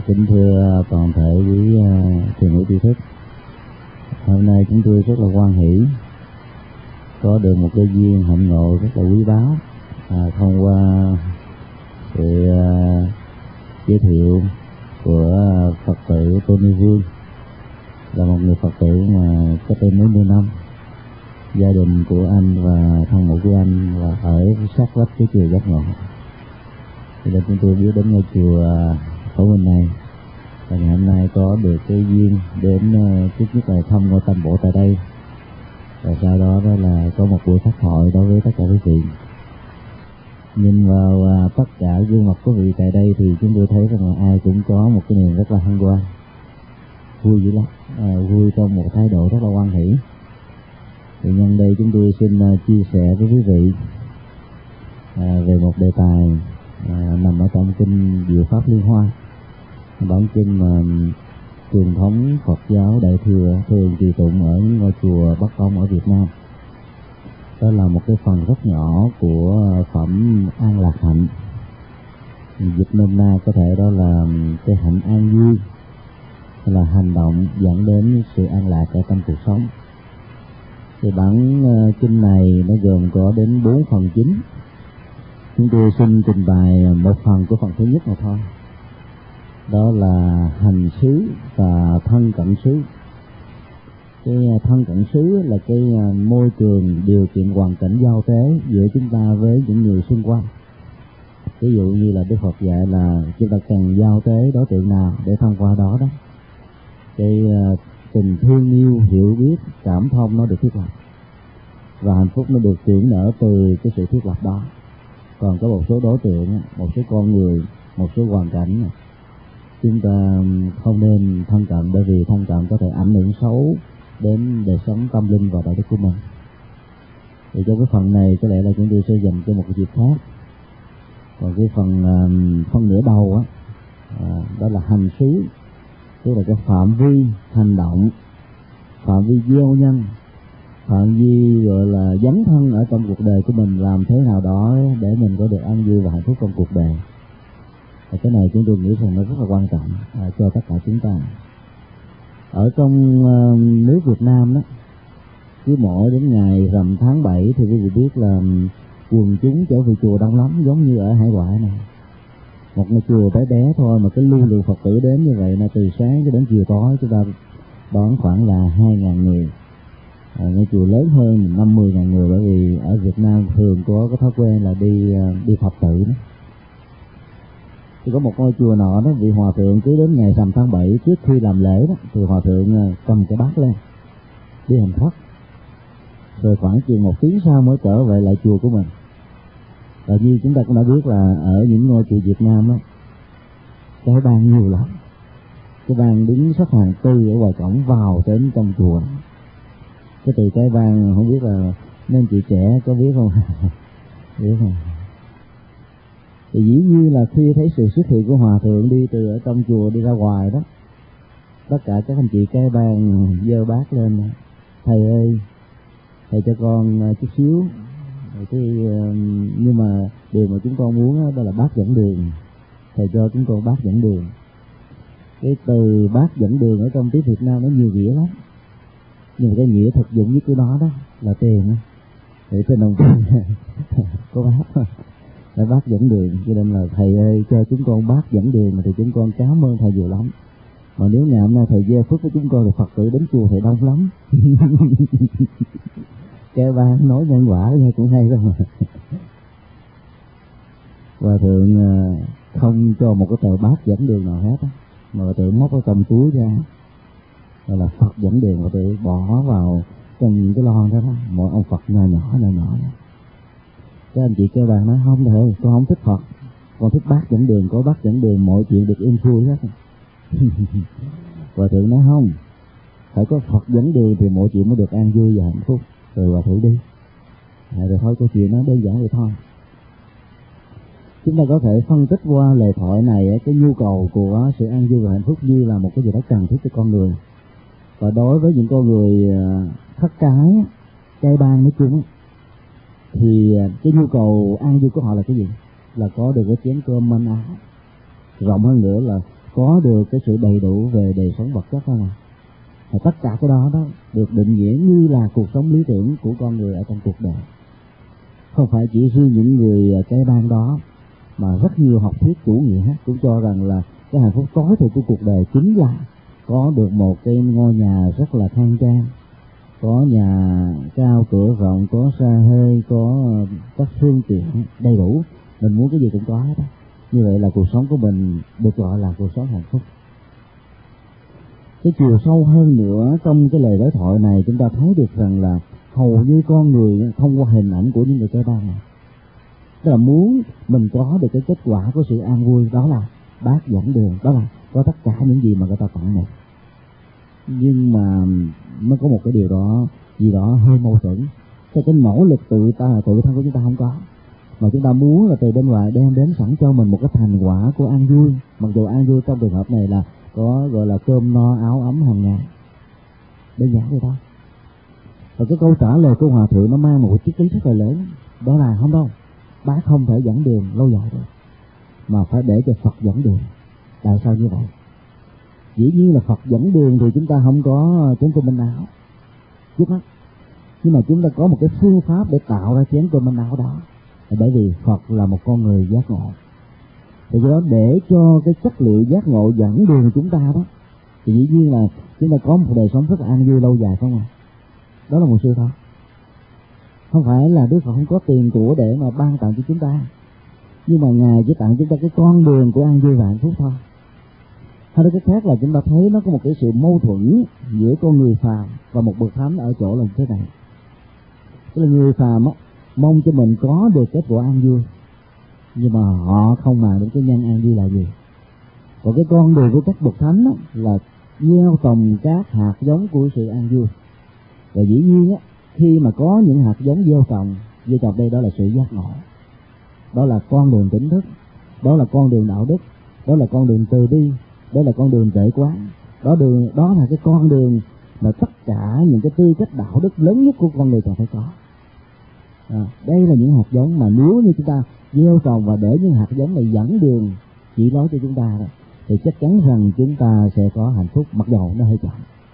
Kính thưa toàn thể quý thiền hữu tri thức, hôm nay chúng tôi rất là hoan hỷ có được một cái duyên hạnh ngộ rất là quý báu thông qua sự giới thiệu của Phật tử Tony Vương, là một người Phật tử mà có tên mấy mươi năm. Gia đình của anh và thân mẫu của anh là ở sát vách cái chùa Giác Ngộ, cho nên chúng tôi biết đến ngôi chùa Phổ Minh này. Và ngày hôm nay có được cái duyên đến trước nhất là thăm ngôi Tam Bổ tại đây, và sau đó là có một buổi pháp hội đối với tất cả quý vị. Nhìn vào tất cả gương mặt quý vị tại đây thì chúng tôi thấy rằng là ai cũng có một cái niềm rất là hân hoan, vui dữ lắm, vui trong một thái độ rất là hoan hỷ. Thì nhân đây chúng tôi xin chia sẻ với quý vị về một đề tài nằm ở trong kinh Diệu Pháp Liên Hoa, bản kinh mà truyền thống Phật giáo Đại thừa thường trì tụng ở ngôi chùa Bắc Tông ở Việt Nam. Đó là một cái phần rất nhỏ của phẩm An Lạc Hạnh. Dịch nôm na có thể đó là cái hạnh an vui, là hành động dẫn đến sự an lạc ở trong cuộc sống. Thì bản kinh này nó gồm có đến 4 phần chính. Chúng tôi xin trình bày một phần của phần thứ nhất mà thôi. Đó là hành xứ và thân cận xứ. Cái thân cận xứ là cái môi trường, điều kiện, hoàn cảnh giao tế giữa chúng ta với những người xung quanh. Ví dụ như là Đức Phật dạy là chúng ta cần giao tế đối tượng nào để thông qua đó đó. Cái tình thương yêu, hiểu biết, cảm thông nó được thiết lập, và hạnh phúc nó được triển nở từ cái sự thiết lập đó. Còn có một số đối tượng, một số con người, một số hoàn cảnh chúng ta không nên thân cận, bởi vì thân cận có thể ảnh hưởng xấu đến đời sống tâm linh và đạo đức của mình. Thì trong cái phần này có lẽ là chúng tôi sẽ dành cho một cái dịp khác. Còn cái phần nửa đầu đó là hành xứ, tức là cái phạm vi hành động, phạm vi gieo nhân, phạm vi gọi là dấn thân ở trong cuộc đời của mình, làm thế nào đó để mình có được an vui và hạnh phúc trong cuộc đời. Và cái này chúng tôi nghĩ rằng nó rất là quan trọng cho tất cả chúng ta. Ở trong nước Việt Nam đó, cứ mỗi đến ngày rằm tháng 7 thì quý vị biết là quần chúng trở về chùa đông lắm, giống như ở hải ngoại này. Một ngôi chùa bé bé thôi mà cái lưu lượng Phật tử đến như vậy là từ sáng cho đến chiều tối chúng ta đón khoảng là 2.000 người. Ngôi chùa lớn hơn 50.000 người, bởi vì ở Việt Nam thường có cái thói quen là đi thập tự đó. Thì có một ngôi chùa nọ đó, vị hòa thượng cứ đến ngày rằm tháng 7 trước khi làm lễ đó thì hòa thượng cầm cái bát lên đi hành khất, rồi khoảng chừng 1 tiếng sau mới trở về lại chùa của mình. Và như chúng ta cũng đã biết là ở những ngôi chùa Việt Nam đó, cái ban nhiều lắm, cái ban đứng xếp hàng tư ở ngoài cổng vào đến trong chùa. Cái từ cái ban không biết là nên chị trẻ có biết không? Biết không? Thì dĩ nhiên là khi thấy sự xuất hiện của hòa thượng đi từ ở trong chùa đi ra ngoài đó, tất cả các anh chị cái ban giơ bát lên: thầy ơi, thầy cho con chút xíu. Nhưng mà điều mà chúng con muốn đó là bát dẫn đường, thầy cho chúng con bát dẫn đường. Cái từ bát dẫn đường ở trong tiếng Việt Nam nó nhiều nghĩa lắm, nhưng mà cái nghĩa thực dụng nhất của nó đó là tiền. Thì trên đồng tiền có bát là bác dẫn đường, cho nên là thầy ơi cho chúng con bác dẫn đường thì chúng con cảm ơn thầy nhiều lắm. Mà nếu ngày hôm nay thầy gieo phước với chúng con thì Phật tử đến chùa thầy đông lắm. Cái ban nói nhân quả nghe cũng hay đó mà. Hòa thượng không cho một cái tờ bác dẫn đường nào hết á, mà hòa thượng móc cái trong túi ra, gọi là Phật dẫn đường, hòa thượng bỏ vào trong những cái lon đó đó, mỗi ông Phật nhỏ nhỏ. Các anh chị kêu bàn nói không thầy, con không thích Phật, con thích bác dẫn đường, có bác dẫn đường mọi chuyện được êm xuôi hết. Hòa thượng nói không, phải có Phật dẫn đường thì mọi chuyện mới được an vui và hạnh phúc. Rồi hòa thượng đi. Rồi thôi câu chuyện nó đơn giản vậy thôi. Chúng ta có thể phân tích qua lời thoại này cái nhu cầu của sự an vui và hạnh phúc như là một cái gì đó cần thiết cho con người. Và đối với những con người khất cái, cai ban nói chung thì cái nhu cầu an vui của họ là cái gì? Là có được cái chén cơm manh áo, rộng hơn nữa là có được cái sự đầy đủ về đời sống vật chất không ạ? Và tất cả cái đó được định nghĩa như là cuộc sống lý tưởng của con người ở trong cuộc đời. Không phải chỉ riêng những người cái ban đó, mà rất nhiều học thuyết chủ nghĩa cũng cho rằng là cái hạnh phúc tối thiểu của cuộc đời chính là có được một cái ngôi nhà rất là khang trang, có nhà cao cửa rộng, có xe hơi, có các phương tiện đầy đủ, mình muốn cái gì cũng có hết đó. Như vậy là cuộc sống của mình được gọi là cuộc sống hạnh phúc. Cái chiều sâu hơn nữa trong cái lời đối thoại này, chúng ta thấy được rằng là hầu như con người thông qua hình ảnh của những người cái ban này, tức là muốn mình có được cái kết quả của sự an vui, đó là bác dẫn đường, đó là có tất cả những gì mà người ta tặng mình. Nhưng mà nó có một cái điều đó gì đó hơi mâu thuẫn. Cái nỗ lực tự thân của chúng ta không có, mà chúng ta muốn là từ bên ngoài đem đến sẵn cho mình một cái thành quả của an vui. Mặc dù an vui trong trường hợp này là có gọi là cơm no áo ấm hàng ngày, đơn giản vậy thôi. Và cái câu trả lời của Hòa Thượng nó mang một triết lý rất là lớn, đó là không đâu, bác không thể dẫn đường lâu dài được, mà phải để cho Phật dẫn đường. Tại sao như vậy? Dĩ nhiên là Phật dẫn đường thì chúng ta không có chén cơm manh áo trước mắt, nhưng mà chúng ta có một cái phương pháp để tạo ra chén cơm manh áo đó, là bởi vì Phật là một con người giác ngộ. Thì do đó để cho cái chất liệu giác ngộ dẫn đường chúng ta đó, thì dĩ nhiên là chúng ta có một đời sống rất là an vui lâu dài, không ạ? Đó là một sự thật. Không phải là Đức Phật không có tiền của để mà ban tặng cho chúng ta, nhưng mà Ngài chỉ tặng chúng ta cái con đường của an vui và hạnh phúc thôi. Hay nói cách khác là chúng ta thấy nó có một cái sự mâu thuẫn giữa con người phàm và một bậc thánh ở chỗ là như thế này. Tức là người phàm mong cho mình có được kết quả an vui, nhưng mà họ không màng đến cái nhân an vui là gì. Còn cái con đường của các bậc thánh là gieo trồng các hạt giống của sự an vui. Và dĩ nhiên khi mà có những hạt giống gieo trồng đây, đó là sự giác ngộ, đó là con đường tỉnh thức, đó là con đường đạo đức, đó là con đường từ bi, đó là con đường tuệ quán, đó là cái con đường mà tất cả những cái tư cách đạo đức lớn nhất của con người cần phải có. Đây là những hạt giống mà nếu như chúng ta gieo trồng và để những hạt giống này dẫn đường chỉ lối cho chúng ta đó, thì chắc chắn rằng chúng ta sẽ có hạnh phúc, mặc dầu nó hơi chậm.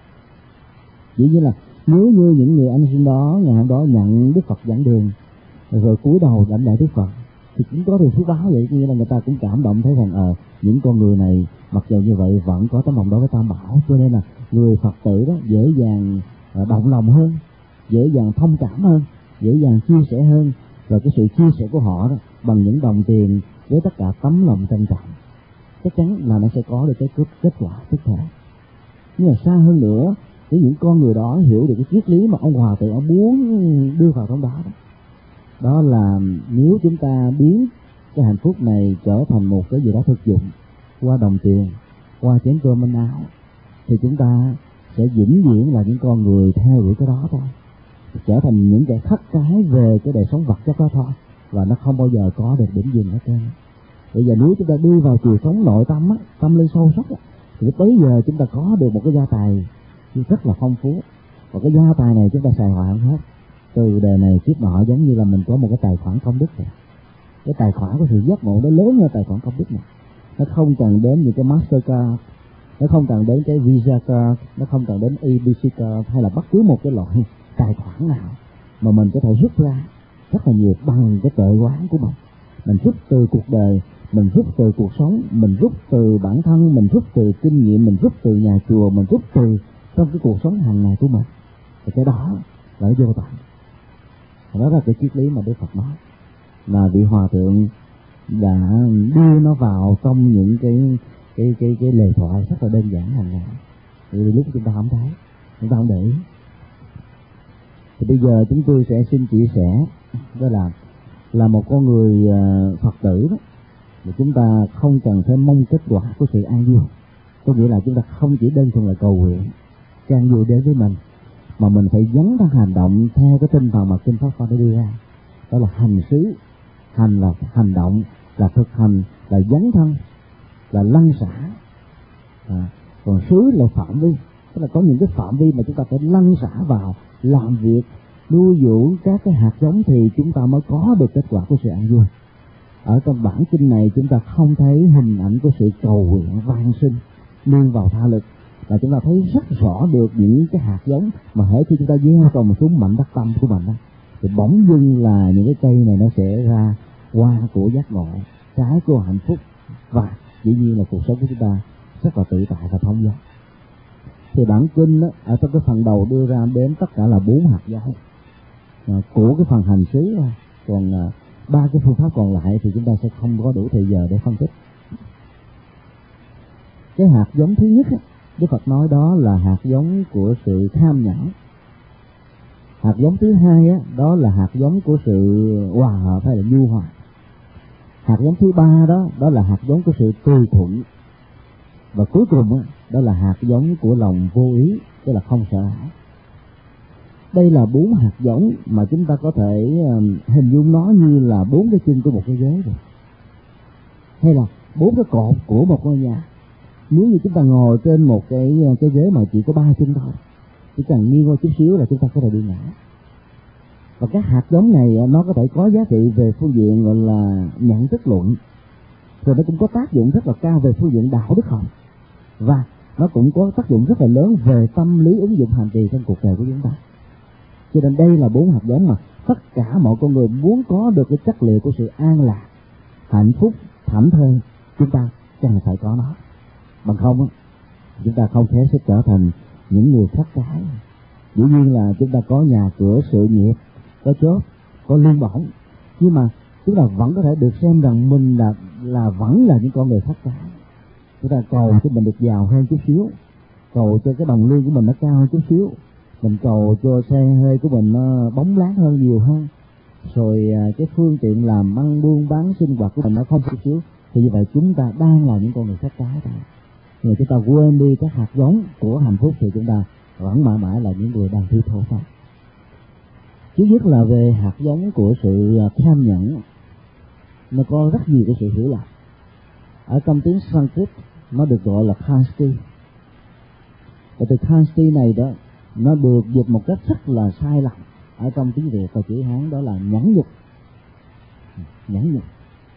Dĩ nhiên là nếu như những người anh sinh đó ngày hôm đó nhận Đức Phật dẫn đường rồi cúi đầu lãnh lễ Đức Phật, thì cũng có điều phước báo vậy, như là người ta cũng cảm động thấy rằng những con người này mặc dù như vậy vẫn có tấm lòng đối với Tam Bảo, cho nên là người Phật tử đó dễ dàng động lòng hơn, dễ dàng thông cảm hơn, dễ dàng chia sẻ hơn. Và cái sự chia sẻ của họ đó bằng những đồng tiền với tất cả tấm lòng trân trọng, chắc chắn là nó sẽ có được cái kết quả tức thể. Nhưng mà xa hơn nữa, để những con người đó hiểu được cái triết lý mà ông Hòa Thượng muốn đưa vào trong đó, đó là nếu chúng ta biến cái hạnh phúc này trở thành một cái gì đó thực dụng qua đồng tiền, qua chén cơm manh áo, thì chúng ta sẽ vĩnh viễn là những con người theo đuổi cái đó thôi, trở thành những kẻ khắc cái về cái đời sống vật chất đó thôi, và nó không bao giờ có được đỉnh dừng hết trơn. Bây giờ nếu chúng ta đi vào chiều sống nội tâm tâm linh sâu sắc thì tới giờ chúng ta có được một cái gia tài rất là phong phú, và cái gia tài này chúng ta xài hoài không hết, từ đời này kiếp nọ, giống như là mình có một cái tài khoản công đức này. Cái tài khoản của sự giác ngộ nó lớn hơn tài khoản công đức này. Nó không cần đến những cái Mastercard, nó không cần đến cái Visa card, nó không cần đến ABC card, hay là bất cứ một cái loại tài khoản nào mà mình có thể rút ra rất là nhiều bằng cái tuệ quán của mình. Mình rút từ cuộc đời, mình rút từ cuộc sống, mình rút từ bản thân, mình rút từ kinh nghiệm, mình rút từ nhà chùa, mình rút từ trong cái cuộc sống hàng ngày của mình. Thì cái đó là vô tận. Đó là cái triết lý mà Đức Phật nói, là vị Hòa Thượng đã đưa nó vào trong những cái lời thoại rất là đơn giản hàng ngày. Thì lúc chúng ta không thấy, chúng ta không để ý. Thì bây giờ chúng tôi sẽ xin chia sẻ, đó là một con người Phật tử đó, thì chúng ta không cần phải mong kết quả của sự an vui. Có nghĩa là chúng ta không chỉ đơn thuần là cầu nguyện cái an vui đến với mình, mà mình phải dấn thân hành động theo cái tinh thần mà Kinh Pháp Hoa đã đưa ra. Đó là hành xứ, hành là hành động, là thực hành, là dấn thân, là lăn xả. Còn xứ là phạm vi, tức là có những cái phạm vi mà chúng ta phải lăn xả vào, làm việc, nuôi dưỡng các cái hạt giống, thì chúng ta mới có được kết quả của sự an vui. Ở trong bản kinh này chúng ta không thấy hình ảnh của sự cầu nguyện van sinh nương vào tha lực, và chúng ta thấy rất rõ được những cái hạt giống mà hễ khi chúng ta gieo vào một xuống mảnh đất tâm của mình đó, thì bỗng dưng là những cái cây này nó sẽ ra hoa của giác ngộ, trái của hạnh phúc, và dĩ nhiên là cuộc sống của chúng ta rất là tự tại và thống nhất. Thì bản kinh đó, ở trong cái phần đầu đưa ra đến tất cả là 4 hạt giống của cái phần hành xứ, còn 3 cái phương pháp còn lại thì chúng ta sẽ không có đủ thời giờ để phân tích. Cái hạt giống thứ nhất, Đức Phật nói đó là hạt giống của sự tham nhẫn. Hạt giống thứ hai đó là hạt giống của sự hòa hợp hay là nhu hòa. Hạt giống thứ ba đó là hạt giống của sự tùy thuận. Và cuối cùng đó là hạt giống của lòng vô ý, tức là không sợ hãi. Đây là 4 hạt giống mà chúng ta có thể hình dung nó như là 4 cái chân của một cái ghế rồi, hay là 4 cái cột của một ngôi nhà. Nếu như chúng ta ngồi trên một cái ghế mà chỉ có 3 chân thôi, chỉ cần nghiêng qua chút xíu là chúng ta có thể bị ngã. Và các hạt giống này nó có thể có giá trị về phương diện gọi là nhận thức luận, rồi nó cũng có tác dụng rất là cao về phương diện đạo đức học, và nó cũng có tác dụng rất là lớn về tâm lý ứng dụng hành trì trong cuộc đời của chúng ta. Cho nên đây là 4 hạt giống mà tất cả mọi con người muốn có được cái chất liệu của sự an lạc, hạnh phúc, thảnh thơi, chúng ta cần phải có nó. Bằng không chúng ta không thể sẽ trở thành những người thất cái. Dĩ nhiên là chúng ta có nhà cửa, sự nghiệp, có chốt, có lương bổng, nhưng mà chúng ta vẫn có thể được xem rằng mình là vẫn là những con người thất cái. Chúng ta cầu cho mình được giàu hơn chút xíu, cầu cho cái đồng lương của mình nó cao hơn chút xíu, mình cầu cho xe hơi của mình nó bóng láng hơn, nhiều hơn, rồi cái phương tiện làm ăn buôn bán sinh hoạt của mình nó không chút xíu, thì như vậy chúng ta đang là những con người thất cái rồi. Nhưng mà chúng ta quên đi các hạt giống của hạnh phúc thì chúng ta vẫn mãi mãi là những người đang thiếu thốn. Thứ nhất là về hạt giống của sự tham nhẫn, nó có rất nhiều cái sự hiểu lầm. Ở trong tiếng Sanskrit nó được gọi là kasti. Và từ kasti này đó, nó được dịch một cách rất là sai lầm ở trong tiếng Việt và chữ Hán, đó là nhẫn nhục. Nhẫn nhục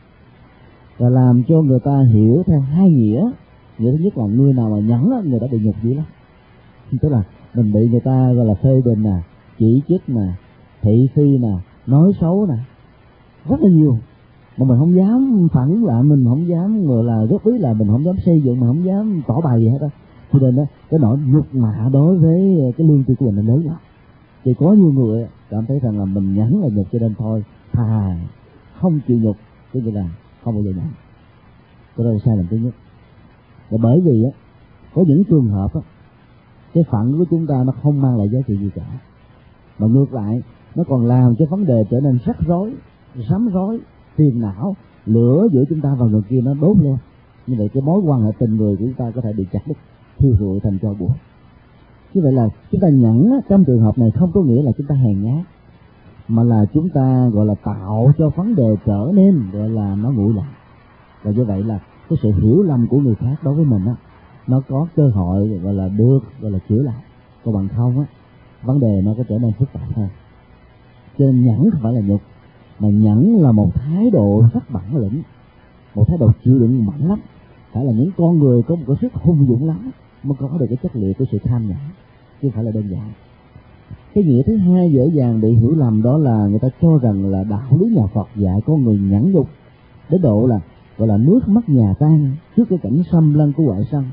và làm cho người ta hiểu theo hai nghĩa. Nghĩa thứ nhất là người nào mà nhẫn người ta bị nhục dữ lắm, tức là mình bị người ta gọi là phê bình nè, chỉ trích nè, thị phi nè, nói xấu nè, rất là nhiều, mà mình không dám phản ứng lại, mình không dám gọi là góp ý lại, mình không dám xây dựng, mình không dám tỏ bày gì hết á. Cho nên đó, cái nỗi nhục mạ đối với cái lương tri của mình nó lớn lắm. Thì có nhiều người cảm thấy rằng là mình nhẫn là nhục, cho nên thôi thà không chịu nhục, tức là không bao giờ nhẫn. Cái đó là sai lầm thứ nhất. Và bởi vì có những trường hợp cái phận của chúng ta nó không mang lại giá trị gì cả, mà ngược lại nó còn làm cho vấn đề trở nên rắc rối, rắm rối, phiền não, lửa giữa chúng ta và người kia nó đốt lên. Như vậy cái mối quan hệ tình người của chúng ta có thể bị chặt đứt, thiêu rụi thành tro bụi. Như vậy là chúng ta nhẫn trong trường hợp này không có nghĩa là chúng ta hèn nhát, mà là chúng ta gọi là tạo cho vấn đề trở nên gọi là nó nguội lạnh. Và như vậy là cái sự hiểu lầm của người khác đối với mình nó có cơ hội gọi là được gọi là chữa lại. Còn bằng không vấn đề nó có trở nên phức tạp hơn. Cho nên nhẫn không phải là nhục, mà nhẫn là một thái độ rất bản lĩnh, một thái độ chịu đựng mạnh lắm. Phải là những con người có một cái sức hung dũng lắm mới có được cái chất liệu của sự tham nhẫn, chứ không phải là đơn giản. Cái nghĩa thứ hai dễ dàng bị hiểu lầm, đó là người ta cho rằng là đạo lý nhà Phật dạy con người nhẫn nhục đến độ là gọi là nước mắt nhà tan trước cái cảnh xâm lăng của ngoại xâm.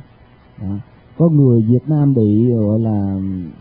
Có người Việt Nam bị gọi là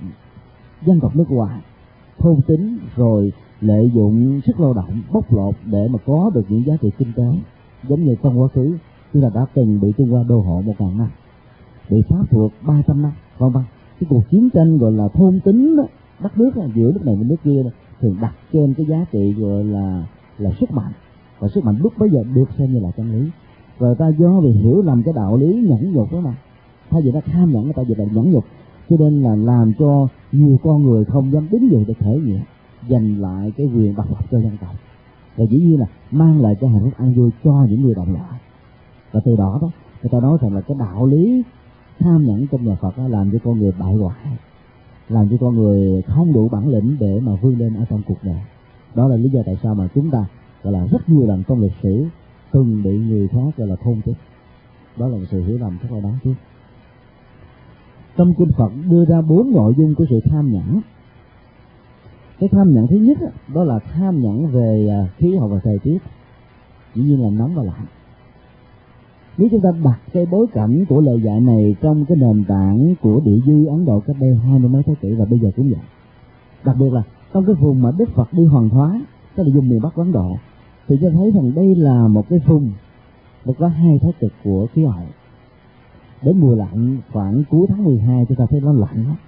dân tộc nước ngoài thôn tính, rồi lợi dụng sức lao động bóc lột để mà có được những giá trị kinh tế. Giống như trong quá khứ chúng ta đã từng bị Trung Hoa đô hộ 1000 năm, bị Pháp thuộc 300 năm, vân vân. Cái cuộc chiến tranh gọi là thôn tính đó, đất nước giữa nước này với nước kia đó, thường đặt trên cái giá trị gọi là sức mạnh, và sức mạnh lúc bấy giờ được xem như là chân lý. Rồi ta do vì hiểu lầm cái đạo lý nhẫn nhục đó mà, thay vì nó tham nhẫn, người ta dịch là nhẫn nhục, cho nên là làm cho nhiều con người không dám đứng dậy để thể hiện, giành lại cái quyền độc lập cho dân tộc, và dĩ nhiên là mang lại cái hạnh phúc an vui cho những người đồng loại. Và từ đó người ta nói rằng là cái đạo lý tham nhẫn trong nhà Phật làm cho con người bại hoại, làm cho con người không đủ bản lĩnh để mà vươn lên ở trong cuộc đời. Đó là lý do tại sao mà chúng ta gọi là rất nhiều lần trong lịch sử từng bị người khác gọi là thôn tính. Đó là một sự hiểu lầm rất là đáng tiếc. Trong kinh Phật đưa ra 4 nội dung của sự tham nhẫn. Cái tham nhẫn thứ nhất đó là tham nhẫn về khí hậu và thời tiết, dĩ nhiên là nóng và lạnh. Nếu chúng ta đặt cái bối cảnh của lời dạy này trong cái nền tảng của địa dư Ấn Độ cách đây 20 mấy thế kỷ và bây giờ cũng vậy, đặc biệt là trong cái vùng mà Đức Phật đi hoàn thoá, tức là vùng miền Bắc Ấn Độ, thì cho thấy rằng đây là một cái vùng nó có 2 thái cực của khí hậu. Đến mùa lạnh khoảng cuối tháng 12 chúng ta thấy nó lạnh lắm,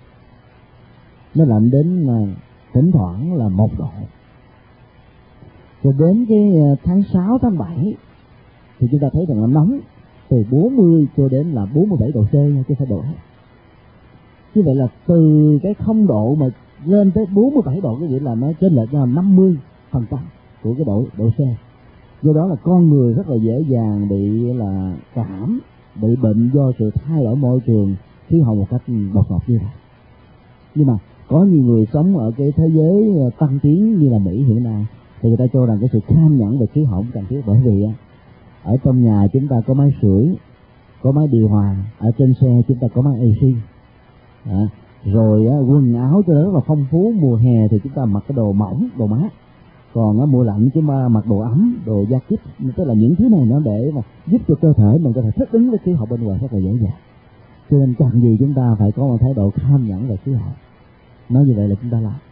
nó lạnh đến thỉnh thoảng là 1 độ. Rồi đến cái tháng 6, tháng 7 thì chúng ta thấy rằng nó nóng từ 40 cho đến là 47 độ C nha, chứ không phải độ hết. Như vậy là từ cái 0 độ mà lên tới 47 độ, cái nghĩa là nó chênh lệch là 50% của cái độ C. Do đó là con người rất là dễ dàng bị là cảm, bị bệnh do sự thay đổi môi trường khí hậu một cách đột ngột như vậy. Nhưng mà có nhiều người sống ở cái thế giới tăng tiến như là Mỹ hiện nay thì người ta cho rằng cái sự tham nhẫn về khí hậu không cần thiết, bởi vì ở trong nhà chúng ta có máy sưởi, có máy điều hòa, ở trên xe chúng ta có máy AC, rồi quần áo cho nó rất là phong phú. Mùa hè thì chúng ta mặc cái đồ mỏng, đồ mát, còn mùa lạnh chúng ta mặc đồ ấm, đồ jacket. Tức là những thứ này nó để mà giúp cho cơ thể mình có thể thích ứng với khí hậu bên ngoài rất là dễ dàng. Cho nên cần gì chúng ta phải có một thái độ tham nhẫn về khí hậu. Nói như vậy là chúng ta làm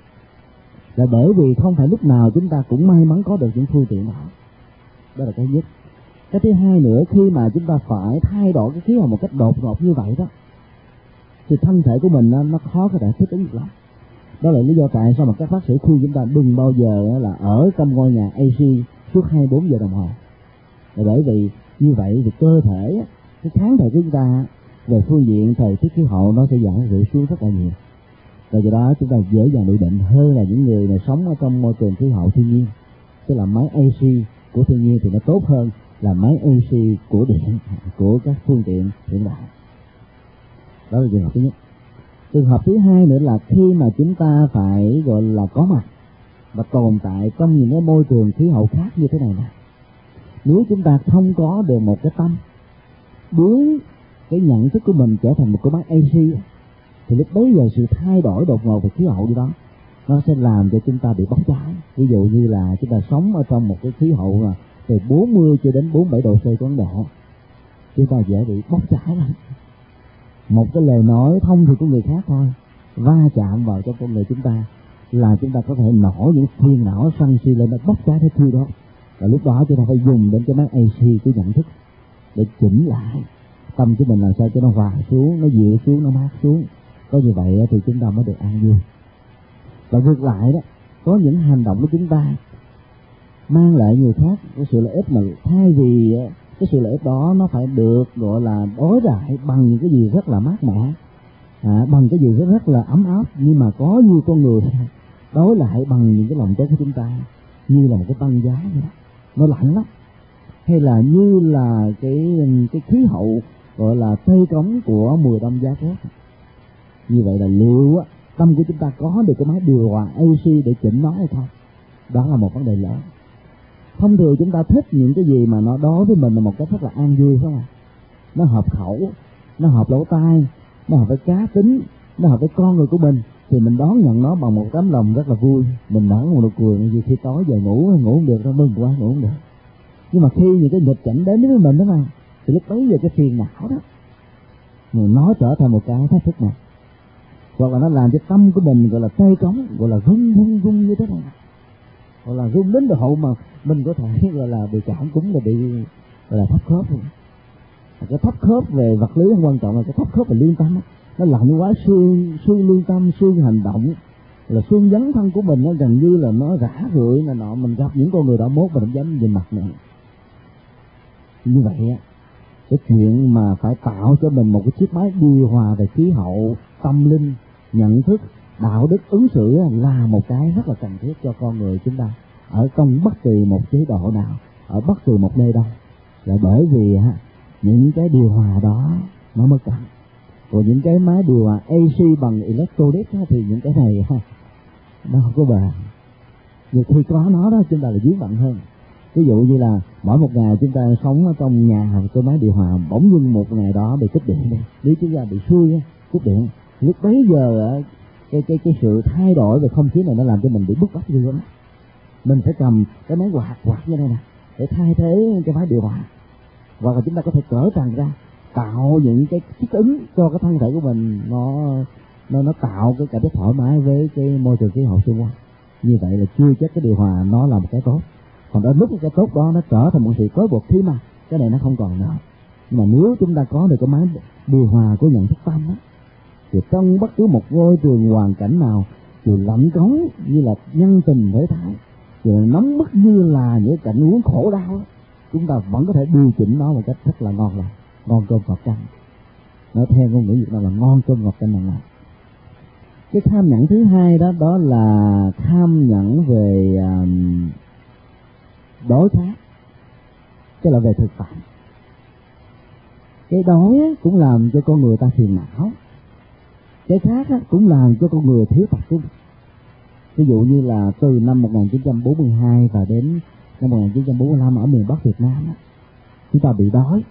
là bởi vì không phải lúc nào chúng ta cũng may mắn có được những phương tiện đó. Đó là cái nhất. Cái thứ hai nữa, khi mà chúng ta phải thay đổi cái khí hậu một cách đột ngột như vậy đó, thì thân thể của mình nó khó có thể thích ứng được lắm. Đó là lý do tại sao mà các bác sĩ khuyên chúng ta đừng bao giờ là ở trong ngôi nhà AC suốt 24 giờ đồng hồ. Là bởi vì như vậy thì cơ thể, cái kháng thể của chúng ta về phương diện thời tiết khí hậu nó sẽ giảm rưỡi xuống rất là nhiều. Và do đó chúng ta dễ dàng bị bệnh hơn là những người mà sống ở trong môi trường khí hậu thiên nhiên. Tức là máy AC của thiên nhiên thì nó tốt hơn là máy AC của điện, của các phương tiện hiện đại. Đó là trường hợp thứ nhất. Trường hợp thứ hai nữa là khi mà chúng ta phải gọi là có mặt và tồn tại trong những cái môi trường khí hậu khác như thế này nè, nếu chúng ta không có được một cái tâm biến cái nhận thức của mình trở thành một cái máy AC, thì lúc bấy giờ sự thay đổi đột ngột về khí hậu như đó nó sẽ làm cho chúng ta bị bốc cháy. Ví dụ như là chúng ta sống ở trong một cái khí hậu mà từ 40 cho đến 47 độ C của Ấn Độ, chúng ta dễ bị bốc cháy lắm. Một cái lời nói thông thường của người khác thôi va chạm vào trong con người chúng ta là chúng ta có thể nổi những phiền não sân si lên, nó bốc cháy thế thiêu đó. Và lúc đó chúng ta phải dùng đến cái máy AC của nhận thức để chỉnh lại tâm của mình, làm sao cho nó hòa xuống, nó dịu xuống, nó mát xuống. Có như vậy thì chúng ta mới được an vui. Và ngược lại đó, có những hành động của chúng ta mang lại người khác cái sự lợi ích, mà thay vì cái sự lợi ích đó nó phải được gọi là đối lại bằng những cái gì rất là mát mẻ, bằng cái gì rất là ấm áp, nhưng mà có nhiều con người đối lại bằng những cái lòng tốt của chúng ta như là một cái băng giá vậy đó, nó lạnh lắm. Hay là như là cái khí hậu gọi là tê cống của mùa đông giá rét. Như vậy là liệu tâm của chúng ta có được cái máy điều hòa AC để chỉnh nó hay không? Đó là một vấn đề lớn. Thông thường chúng ta thích những cái gì mà nó đối với mình là một cách rất là an vui, phải không ạ? Nó hợp khẩu, nó hợp lỗ tai, nó hợp với cá tính, nó hợp với con người của mình, thì mình đón nhận nó bằng một tấm lòng rất là vui. Mình nở một nụ cười, như khi tối giờ ngủ không được, nó mừng quá ngủ không được. Nhưng mà khi những cái nghịch cảnh đến với mình đó mà, thì lúc bấy giờ cái phiền não đó nó trở thành một cái thách thức này, hoặc là nó làm cho tâm của mình gọi là tê cống, gọi là rung như thế này, hoặc là rung đến độ hậu mà mình có thể gọi là bị cảm cúm, là bị gọi là thấp khớp. Cái thấp khớp về vật lý không quan trọng, là cái thấp khớp về lương tâm, nó lạnh quá, xương lương tâm, xương hành động, là xương dấn thân của mình nó gần như là nó rã rượi là nọ. Mình gặp những con người đó mốt mình không dám nhìn mặt nữa. Như vậy á, cái chuyện mà phải tạo cho mình một cái chiếc máy điều hòa về khí hậu, tâm linh, nhận thức, đạo đức, ứng xử là một cái rất là cần thiết cho con người chúng ta ở trong bất kỳ một chế độ nào, ở bất kỳ một nơi đâu. Là bởi vì những cái điều hòa đó nó mới cần. Còn những cái máy điều hòa AC bằng electronic thì những cái này nó không có bền. Nhiều khi có nó đó chúng ta là dướng bận hơn. Ví dụ như là mỗi một ngày chúng ta sống ở trong nhà có máy điều hòa, bỗng dưng một ngày đó bị cúp điện đi, nếu chúng ta bị xui cúp điện, lúc bấy giờ cái sự thay đổi về không khí này nó làm cho mình bị bức áp dữ lắm. Mình phải cầm cái máy quạt như đây nè để thay thế cái máy điều hòa, hoặc là chúng ta có thể cỡ trần ra, tạo những cái thích ứng cho cái thân thể của mình, nó tạo cái cảm giác thoải mái với cái môi trường khí hậu xung quanh. Như vậy là chưa chắc cái điều hòa nó là một cái tốt, còn đến lúc cái tốt đó nó trở thành một sự trói buộc khi mà cái này nó không còn nữa. Nhưng mà nếu chúng ta có được cái máy điều hòa của nhận thức tâm đó, thì trong bất cứ một môi trường hoàn cảnh nào, dù lạnh cống như là nhân tình thế thái, dù nóng bức như là những cảnh huống khổ đau, chúng ta vẫn có thể điều chỉnh nó một cách rất là ngon lành, ngon cơm ngọt canh. Nói theo ngôn ngữ Việt Nam là ngon cơm ngọt canh này. Cái tham nhẫn thứ hai đó là tham nhẫn về đối khác, tức là về thực phẩm. Cái đói cũng làm cho con người ta phiền não, cái khác cũng làm cho con người thiếu tập trung. Ví dụ như là từ năm 1942 và đến năm 1945 ở miền Bắc Việt Nam, chúng ta bị đói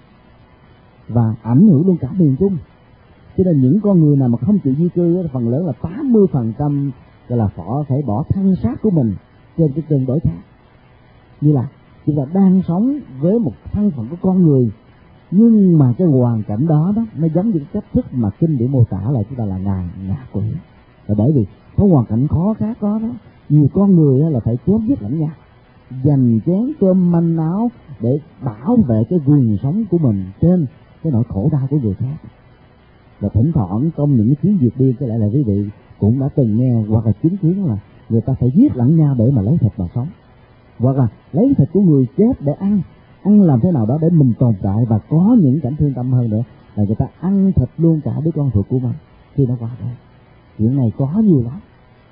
và ảnh hưởng luôn cả miền Trung. Cho nên những con người nào mà không chịu di cư, phần lớn là 80% là phải bỏ thân xác của mình trên cái cơn đói khát. Như là chúng ta đang sống với một thân phận của con người, nhưng mà cái hoàn cảnh đó nó giống như cái cách thức mà kinh điển mô tả là chúng ta là ngạ quỷ. Và bởi vì có hoàn cảnh khó khăn đó, nhiều con người là phải chém giết lẫn nhau, dành chén cơm manh áo để bảo vệ cái quyền sống của mình trên cái nỗi khổ đau của người khác. Và thỉnh thoảng trong những chiến dịch điên, có lẽ là quý vị cũng đã từng nghe hoặc là chứng kiến là người ta phải giết lẫn nhau để mà lấy thịt mà sống, hoặc là lấy thịt của người chết để ăn làm thế nào đó để mình tồn tại. Và có những cảnh thương tâm hơn nữa là người ta ăn thịt luôn cả đứa con ruột của mình khi nó qua đời. Chuyện này có nhiều lắm,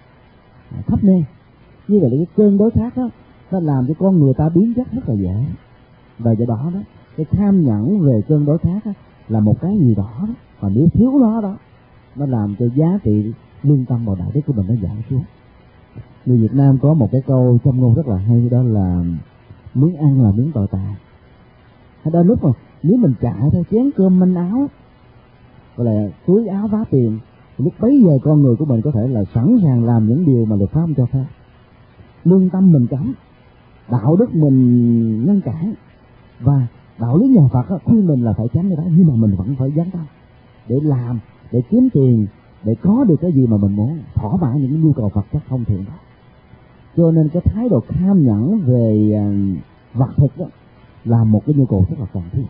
khắp nơi. Như vậy là cái cơn đói khát đó nó làm cho con người ta biến chất rất là dễ. Và do đó cái tham nhẫn về cơn đói khát là một cái gì đó, và nếu thiếu nó làm cho giá trị lương tâm và đạo đức của mình nó giảm xuống. Người Việt Nam có một cái câu châm ngôn rất là hay, đó là miếng ăn là miếng tội tài. Đôi lúc mà nếu mình chạy theo chén cơm manh áo, gọi là túi áo vá tiền, lúc bấy giờ con người của mình có thể là sẵn sàng làm những điều mà luật pháp không cho phép. Lương tâm mình cấm, đạo đức mình ngăn cản, và đạo lý nhà Phật khuyên mình là phải tránh cái đó, nhưng mà mình vẫn phải dấn thân để làm, để kiếm tiền, để có được cái gì mà mình muốn, thỏa mãn những nhu cầu vật chất không thiện đó. Cho nên cái thái độ tham nhẫn về vật thực đó là một cái nhu cầu rất là cần thiết.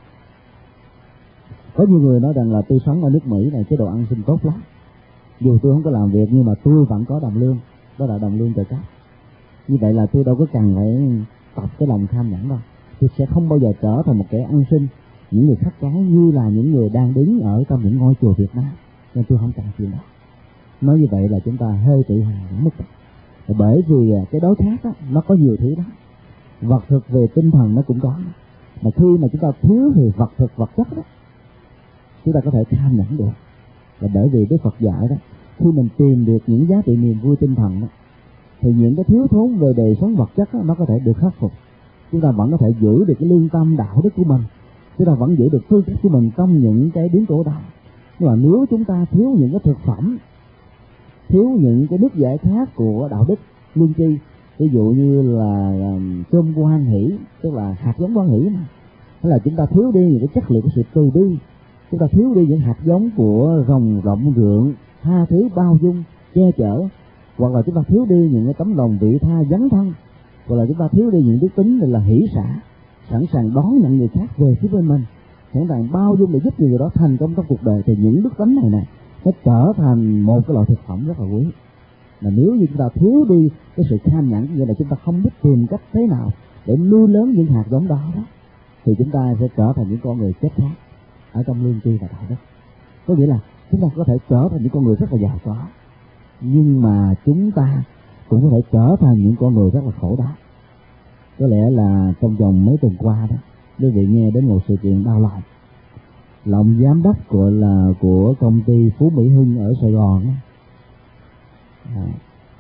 Có nhiều người nói rằng là tôi sống ở nước Mỹ này, chế độ ăn xin tốt lắm, dù tôi không có làm việc nhưng mà tôi vẫn có đồng lương, đó là đồng lương trợ cấp. Như vậy là tôi đâu có cần phải tập cái lòng tham nhẫn đâu, tôi sẽ không bao giờ trở thành một kẻ ăn xin những người khách cái như là những người đang đứng ở trong những ngôi chùa Việt Nam, nên tôi không cần chuyện đó. Nói như vậy là chúng ta hơi tự hào đến mức đó. Bởi vì cái đối khác đó, nó có nhiều thứ đó, vật thực về tinh thần nó cũng có, mà khi mà chúng ta thiếu về vật thực vật chất đó, chúng ta có thể tham nhẫn được. Là bởi vì Đức Phật dạy đó, khi mình tìm được những giá trị niềm vui tinh thần đó, thì những cái thiếu thốn về đời sống vật chất đó, nó có thể được khắc phục. Chúng ta vẫn có thể giữ được cái lương tâm đạo đức của mình, chúng ta vẫn giữ được tư cách của mình trong những cái biến cố đó. Nhưng mà nếu chúng ta thiếu những cái thực phẩm, thiếu những cái nước giải khát của đạo đức lương tri, ví dụ như là cơm hoan hỷ, tức là hạt giống hoan hỷ, hay là chúng ta thiếu đi những cái chất liệu của sự từ bi, chúng ta thiếu đi những hạt giống của rộng rộng tha thứ, bao dung, che chở, hoặc là chúng ta thiếu đi những cái tấm lòng vị tha dấn thân, hoặc là chúng ta thiếu đi những đức tính là hỷ xả, sẵn sàng đón nhận người khác về phía bên mình, sẵn sàng bao dung để giúp người đó thành công trong cuộc đời, thì những đức tính này nó trở thành một cái loại thực phẩm rất là quý. Mà nếu như chúng ta thiếu đi cái sự tham nhẫn, như là chúng ta không biết tìm cách thế nào để nuôi lớn những hạt giống đó, thì chúng ta sẽ trở thành những con người chết khác ở trong lương tri và đạo đức. Có nghĩa là chúng ta có thể trở thành những con người rất là giàu có, nhưng mà chúng ta cũng có thể trở thành những con người rất là khổ đau. Có lẽ là trong vòng mấy tuần qua đó, quý vị nghe đến một sự kiện đau lòng. Là ông giám đốc của công ty Phú Mỹ Hưng ở Sài Gòn đó.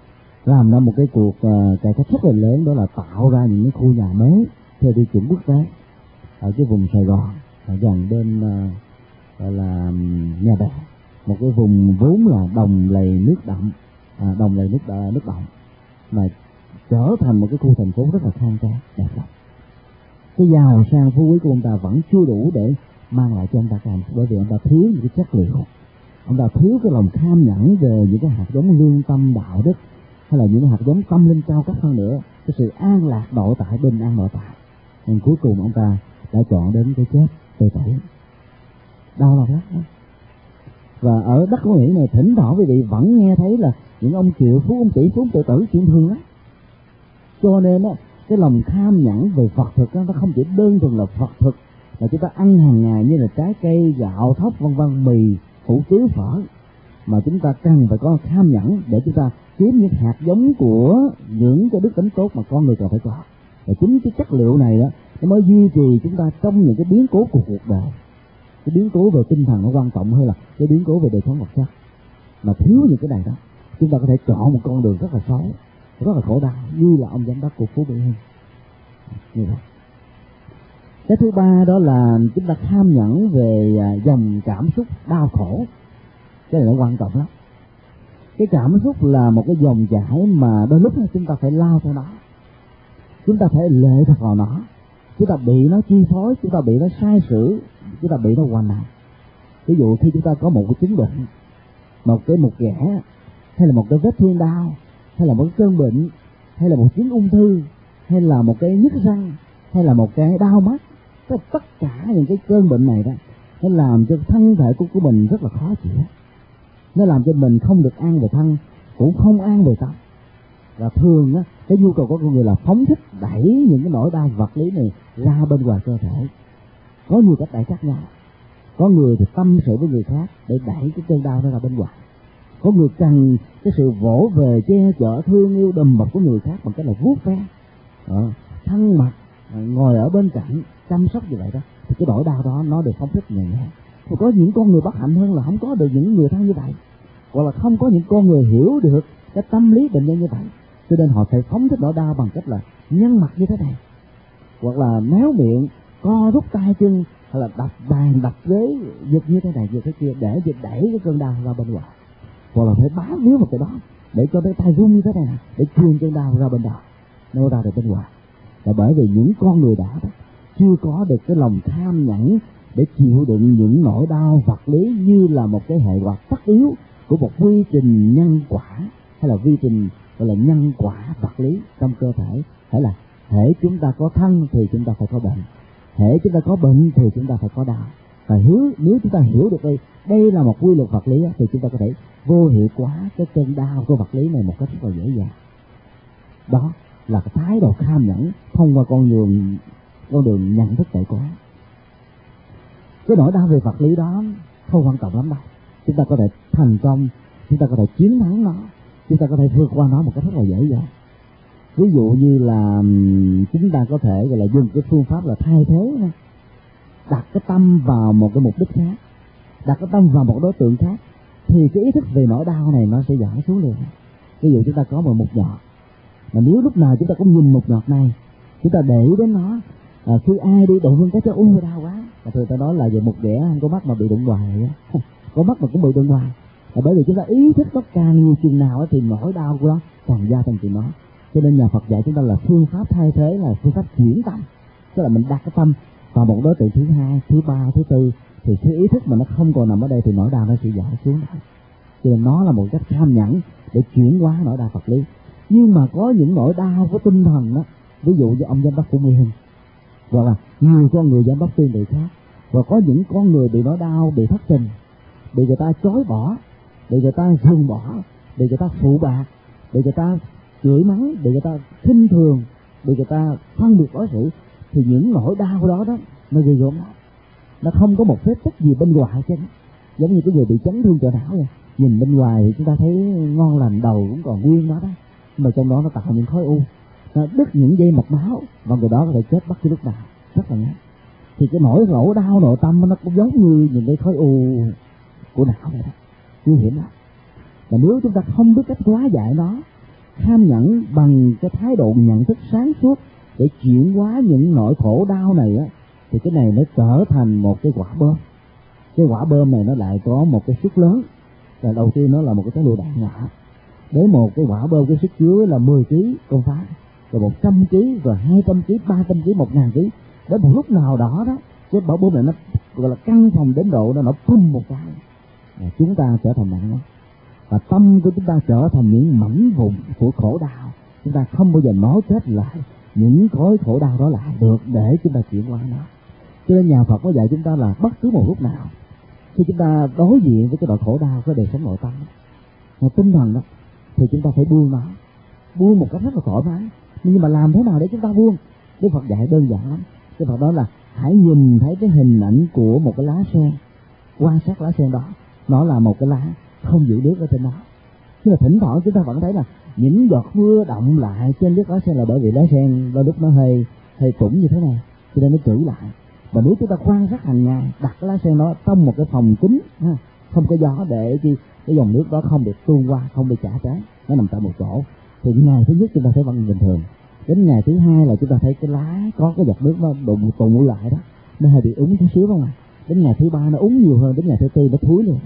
làm ra một cái cuộc cải cách rất là lớn, đó là tạo ra những cái khu nhà mới theo tiêu chuẩn quốc tế ở cái vùng Sài Gòn, ở gần bên gọi là Nhà Bè, một cái vùng vốn là đồng lầy nước đậm, đồng lầy nước động, mà trở thành một cái khu thành phố rất là khang trang đẹp lắm. Cái giàu sang phú quý của ông ta vẫn chưa đủ để mang lại cho ông ta càng, bởi vì ông ta thiếu những cái chất liệu, ông ta thiếu cái lòng tham nhẫn về những cái hạt giống lương tâm đạo đức, hay là những cái hạt giống tâm linh cao cấp hơn nữa, cái sự an lạc nội tại, bình an nội tại. Nên cuối cùng ông ta đã chọn đến cái chết tươi tẩy, đau lòng lắm. Và ở đất của Mỹ này thỉnh thoảng quý vị vẫn nghe thấy là những ông triệu phú, ông tỷ phú, ông tự tử chuyện thường lắm. Cho nên á, cái lòng tham nhẫn về vật thực đó, nó không chỉ đơn thuần là vật thực là chúng ta ăn hàng ngày như là trái cây, gạo, thóc, vân vân, mì, hủ tiếu, phở, mà chúng ta cần phải có tham nhẫn để chúng ta kiếm những hạt giống của những cái đức tính tốt mà con người cần phải có. Và chính cái chất liệu này đó nó mới duy trì chúng ta trong những cái biến cố của cuộc đời. Cái biến cố về tinh thần nó quan trọng hơn là cái biến cố về đời sống vật chất. Mà thiếu những cái này đó, chúng ta có thể chọn một con đường rất là xấu, rất là khổ đau, như là ông giám đốc của Phú Mỹ Hưng như vậy. Cái thứ ba đó là chúng ta tham nhẫn về dòng cảm xúc đau khổ. Cái này nó quan trọng lắm. Cái cảm xúc là một cái dòng chảy mà đôi lúc chúng ta phải lao theo nó, chúng ta phải lệ thuộc vào nó, chúng ta bị nó chi phối, chúng ta bị nó sai sử, chúng ta bị nó hoành hành. Ví dụ khi chúng ta có một cái chứng bệnh, một ghẻ, hay là một cái vết thương đau, hay là một cái cơn bệnh, hay là một chứng ung thư, hay là một cái nhức răng, hay là một cái đau mắt, tất cả những cái cơn bệnh này đó, nó làm cho thân thể của mình rất là khó chịu. Nó làm cho mình không được an về thân, cũng không an về tâm. Và thường á, cái nhu cầu của con người là phóng thích đẩy những cái nỗi đau vật lý này ra bên ngoài cơ thể. Có nhiều cách đẩy khác nhau. Có người thì tâm sự với người khác để đẩy cái cơn đau đó ra bên ngoài. Có người cần cái sự vỗ về, che chở, thương yêu, đùm bọc của người khác bằng cách là vuốt ve, thân mật, ngồi ở bên cạnh, chăm sóc như vậy đó. Thì cái nỗi đau đó nó được phóng thích nhẹ nhàng. Thì có những con người bất hạnh hơn là không có được những người thân như vậy, hoặc là không có những con người hiểu được cái tâm lý bệnh nhân như vậy, cho nên họ phải phóng thích nỗi đau bằng cách là nhăn mặt như thế này, hoặc là méo miệng, co rút tay chân, hay là đập bàn, đập ghế, giật như thế này, giật thế kia để đẩy cái cơn đau ra bên ngoài, hoặc là phải bám víu vào cái đó để cho cái tay run như thế này để truyền cơn đau ra bên ngoài, nó ra được bên ngoài. Là bởi vì những con người đã chưa có được cái lòng tham nhẫn để chịu đựng những nỗi đau vật lý như là một cái hệ quả tất yếu của một quy trình nhân quả, hay là quy trình gọi là nhân quả vật lý trong cơ thể. Phải là hễ chúng ta có thân thì chúng ta phải có bệnh, hễ chúng ta có bệnh thì chúng ta phải có đau. Và nếu chúng ta hiểu được đây là một quy luật vật lý thì chúng ta có thể vô hiệu hóa cái cơn đau của vật lý này một cách rất là dễ dàng. Đó là cái thái độ tham nhẫn thông qua con đường nhận thức tự có. Cái nỗi đau về vật lý đó không quan trọng lắm đâu. Chúng ta có thể thành công, chúng ta có thể chiến thắng nó, chúng ta có thể vượt qua nó một cách rất là dễ dàng. Ví dụ như là chúng ta có thể gọi là dùng cái phương pháp là thay thế, đặt cái tâm vào một cái mục đích khác, đặt cái tâm vào một đối tượng khác, thì cái ý thức về nỗi đau này nó sẽ giảm xuống liền. Ví dụ chúng ta có một nhọt, mà nếu lúc nào chúng ta cũng nhìn một nhọt này, chúng ta để đến nó, khi ai đi đụng cái đau quá, và thường ta nói là về một ghẻ không có mắt mà bị đụng hoài, có mắt mà cũng bị đụng hoài. Là bởi vì chúng ta ý thức nó càng nhiều chừng nào thì nỗi đau của nó càng gia tăng chừng đó. Cho nên nhà Phật dạy chúng ta là phương pháp thay thế là phương pháp chuyển tâm, tức là mình đặt cái tâm vào một đối tượng thứ hai, thứ ba, thứ tư, thì cái ý thức mà nó không còn nằm ở đây thì nỗi đau nó sẽ giảm xuống. Cho nên nó là một cách tham nhẫn để chuyển hóa nỗi đau vật lý. Nhưng mà có những nỗi đau của tinh thần đó, ví dụ như ông giám đốc Phú Mỹ Hưng, hoặc là nhiều con người giám đốc tương tự khác, và có những con người bị nỗi đau, bị thất tình, bị người ta chối bỏ, bị người ta ruồng bỏ, bị người ta phụ bạc, bị người ta chửi mắng, bị người ta khinh thường, bị người ta phân biệt đối xử, thì những nỗi đau đó nó ghê gớm lắm. Nó không có một phép tích gì bên ngoài chứ, giống như cái người bị chấn thương chỗ não vậy. Nhìn bên ngoài thì chúng ta thấy ngon lành, đầu cũng còn nguyên đó, mà trong đó nó tạo những khối u, nó đứt những dây mạch máu, và người đó có thể chết bất cứ lúc nào, rất là ngắn. Thì cái nỗi đau nội tâm nó cũng giống như những cái khối u của não vậy đó, nguy hiểm lắm. Và nếu chúng ta không biết cách hóa giải nó, tham nhẫn bằng cái thái độ nhận thức sáng suốt để chuyển hóa những nỗi khổ đau này á, thì cái này nó trở thành một cái quả bom. Cái quả bom này nó lại có một cái sức lớn. Và đầu tiên nó là một cái trái lựu đạn nhỏ. Để một cái quả bom cái sức chứa là 10 kg con phá, rồi 100 kg, rồi 200 kg, 300 kg, 1000 kg. Đến một lúc nào đó đó, cái quả bom này nó gọi là căng phòng đến độ nó pum một cái, chúng ta trở thành nặng nhất. Và tâm của chúng ta trở thành những mảnh vụn của khổ đau. Chúng ta không bao giờ nói kết lại những khối khổ đau đó lại được để chúng ta chuyển qua nó. Cho nên nhà Phật có dạy chúng ta là bất cứ một lúc nào khi chúng ta đối diện với cái nỗi khổ đau, cái đời sống nội tâm đó, tinh thần đó, thì chúng ta phải buông nó, buông một cách rất là thoải mái. Nhưng mà làm thế nào để chúng ta buông? Đức Phật dạy đơn giản lắm. Đức Phật đó là hãy nhìn thấy cái hình ảnh của một cái lá sen, quan sát lá sen đó, nó là một cái lá không giữ nước ở trên đó. Nhưng mà thỉnh thoảng chúng ta vẫn thấy là những giọt mưa đọng lại trên nước lá sen là bởi vì lá sen đôi lúc nó hơi trũng như thế này, cho nên nó trữ lại. Và nếu chúng ta quan sát hàng ngày, đặt cái lá sen đó trong một cái phòng kín, không có gió để cái dòng nước đó không được tuôn qua, không bị chảy trái, nó nằm tại một chỗ, thì ngày thứ nhất chúng ta thấy vẫn bình thường. Đến ngày thứ hai là chúng ta thấy cái lá có cái giọt nước nó đụng tụ lại đó, nó hơi bị úng chút xíu không à. Đến ngày thứ ba nó úng nhiều hơn, đến ngày thứ tư nó thúi liền.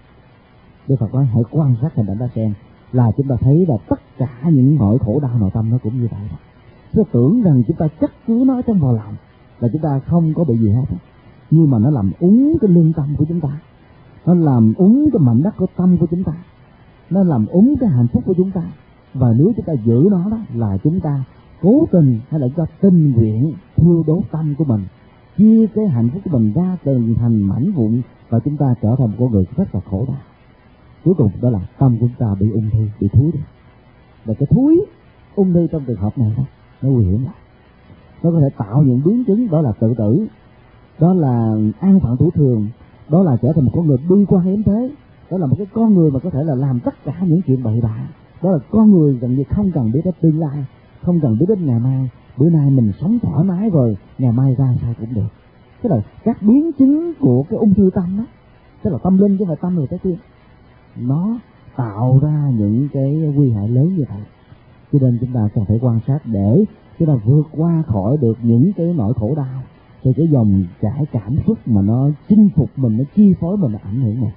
Đức Phật nói hãy quan sát hình ảnh lá sen là chúng ta thấy là tất cả những nỗi khổ đau nội tâm nó cũng như vậy đó. Chúng ta tưởng rằng chúng ta chất chứa nó trong vào lòng là chúng ta không có bị gì hết, nhưng mà nó làm úng cái lương tâm của chúng ta, nó làm úng cái mảnh đất của tâm của chúng ta, nó làm úng cái hạnh phúc của chúng ta. Và nếu chúng ta giữ nó đó là chúng ta cố tình hay là chúng ta tình nguyện thiêu đốt tâm của mình, chia cái hạnh phúc của mình ra từng thành mảnh vụn, và chúng ta trở thành một con người rất là khổ đau. Cuối cùng đó là tâm của chúng ta bị ung thư, bị thúi đi. Và cái thúi ung thư trong trường hợp này đó, nó nguy hiểm lắm. Nó có thể tạo những biến chứng, đó là tự tử, đó là an phận thủ thường, đó là trở thành một con người bi quan yếm thế, đó là một cái con người mà có thể là làm tất cả những chuyện bậy bạ, đó là con người gần như không cần biết đến tương lai, không cần biết đến ngày mai. Bữa nay mình sống thoải mái rồi, ngày mai ra sao cũng được. Tức là các biến chứng của cái ung thư tâm đó, tức là tâm linh chứ không phải tâm người trái tim, nó tạo ra những cái nguy hại lớn như vậy. Cho nên chúng ta cần phải quan sát để chúng ta vượt qua khỏi được những cái nỗi khổ đau, thì cái dòng chảy cảm xúc mà nó chinh phục mình, nó chi phối mình, nó ảnh hưởng mình.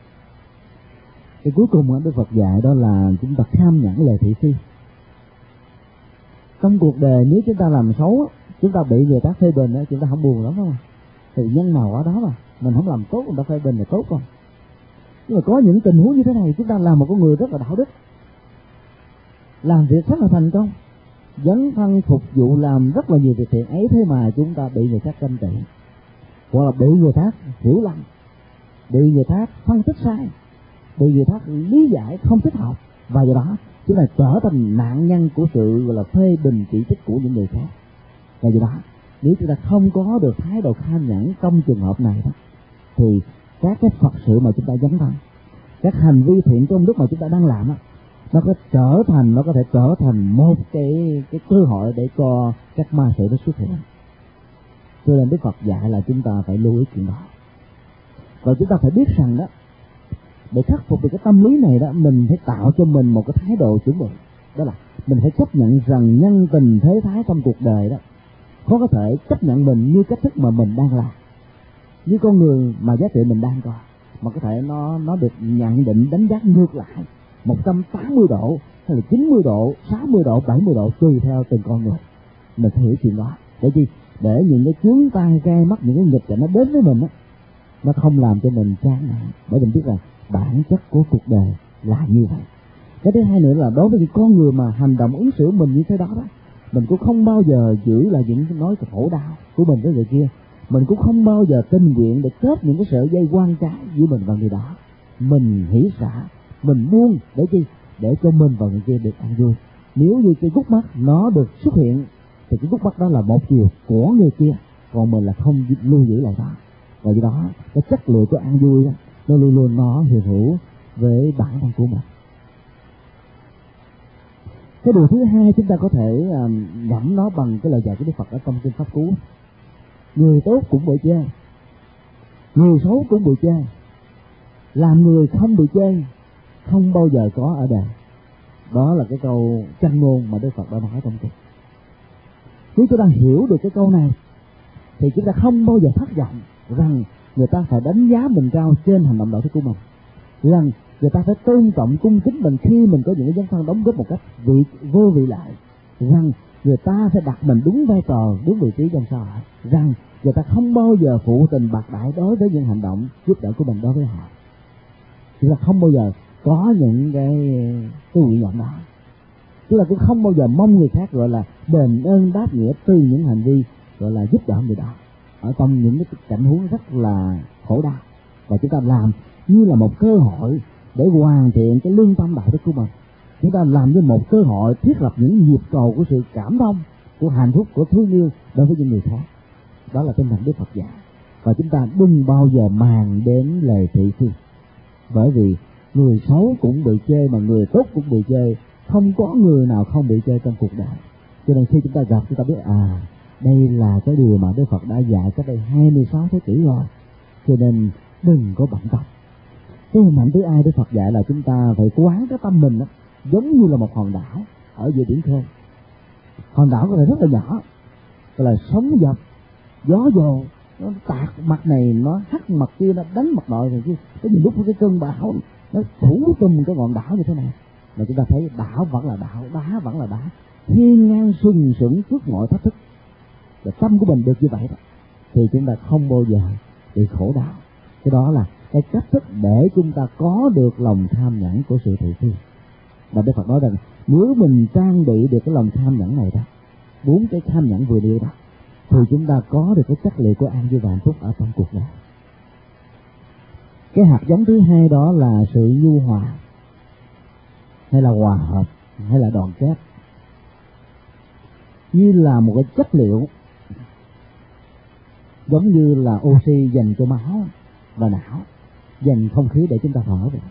Cái cuối cùng Đức Phật dạy đó là chúng ta kham nhẫn lệ thị phi. Trong cuộc đời nếu chúng ta làm xấu, chúng ta bị người ta phê bình, chúng ta không buồn lắm không? Thì nhân nào ở đó mà mình không làm tốt, người ta phê bình là tốt không? Nhưng mà có những tình huống như thế này, chúng ta là một con người rất là đạo đức, làm việc rất là thành công, dấn thân phục vụ, làm rất là nhiều việc thiện ấy, thế mà chúng ta bị người khác ganh tị, hoặc là bị người khác hiểu lầm, bị người khác phân tích sai, bị người khác lý giải không thích hợp, và do đó chúng ta trở thành nạn nhân của sự gọi là phê bình chỉ trích của những người khác. Và do đó nếu chúng ta không có được thái độ kham nhẫn trong trường hợp này đó, thì các cái Phật sự mà chúng ta dấn thân, các hành vi thiện trong lúc mà chúng ta đang làm đó, nó có thể trở thành một cái cơ hội để cho các ma sự nó xuất hiện. Cho nên Đức Phật dạy là chúng ta phải lưu ý chuyện đó. Và chúng ta phải biết rằng đó, để khắc phục được cái tâm lý này đó, mình phải tạo cho mình một cái thái độ chuẩn bị. Đó là mình phải chấp nhận rằng nhân tình thế thái trong cuộc đời đó khó có thể chấp nhận mình như cách thức mà mình đang làm, như con người mà giá trị mình đang có, mà có thể nó được nhận định đánh giá ngược lại 180 độ hay là 90 độ, 60 độ, 70 độ tùy theo từng con người. Mình phải hiểu chuyện đó để chi? Để những cái chướng tai gai mắt, những cái nghịch cảnh nó đến với mình đó, nó không làm cho mình chán nản, bởi mình biết là bản chất của cuộc đời là như vậy. Cái thứ hai nữa là đối với những con người mà hành động ứng xử mình như thế đó, mình cũng không bao giờ giữ là những nói khổ đau của mình với người kia. Mình cũng không bao giờ tình nguyện để kết những cái sợi dây quan trái giữa mình và người đó. Mình hỷ xả, mình buông để chi? Để cho mình và người kia được an vui. Nếu như cái gút mắt nó được xuất hiện thì cái gút mắt đó là một chiều của người kia, còn mình là không lưu giữ lại đó. Và do đó cái chất lượng của an vui đó, nó luôn luôn nó hiện hữu với bản thân của mình. Cái điều thứ hai chúng ta có thể nhẩm nó bằng cái lời dạy của Đức Phật ở trong kinh Pháp Cú. Người tốt cũng bị chê, người xấu cũng bị chê, làm người không bị chê không bao giờ có ở đời. Đó là cái câu châm ngôn mà Đức Phật đã nói trong kinh. Nếu chúng ta hiểu được cái câu này thì chúng ta không bao giờ thất vọng rằng người ta phải đánh giá mình cao trên hành động đạo đức của mình, rằng người ta phải tôn trọng cung kính mình khi mình có những cái dấn thân đóng góp một cách vô vị lại, rằng người ta phải đặt mình đúng vai trò, đúng vị trí trong xã hội, rằng người ta không bao giờ phụ tình bạc đãi đối với những hành động giúp đỡ của mình đối với họ. Chúng ta không bao giờ có những cái nguyện vọng đó. Chúng ta cũng không bao giờ mong người khác gọi là đền ơn đáp nghĩa từ những hành vi gọi là giúp đỡ người đó ở trong những cái cảnh huống rất là khổ đau, và chúng ta làm như là một cơ hội để hoàn thiện cái lương tâm đạo đức của mình. Chúng ta làm như một cơ hội thiết lập những nhịp cầu của sự cảm thông, của hạnh phúc, của thương yêu đối với những người khác. Đó là tinh thần Đức Phật dạy. Và chúng ta đừng bao giờ màng đến lời thị phi, bởi vì người xấu cũng bị chê mà người tốt cũng bị chê, không có người nào không bị chê trong cuộc đời. Cho nên khi chúng ta gặp, chúng ta biết đây là cái điều mà Đức Phật đã dạy cách đây 26 thế kỷ rồi. Cho nên đừng có bận tâm. Cái hình ảnh thứ hai Đức Phật dạy là chúng ta phải quán cái tâm mình đó, giống như là một hòn đảo ở giữa biển khơi. Hòn đảo có thể rất là nhỏ, gọi là sóng dập, gió dồn, nó tạt mặt này, nó hắt mặt kia, nó đánh mặt nọ rồi chứ. Có nhiều lúc cái cơn bão nó phủ tung cái ngọn đảo như thế này, mà chúng ta thấy đảo vẫn là đảo, đá vẫn là đá, hiên ngang sừng sững trước mọi thách thức. Và tâm của mình được như vậy đó, thì chúng ta không bao giờ bị khổ đau. Cái đó là cái cách thức để chúng ta có được lòng tham nhẫn của sự thị phi. Và Đức Phật nói rằng nếu mình trang bị được cái lòng tham nhẫn này đó, 4 cái tham nhẫn vừa nêu đó, thì chúng ta có được cái chất liệu của an vui và hạnh phúc ở trong cuộc đời. Cái hạt giống thứ hai đó là sự nhu hòa, hay là hòa hợp, hay là đoàn kết, như là một cái chất liệu giống như là oxy dành cho máu và não, dành không khí để chúng ta thở vậy.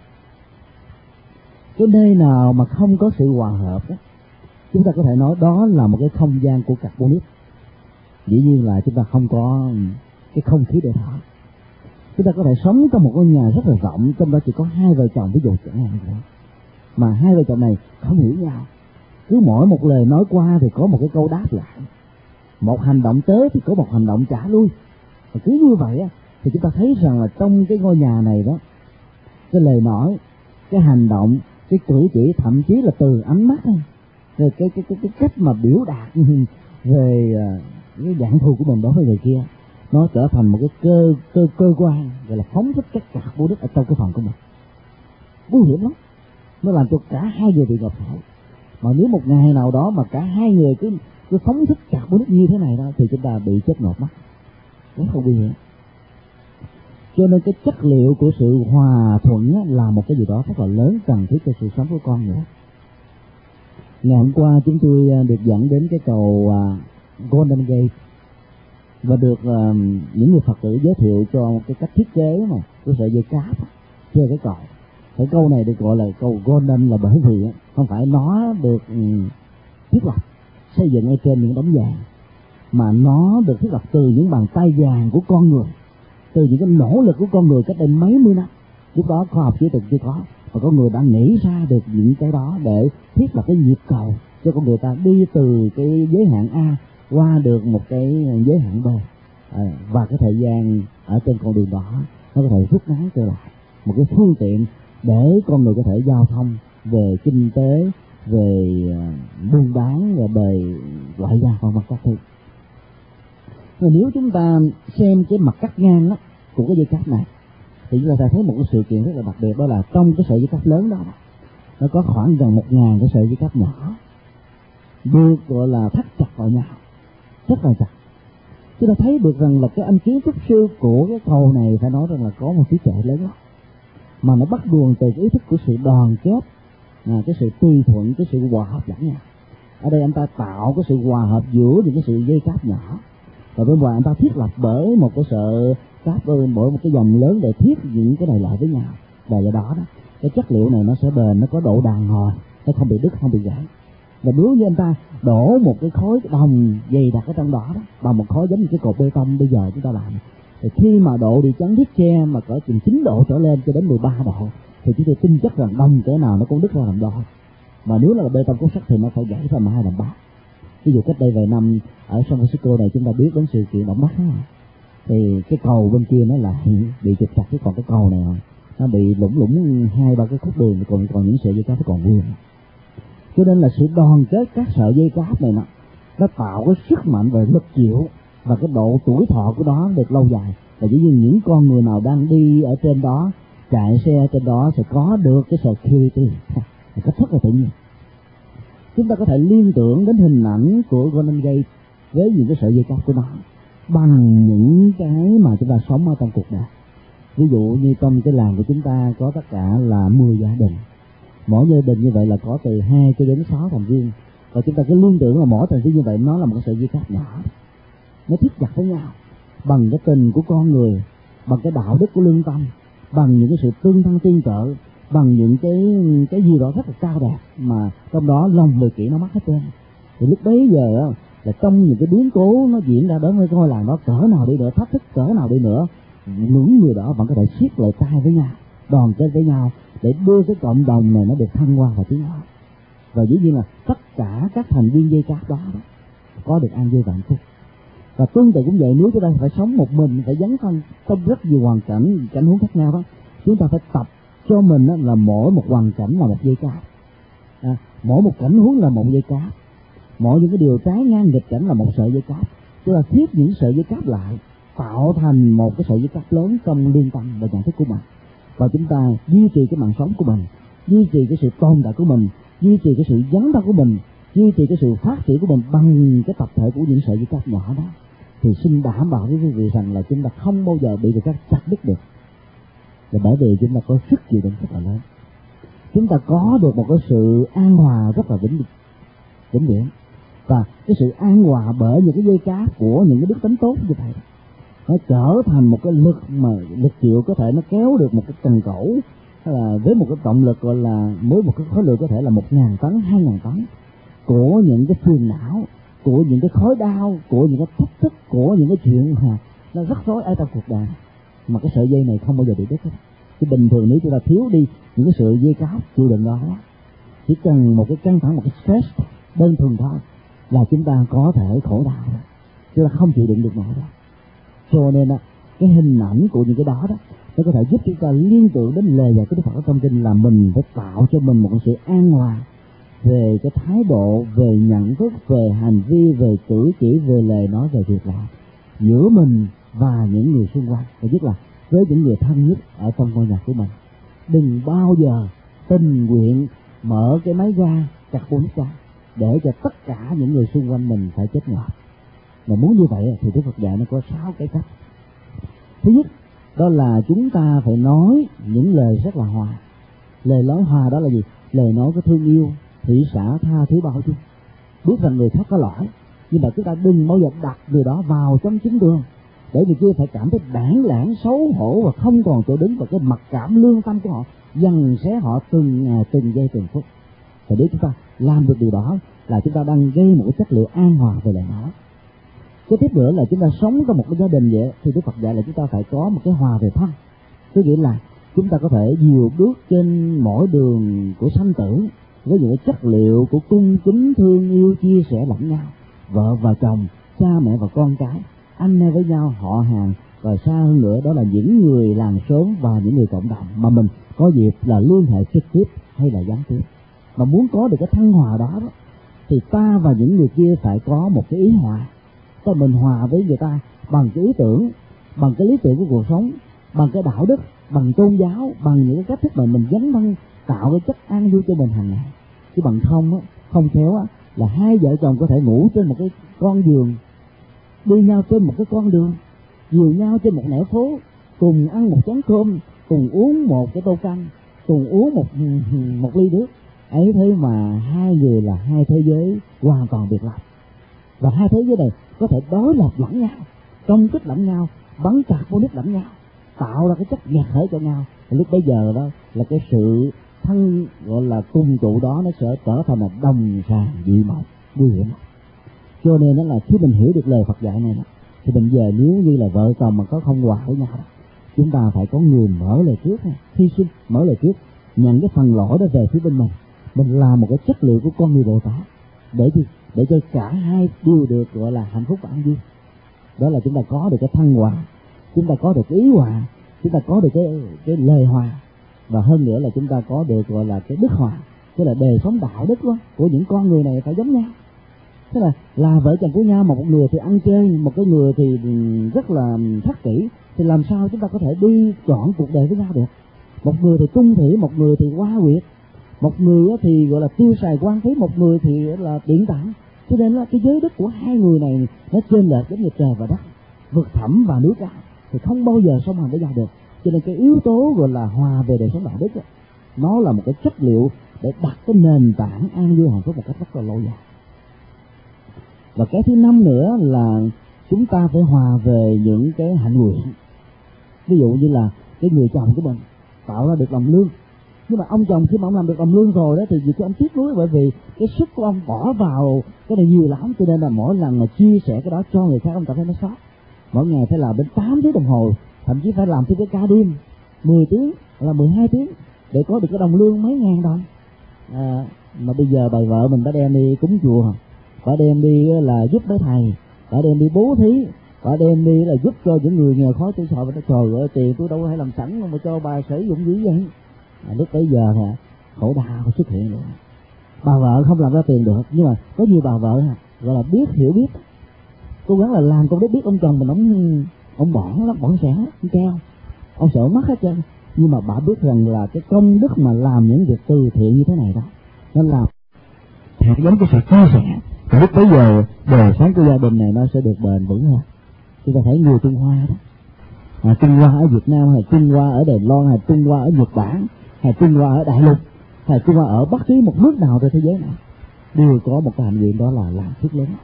Cái nơi nào mà không có sự hòa hợp đó, chúng ta có thể nói đó là một cái không gian của carbonic. Dĩ nhiên là chúng ta không có cái không khí để thở. Chúng ta có thể sống trong một ngôi nhà rất là rộng, trong đó chỉ có 2 vợ chồng, ví dụ chẳng hạn vậy, mà 2 vợ chồng này không hiểu nhau, cứ mỗi một lời nói qua thì có một cái câu đáp lại, một hành động tới thì có một hành động trả lui. Và cứ như vậy á, thì chúng ta thấy rằng là trong cái ngôi nhà này đó, cái lời nói, cái hành động, cái cử chỉ, thậm chí là từ ánh mắt, rồi cái cách mà biểu đạt về cái dạng thù của mình đối với người kia, nó trở thành một cái cơ quan gọi là phóng thích các carbonic ở trong cái phòng của mình. Nguy hiểm lắm, nó làm cho cả 2 người bị ngập thở. Mà nếu một ngày nào đó mà cả 2 người cứ phóng thích carbonic như thế này đó, thì chúng ta bị chết ngột mất, rất không nguy hiểm. Cho nên cái chất liệu của sự hòa thuận là một cái gì đó rất là lớn, cần thiết cho sự sống của con người. Ngày hôm qua chúng tôi được dẫn đến cái cầu Golden Gate và được những người Phật tử giới thiệu cho cái cách thiết kế mà của sợi dây cáp trên cái cầu. Cái câu này được gọi là cầu Golden là bởi vì không phải nó được thiết lập xây dựng ở trên những đống vàng, mà nó được thiết lập từ những bàn tay vàng của con người, từ những cái nỗ lực của con người cách đây mấy mươi năm. Lúc đó khoa học kỹ thuật chưa có, và con người đã nghĩ ra được những cái đó để thiết lập cái nhịp cầu cho con người ta đi từ cái giới hạn A qua được một cái giới hạn B, và cái thời gian ở trên con đường đó nó có thể rút ngắn trở lại, một cái phương tiện để con người có thể giao thông về kinh tế, về buôn bán và về ngoại giao và các thứ. Và nếu chúng ta xem cái mặt cắt ngang đó của cái dây cáp này, thì chúng ta sẽ thấy một cái sự kiện rất là đặc biệt, đó là trong cái sợi dây cáp lớn đó, nó có khoảng gần 1000 cái sợi dây cáp nhỏ được gọi là thắt chặt vào nhau rất là chặt. Chúng ta thấy được rằng là cái anh kiến trúc sư của cái cầu này phải nói rằng là có một trí tuệ lớn lắm, mà nó bắt nguồn từ cái ý thức của sự đoàn kết, cái sự tùy thuận, cái sự hòa hợp lẫn nhau. Ở đây anh ta tạo cái sự hòa hợp giữa những cái sợi dây cáp nhỏ, và bên ngoài anh ta thiết lập bởi một cái sợi cáp, bởi một cái dòng lớn để thiết những cái này lại với nhau. Và do đó cái chất liệu này nó sẽ bền, nó có độ đàn hồi, nó không bị đứt, không bị gãy. Và nếu như anh ta đổ một cái khối đồng dày đặc ở trong đó bằng một khối giống như cái cột bê tông bây giờ chúng ta làm, thì khi mà độ địa chấn thiết xe mà cỡ chừng 9 độ trở lên cho đến 13 độ, thì chúng tôi tin chắc rằng đồng cỡ nào nó cũng đứt ra làm đôi. mà nếu là bê tông cốt sắt thì nó phải gãy thành 2 làm 3. Ví dụ cách đây vài năm ở San Francisco này chúng ta biết đến sự kiện động đất đó, thì cái cầu bên kia nó lại bị trục trặc, chứ còn cái cầu này nó bị lủng 2-3 cái khúc đường, còn những sợi dây cáp nó còn nguyên. Cho nên là sự đoàn kết các sợi dây cáp này nó tạo cái sức mạnh về lực chịu và cái độ tuổi thọ của nó được lâu dài. Và dĩ nhiên những con người nào đang đi ở trên đó, chạy xe trên đó sẽ có được cái security một cách rất là tự nhiên. Chúng ta có thể liên tưởng đến hình ảnh của Golden Gate với những cái sợi dây cáp của nó bằng những cái mà chúng ta sống ở trong cuộc đời. Ví dụ như trong cái làng của chúng ta có tất cả là 10 gia đình. Mỗi gia đình như vậy là có từ 2 cho đến 6 thành viên. Và chúng ta cứ liên tưởng là mỗi thành viên như vậy nó là một sợi dây cáp nhỏ, nó thiết chặt với nhau bằng cái tình của con người, bằng cái đạo đức của lương tâm, bằng những cái sự tương thân tương trợ, bằng những cái gì đó rất là cao đẹp mà trong đó lòng người kỹ nó mắc hết trơn. Thì lúc bấy giờ là trong những cái biến cố nó diễn ra đến với ngôi làng đó cỡ nào đi nữa, thách thức cỡ nào đi nữa, những người đó vẫn có thể siết lại tay với nhau, đoàn kết với nhau để đưa cái cộng đồng này nó được thăng hoa và tiến hóa. Và dĩ nhiên là tất cả các thành viên dây cáp đó có được an vui và hạnh phúc. Và tương tự cũng vậy, nếu chúng ta phải sống một mình, phải dấn thân trong rất nhiều hoàn cảnh huống khác nhau đó, chúng ta phải tập cho mình là mỗi một hoàn cảnh là một dây cáp, mỗi một cảnh huống là một dây cáp, mỗi những cái điều trái ngang nghịch cảnh là một sợi dây cáp. Chúng ta thiết những sợi dây cáp lại tạo thành một cái sợi dây cáp lớn trong lương tâm và nhận thức của mình, và chúng ta duy trì cái mạng sống của mình, duy trì cái sự tồn tại của mình, duy trì cái sự dấn thân của mình, duy trì cái sự phát triển của mình bằng cái tập thể của những sợi dây cáp nhỏ đó, thì xin đảm bảo với quý vị rằng là chúng ta không bao giờ bị người khác chặt đứt được. Là bởi vì chúng ta có sức chịu đựng rất là lớn, chúng ta có được một cái sự an hòa rất là vĩnh viễn, và cái sự an hòa bởi những cái dây cáp của những cái đức tính tốt như vậy nó trở thành một cái lực mà lực chịu có thể nó kéo được một cái cần cẩu, hay là với một cái trọng lực gọi là mỗi một cái khối lượng có thể là 1.000 tấn, 2.000 tấn của những cái phiền não, của những cái khối đau, của những cái thách thức, của những cái chuyện mà nó rắc rối ở trong cuộc đời, mà cái sợi dây này không bao giờ bị đứt hết. Chứ bình thường nếu chúng ta thiếu đi những cái sợi dây cáp chịu đựng đó, chỉ cần một cái căng thẳng, một cái stress đơn thuần thôi là chúng ta có thể khổ đau, chúng ta không chịu đựng được nổi đó. Cho nên cái hình ảnh của những cái đó nó có thể giúp chúng ta liên tưởng đến lời dạy của Đức Phật trong kinh là mình phải tạo cho mình một sự an hòa về cái thái độ, về nhận thức, về hành vi, về cử chỉ, về lời nói, về việc làm giữa mình và những người xung quanh, và nhất là với những người thân nhất ở trong ngôi nhà của mình. Đừng bao giờ tình nguyện mở cái máy ga carbonic ra để cho tất cả những người xung quanh mình phải chết ngọt. Mà muốn như vậy thì Đức Phật dạy nó có 6 cái cách. Thứ nhất, đó là chúng ta phải nói những lời rất là hòa. Lời nói hòa đó là gì? Lời nói có thương yêu, thị xã, tha thứ, bao dung. Biết rằng người khác có lỗi, nhưng mà chúng ta đừng bao giờ đặt người đó vào trong chính đường để người kia phải cảm thấy đảng lãng, xấu hổ và không còn chỗ đứng, và cái mặc cảm lương tâm của họ dằn xé họ từng ngày, từng giây, từng phút. Và nếu chúng ta làm được điều đó là chúng ta đang gây một cái chất liệu an hòa về lời nói. Cái tiếp nữa là chúng ta sống trong một cái gia đình vậy thì Đức Phật dạy là chúng ta phải có một cái hòa về thân. Tức nghĩa là chúng ta có thể dìu bước trên mỗi đường của sanh tử với những cái chất liệu của cung kính, thương yêu, chia sẻ lẫn nhau, vợ và chồng, cha mẹ và con cái, anh em với nhau, họ hàng, và xa hơn nữa đó là những người làng xóm và những người cộng đồng mà mình có dịp là liên hệ trực tiếp hay là gián tiếp. Mà muốn có được cái thân hòa đó thì ta và những người kia phải có một cái ý hòa. Tức mình hòa với người ta bằng cái ý tưởng, bằng cái lý tưởng của cuộc sống, bằng cái đạo đức, bằng tôn giáo, bằng những cái cách thức mà mình dấn thân tạo cái chất an vui cho mình hàng ngày. Chứ bằng không khéo là hai vợ chồng có thể ngủ trên một cái con giường, đi nhau trên một cái con đường, dìu nhau trên một nẻo phố, cùng ăn một chén cơm, cùng uống một cái tô canh, cùng uống một ly nước. Ấy thế mà hai người là hai thế giới hoàn toàn biệt lập, và hai thế giới này có thể đối lập lẫn nhau, công kích lẫn nhau, bắn carbonic lẫn nhau, tạo ra cái chất nhạt thể cho nhau. Lúc bấy giờ đó là cái sự thân gọi là cùng trụ đó nó sẽ trở thành một đồng sàng dị mộng nguy hiểm. Cho nên đó là khi mình hiểu được lời Phật dạy này thì mình về nếu như là vợ chồng mà có không hòa với nhau, chúng ta phải có người mở lời trước, hy sinh mở lời trước, nhận cái phần lỗi đó về phía bên mình, mình làm một cái chất liệu của con người Bồ Tát để cho cả hai đều được gọi là hạnh phúc và an vui. Đó là chúng ta có được cái thân hòa, chúng ta có được cái ý hòa, chúng ta có được cái lời hòa, và hơn nữa là chúng ta có được gọi là cái đức hòa, tức là đời sống đạo đức của những con người này phải giống nhau. Tức là vợ chồng của nhau, một người thì ăn chơi, một cái người thì rất là khắc kỷ, thì làm sao chúng ta có thể đi chọn cuộc đời với nhau được? Một người thì trung thủy, một người thì hoa quyệt, một người thì gọi là tiêu xài quan phí, một người thì là tiện tạng. Cho nên là cái giới đức của hai người này nó chênh lệch giống như trời và đất, vực thẳm và núi cao, thì không bao giờ song hành với nhau được. Cho nên cái yếu tố gọi là hòa về đời sống đạo đức nó là một cái chất liệu để đặt cái nền tảng an vui hạnh phúc một cách rất là lâu dài. Và cái thứ năm nữa là chúng ta phải hòa về những cái hạnh nguyện. Ví dụ như là cái người chồng của mình tạo ra được đồng lương, nhưng mà ông chồng khi mà ông làm được đồng lương rồi đó thì vì cho ông tiếc nuối, bởi vì cái sức của ông bỏ vào cái này nhiều lắm, cho nên là mỗi lần mà chia sẻ cái đó cho người khác ông cảm thấy nó sót. Mỗi ngày phải làm đến 8 tiếng đồng hồ, thậm chí phải làm thêm cái ca đêm 10 tiếng hoặc là 12 tiếng để có được cái đồng lương mấy ngàn đồng. Mà bây giờ bà vợ mình đã đem đi cúng chùa, bà đem đi là giúp mấy thầy, bà đem đi bố thí, bà đem đi là giúp cho những người nghèo khó. Tôi sợ nó trời ơi, tiền tôi đâu có thể làm sẵn mà cho bà sử dụng dữ vậy. Lúc bấy giờ nè, khổ đau xuất hiện nữa. Bà vợ không làm ra tiền được, nhưng mà có nhiều bà vợ gọi là hiểu biết, cố gắng là làm công đức, biết ông chồng mình ông bỏng lắm, bỏng sẻn ông treo, ông sợ mất hết trơn. Nhưng mà bà biết rằng là cái công đức mà làm những việc từ thiện như thế này đó, nên làm hạt giống cái sự chia sẻ. Và lúc bấy giờ đời sống của gia đình này nó sẽ được bền vững hơn. Chúng ta thấy người Trung Hoa đó, Trung Hoa ở Việt Nam, hay Trung Hoa ở Đài Loan, hay Trung Hoa ở Nhật Bản, hay Trung Hoa ở Đại Lục, hay Trung Hoa ở bất kỳ một nước nào trên thế giới này, đều có một cái hành nguyện, đó là làm phước lớn.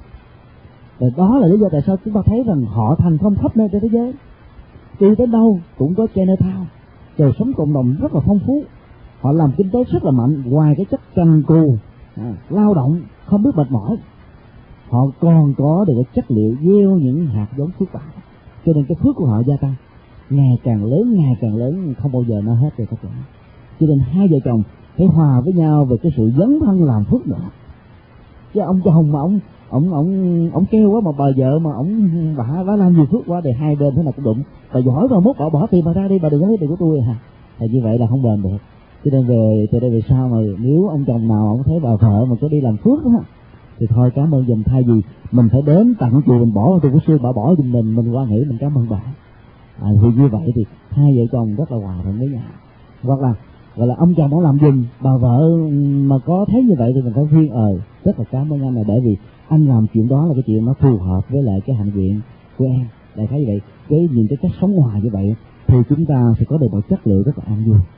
Và đó là lý do tại sao chúng ta thấy rằng họ thành công khắp nơi trên thế giới. Đi tới đâu cũng có Chinatown, đời sống cộng đồng rất là phong phú. Họ làm kinh tế rất là mạnh, ngoài cái chất cần cù, lao động không biết mệt mỏi, họ còn có được cái chất liệu gieo những hạt giống phước báo. Cho nên cái phước của họ gia tăng ngày càng lớn, không bao giờ nó hết được tất cả. Cho nên hai vợ chồng phải hòa với nhau về cái sự dấn thân làm phước nữa. Chứ ông chồng mà ông kêu quá, mà bà vợ mà bà làm nhiều phước quá, thì hai bên thế nào cũng đụng. Bà giỏi bà mốt bà bỏ tiền bà ra đi, bà đừng có lấy tiền của tôi thì như vậy là không bền được. Cho nên từ đây về sau mà nếu ông chồng nào ông thấy bà vợ mà có đi làm phước đó, thì thôi cảm ơn dùm, thay vì mình phải đến tặng chùa mình bỏ tôi của xưa, bà bỏ giùm mình quan nghĩ mình cảm ơn bà. Thì như vậy thì hai vợ chồng rất là hòa thuận với nhau. Hoặc là gọi là ông chồng ông làm giùm, bà vợ mà có thấy như vậy thì mình phải khuyên rất là cảm ơn anh này, bởi vì anh làm chuyện đó là cái chuyện nó phù hợp với lại cái hạnh nguyện của em. Đại khái vậy, những cái cách sống hòa như vậy thì chúng ta sẽ có được một chất liệu rất là an vui.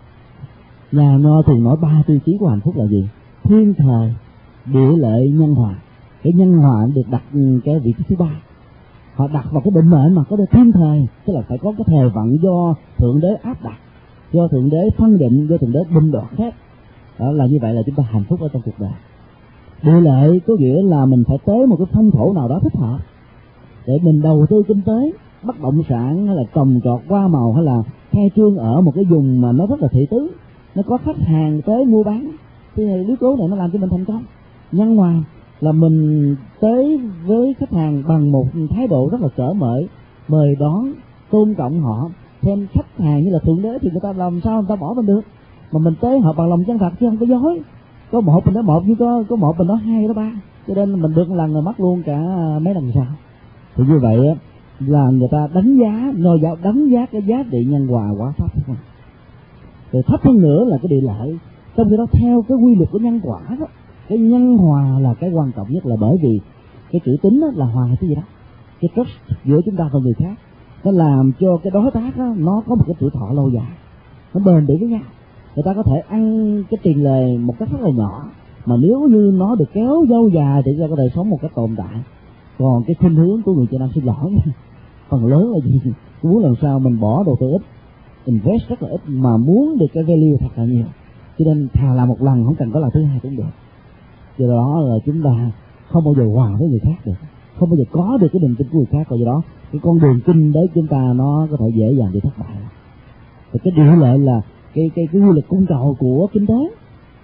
Nhà Nho thường nói 3 tiêu chí của hạnh phúc là gì? Thiên thời, địa lợi, nhân hòa. Cái nhân hòa được đặt cái vị trí thứ 3. Họ đặt vào cái định mệnh mà có được thiên thời, tức là phải có cái thời vận do thượng đế áp đặt, do thượng đế phân định, do thượng đế binh đoạt hết. Đó là như vậy là chúng ta hạnh phúc ở trong cuộc đời. Địa lợi có nghĩa là mình phải tới một cái phong thổ nào đó thích hợp để mình đầu tư kinh tế, bất động sản hay là trồng trọt hoa màu, hay là khai trương ở một cái vùng mà nó rất là thị tứ, nó có khách hàng tới mua bán, thì yếu tố này nó làm cho mình thành công. Nhân hòa là mình tới với khách hàng bằng một thái độ rất là cởi mở, mời đón, tôn trọng họ, thêm khách hàng như là thượng đế thì người ta làm sao người ta bỏ mình được, mà mình tới họ bằng lòng chân thật chứ không có dối. Có một mình đó một, nhưng có một mình đó hai đó ba, cho nên mình được lần là mất luôn cả mấy lần sau. Thì như vậy là người ta đánh giá cái giá trị nhân hòa quá thấp. Rồi thấp hơn nữa là cái địa lợi. Trong khi đó theo cái quy luật của nhân quả đó, cái nhân hòa là cái quan trọng nhất, là bởi vì cái chữ tín là hòa cái gì đó, cái trust giữa chúng ta và người khác, nó làm cho cái đối tác đó, nó có một cái tuổi thọ lâu dài, nó bền bỉ với nhau. Người ta có thể ăn cái tiền lời một cách rất là nhỏ, mà nếu như nó được kéo lâu dài thì chúng ta có thể sống một cách tồn tại. Còn cái khuynh hướng của người Việt Nam xin lỗi phần lớn là gì? Muốn làm sao mình bỏ đầu tư ít, invest rất là ít mà muốn được cái value thật là nhiều, cho nên thà làm một lần không cần có lần thứ hai cũng được. Do đó là chúng ta không bao giờ hòa với người khác được, không bao giờ có được cái niềm tin của người khác, và do đó cái con đường kinh đấy chúng ta nó có thể dễ dàng bị thất bại. Và cái địa lợi là cái quy luật cung cầu của kinh tế.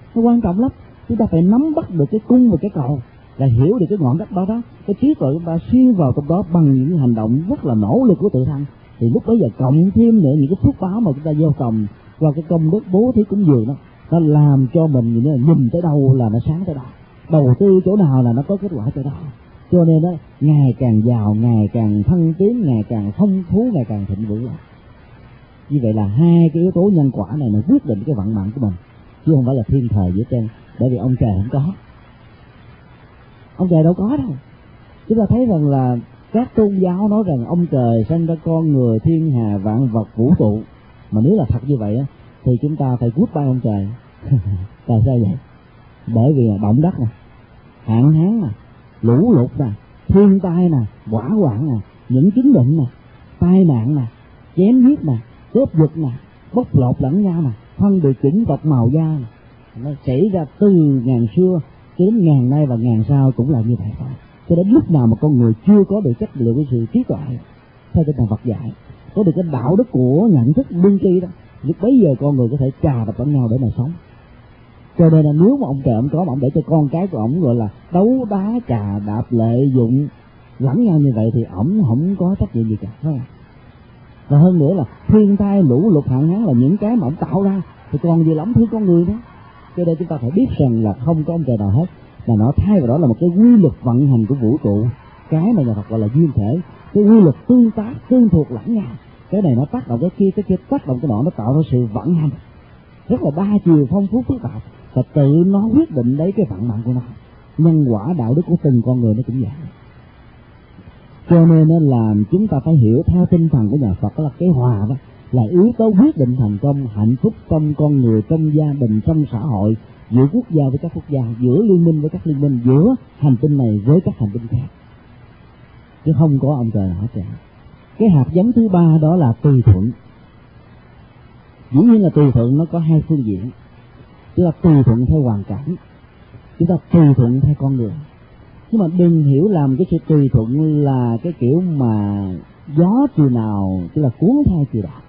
nó quan trọng lắm. Chúng ta phải nắm bắt được cái cung và cái cầu, là hiểu được cái ngọn đất đó, cái trí tuệ chúng ta xuyên vào trong đó bằng những hành động rất là nỗ lực của tự thân. Thì lúc bấy giờ cộng thêm nữa những cái phước báo mà chúng ta gieo trồng vào cái công đức bố thí cúng dường đó, nó làm cho mình nhìn tới đâu là nó sáng tới đâu, đầu tư chỗ nào là nó có kết quả tới đó. Cho nên đó, ngày càng giàu, ngày càng thăng tiến, ngày càng phong phú, ngày càng thịnh vượng. Như vậy là hai cái yếu tố nhân quả này nó quyết định cái vận mệnh của mình, chứ không phải là thiên thời dễ trên. Bởi vì ông trời không có, ông trời đâu có đâu. Chúng ta thấy rằng là các tôn giáo nói rằng ông trời sinh ra con người, thiên hà vạn vật vũ trụ, mà nếu là thật như vậy á thì chúng ta phải goodbye ông trời. Tại sao vậy? Bởi vì động đất nè, hạn hán nè, lũ lụt nè, thiên tai nè, hỏa hoạn nè, những chứng bệnh nè, tai nạn nè, chém giết nè, cướp giật nè, bóc lột lẫn nhau nè, phân biệt chủng tộc màu da nè, nó xảy ra từ ngàn xưa cho đến ngàn nay và ngàn sau cũng là như vậy thôi. Cho đến lúc nào mà con người chưa có được chất lượng của sự trí tuệ theo tinh thần Phật dạy, có được cái đạo đức của nhận thức lương tri đó, lúc bấy giờ con người có thể chà đập lẫn nhau để mà sống. Cho nên là nếu mà ông trời ông có, mà ông để cho con cái của ông gọi là đấu đá chà đạp lợi dụng lẫn nhau như vậy thì ổng không có trách nhiệm gì cả, phải không? Và hơn nữa là thiên tai lũ lụt hạn hán là những cái mà ông tạo ra, thì còn gì lắm thứ con người đó. Cho nên chúng ta phải biết rằng là không có ông trời nào hết, mà nó thay vào đó là một cái quy luật vận hành của vũ trụ. Cái mà nhà Phật gọi là duyên thể, cái quy luật tương tác tương thuộc lẫn nhau. Cái này nó tác động cái kia tác động cái nọ, nó tạo ra sự vận hành rất là đa chiều, phong phú phức tạp, và tự nó quyết định lấy cái vận mệnh của nó. Nhân quả đạo đức của từng con người nó cũng vậy. Cho nên là chúng ta phải hiểu theo tinh thần của nhà Phật, đó là cái hòa đó là yếu tố quyết định thành công hạnh phúc trong con người, trong gia đình, trong xã hội, giữa quốc gia với các quốc gia, giữa liên minh với các liên minh, giữa hành tinh này với các hành tinh khác, chứ không có ông trời nào hết cả. Cái hạt giống thứ ba đó là tùy thuận. Dĩ nhiên là tùy thuận nó có hai phương diện. Chúng ta tùy thuận theo hoàn cảnh, chúng ta tùy thuận theo con người. Nhưng mà đừng hiểu làm cái sự tùy thuận là cái kiểu mà gió chiều nào tức là cuốn theo chiều đó.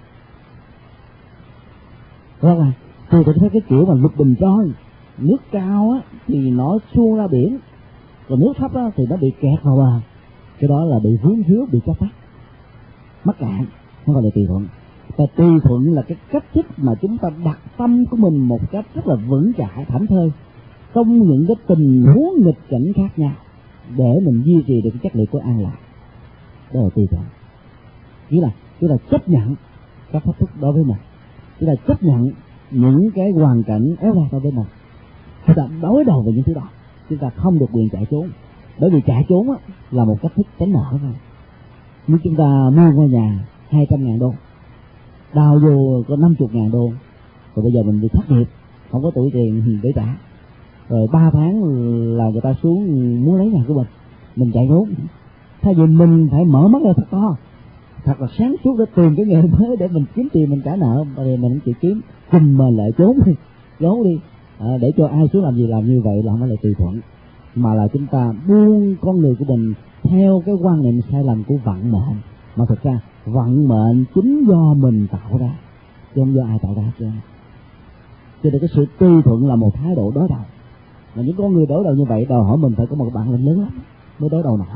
Đó là tùy thuận theo cái kiểu mà lục bình trôi, nước cao á thì nó xuông ra biển, còn nước thấp á thì nó bị kẹt vào bờ. Cái đó là bị vướng víu, bị chấp tắc, mắc cạn, không phải là tùy thuận. Và tùy thuận là cái cách thức mà chúng ta đặt tâm của mình một cách rất là vững chãi, thảnh thơi trong những cái tình huống nghịch cảnh khác nhau, để mình duy trì được cái chất liệu của an lạc. Đó là tùy thuận. Nghĩa là chúng ta chấp nhận các thách thức đối với mình, chúng ta chấp nhận những cái hoàn cảnh éo le đối với mình, chúng ta đối đầu với những thứ đó. Chúng ta không được quyền chạy trốn, bởi vì chạy trốn á là một cách thức tránh nợ thôi. Nếu chúng ta mua ngôi nhà 200.000 đô, đào vô có 50.000 đô, rồi bây giờ mình bị thất nghiệp, không có tuổi tiền để trả, rồi 3 tháng là người ta xuống muốn lấy nhà của mình chạy trốn. Thay vì mình phải mở mắt ra thật to, thật là sáng suốt để tìm cái nghề mới để mình kiếm tiền mình trả nợ, rồi mình không chịu kiếm, cùng mà lại trốn đi, để cho ai xuống làm gì làm như vậy là không phải là tùy thuận, mà là chúng ta buông con người của mình theo cái quan niệm sai lầm của vận mệnh. Mà thực ra vận mệnh chính do mình tạo ra, chứ không do ai tạo ra chứ. Cho nên cái sự tùy thuận là một thái độ đối đầu, mà những con người đối đầu như vậy đòi hỏi mình phải có một bản lĩnh lớn lắm mới đối đầu nổi.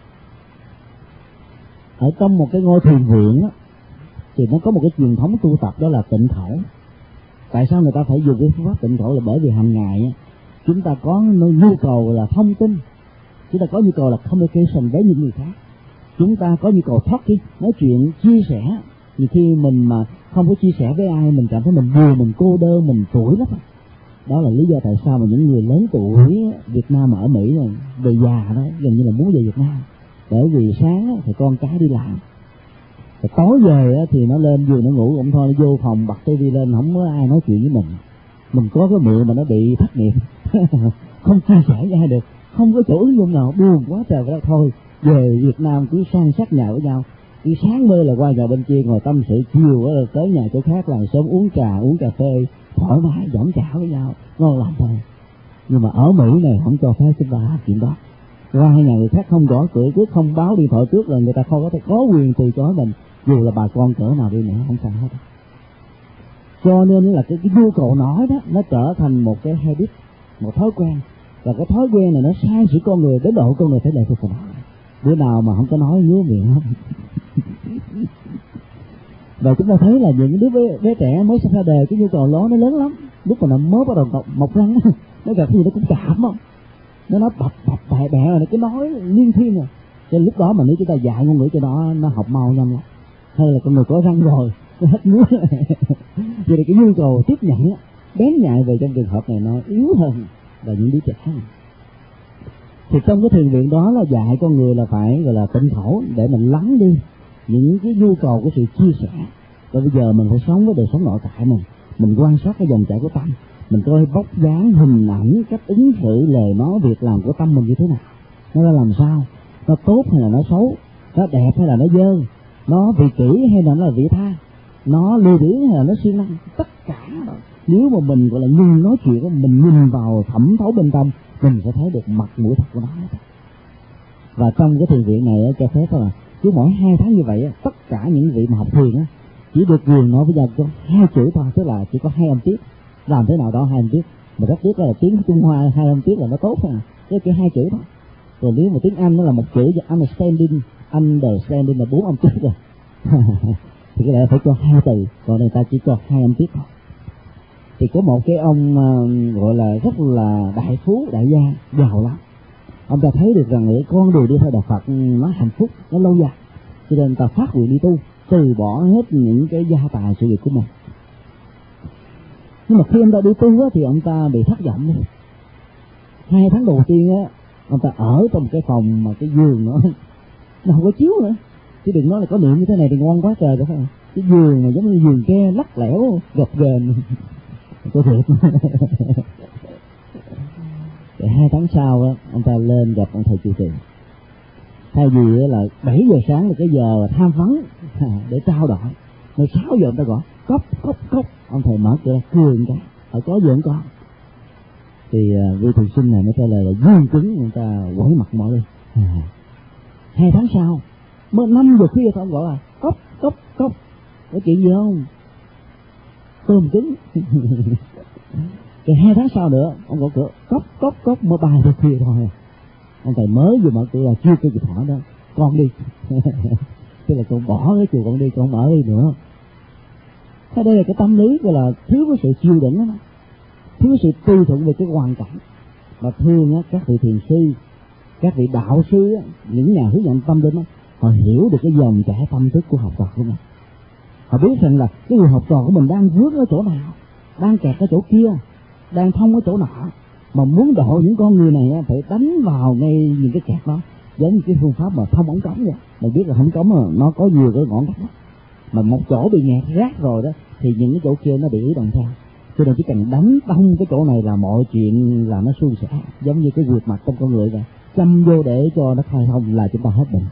Ở trong một cái ngôi thiền viện á, thì nó có một cái truyền thống tu tập, đó là tịnh khẩu. Tại sao người ta phải dùng cái phương pháp tịnh khẩu? Là bởi vì hàng ngày á, chúng ta có nhu cầu là thông tin, chúng ta có nhu cầu là communication với những người khác, chúng ta có nhu cầu talking, nói chuyện, chia sẻ. Nhiều khi mình mà không có chia sẻ với ai, mình cảm thấy mình buồn, mình cô đơn, mình tủi lắm. Đó là lý do tại sao mà những người lớn tuổi Việt Nam ở Mỹ này, về già đó gần như là muốn về Việt Nam. Bởi vì sáng thì con cái đi làm, rồi tối về thì nó lên giường nó ngủ, cũng thôi nó vô phòng bật tivi lên, không có ai nói chuyện với mình. Mình có cái miệng mà nó bị thất nghiệp không chia sẻ với ai được, không có chỗ ứng dụng nào, buồn quá trời vậy đó. Thôi về Việt Nam cứ san sát nhà với nhau, cứ sáng mơ là qua nhà bên kia ngồi tâm sự, chiều tới nhà chỗ khác là sớm uống trà uống cà phê thoải mái giỏng chảo với nhau, ngon lành thôi. Nhưng mà ở Mỹ này không cho phép chúng ta làm chuyện đó. Qua nhà người khác không gõ cửa trước, không báo điện thoại trước là người ta không có quyền từ chối mình, dù là bà con cỡ nào đi nữa, không sao hết. Cho nên là cái nhu cầu nói đó nó trở thành một cái habit, một thói quen, và cái thói quen này nó sai sự con người đến độ con người phải lệ thuộc vào nó. Bữa nào mà không có nói ngứa miệng không. Và chúng ta thấy là những đứa bé trẻ mới sinh ra đời cái nhu cầu nói nó lớn lắm. Lúc mà nó mới bắt đầu mọc răng nó gặp gì nó cũng cảm không, nó nói bập bẹ bẹ rồi nó cứ nói liên thiên rồi. Cho lúc đó mà nếu chúng ta dạy ngôn ngữ cho nó học mau nhanh lắm. Hay là con người có răng rồi nó hết ngứa. Vậy thì cái nhu cầu tiếp nhận bén nhạy về trong trường hợp này nó yếu hơn là những đứa trẻ. Thì trong cái thiền viện đó là dạy con người là phải gọi là tịnh khẩu để mình lắng đi những cái nhu cầu của sự chia sẻ. Và bây giờ mình phải sống với đời sống nội tại mình quan sát cái dòng chảy của tâm, mình coi bóc dáng hình ảnh, cách ứng xử, lời nói, việc làm của tâm mình như thế nào, nó ra làm sao, nó tốt hay là nó xấu, nó đẹp hay là nó dơ, nó vị kỷ hay là nó là vị tha, nó lưu điển hay là nó siêng năng. Tất cả đó, nếu mà mình gọi là nhìn nói chuyện, mình nhìn vào thẩm thấu bên tâm, mình sẽ thấy được mặt mũi thật của nó. Và trong cái thiền viện này cho phép là cứ mỗi 2 tháng như vậy, tất cả những vị mà học thiền chỉ được quyền nói với nhau có 2 chữ thôi, tức là chỉ có 2 âm tiết. Làm thế nào đó 2 âm tiết, mà rất tiếc là tiếng Trung Hoa 2 âm tiết là nó tốt cái chỉ 2 chữ thôi. Rồi nếu mà tiếng Anh nó là 1 chữ, understanding là 4 âm tiết rồi. Thì cái này phải cho 2 từ, còn người ta chỉ cho 2 âm tiết thôi. Thì có một cái ông gọi là rất là đại phú, đại gia, giàu lắm. Ông ta thấy được rằng cái con đường đi theo đạo Phật nó hạnh phúc, nó lâu dài, cho nên ta phát nguyện đi tu, từ bỏ hết những cái gia tài sự nghiệp của mình. Nhưng mà khi ông ta đi tu thì ông ta bị thất vọng. 2 tháng đầu tiên ông ta ở trong một cái phòng mà cái giường nó không có chiếu nữa, chứ đừng nói là có niệm như thế này thì ngon quá trời rồi phải không? Cái giường mà giống như giường ke lắc lẻo gập ghềnh. Có thiệt. Để 2 tháng sau ông ta lên gặp ông thầy trụ trì. Thay vì là 7 giờ sáng là cái giờ tham vấn để trao đổi, rồi 6 giờ ông ta gọi cốc. Ông thầy mở cửa cười cái có gì không con? Thì vị thiền sinh này mới trả lời là dương cứng, người ta quẩy mặt mở đi. 2 tháng sau mới 5 giờ khuya ông gọi là cốc. Có chuyện gì không? Tôm cứng. Cái 2 tháng sau nữa ông gõ cửa cốc mới 3 giờ khuya thôi. Ông thầy mới vừa mở cửa là chưa kịp hỏi đó, con đi. Tức là con bỏ cái chiều con đi, con không ở đây nữa. Thế đây là cái tâm lý gọi là thiếu cái sự chịu đựng đó, thiếu sự tư thuận về cái hoàn cảnh. Và thường các vị thiền sư, các vị đạo sư, những nhà hướng dẫn tâm linh họ hiểu được cái dòng chảy tâm thức của học trò của mình. Họ biết rằng là cái người học trò của mình đang vướng ở chỗ nào, đang kẹt ở chỗ kia, đang thông ở chỗ nọ, mà muốn độ những con người này phải đánh vào ngay những cái kẹt đó, giống như cái phương pháp mà thông ống cống vậy. Mình biết là ống cống mà nó có nhiều cái ngõ ngách đó, mà một chỗ bị nghẹt rác rồi đó thì những cái chỗ kia nó bị ý đồng theo. Cho nên chỉ cần đánh thông cái chỗ này là mọi chuyện là nó suôn sẻ, giống như cái huyệt mạch trong con người vậy, châm vô để cho nó khai thông là chúng ta hết bệnh.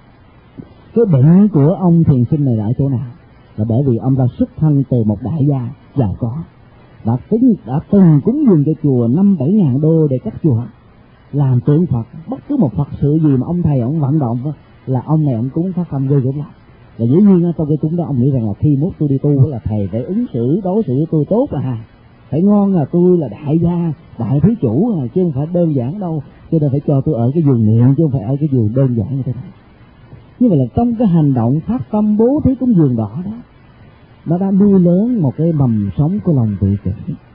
Cái bệnh của ông thiền sinh này là ở chỗ nào? Là bởi vì ông ta xuất thân từ một đại gia giàu có, đã từng cúng dường cho chùa 5-7 ngàn đô để cắt chùa, làm tượng Phật. Bất cứ một Phật sự gì mà ông thầy ông vận động là ông này ông cúng phát tâm ghê gớm lắm. Và dĩ nhiên trong cái cúng đó ông nghĩ rằng là khi mốt tôi đi tu là thầy phải ứng xử đối xử với tôi tốt phải ngon, là tôi là đại gia, đại thí chủ chứ không phải đơn giản đâu, cho nên phải cho tôi ở cái giường niệm chứ không phải ở cái giường đơn giản như thế này. Như vậy là trong cái hành động phát tâm bố thí cúng dường đó nó đã nuôi lớn một cái mầm sống của lòng vị kỷ,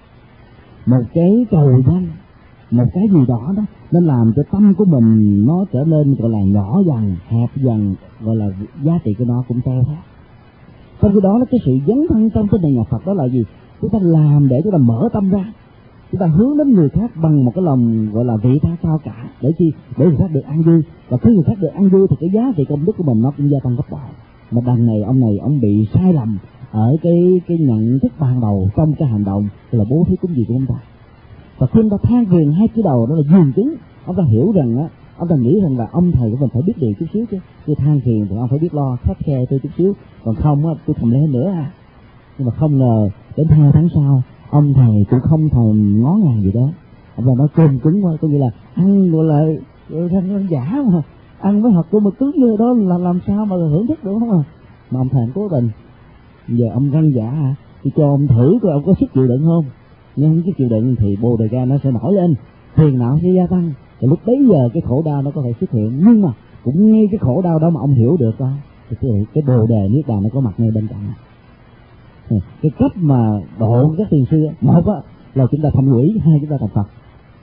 một cái cầu danh, một cái gì đó nên làm cho tâm của mình nó trở nên gọi là nhỏ dần, hẹp dần, gọi là giá trị của nó cũng theo hết. Trong khi đó cái sự dấn thân trong cái nền nhà Phật đó là gì? Chúng ta làm để chúng ta mở tâm ra, chúng ta hướng đến người khác bằng một cái lòng gọi là vị tha cao cả, để chi? Để người khác được an vui, và khi người khác được an vui thì cái giá trị công đức của mình nó cũng gia tăng gấp bội. Mà đằng này ông bị sai lầm ở cái nhận thức ban đầu trong cái hành động là bố thí cúng dường của ông ta. Và khi ông ta than phiền 2 chữ đầu đó là dường chứng, ông ta hiểu rằng ông ta nghĩ rằng là ông thầy của mình phải biết điều chút xíu chứ. Tôi than phiền thì ông phải biết lo khắt khe tôi chút xíu, còn không tôi thầm lên nữa. Nhưng mà không ngờ đến 2 tháng sau ông thầy cũng không thèm ngó ngàng gì đó. Ông ta nói cơm cứng quá, có nghĩa là ăn gọi là ăn giả mà ăn với hột tôi mà cứng như đó là làm sao mà hưởng thức được không mà ông thầy cố tình. Giờ ông răng giả thì cho ông thử coi ông có sức chịu đựng không. Nếu không sức chịu đựng thì bồ đề ga nó sẽ nổi lên, phiền não sẽ gia tăng, thì lúc bấy giờ cái khổ đau nó có thể xuất hiện. Nhưng mà cũng ngay cái khổ đau đó mà ông hiểu được đó, thì cái bồ đề niết bàn nó có mặt ngay bên cạnh. Cái cách mà độ các thiền sư, một á là chúng ta thành quỷ, hai chúng ta thành Phật.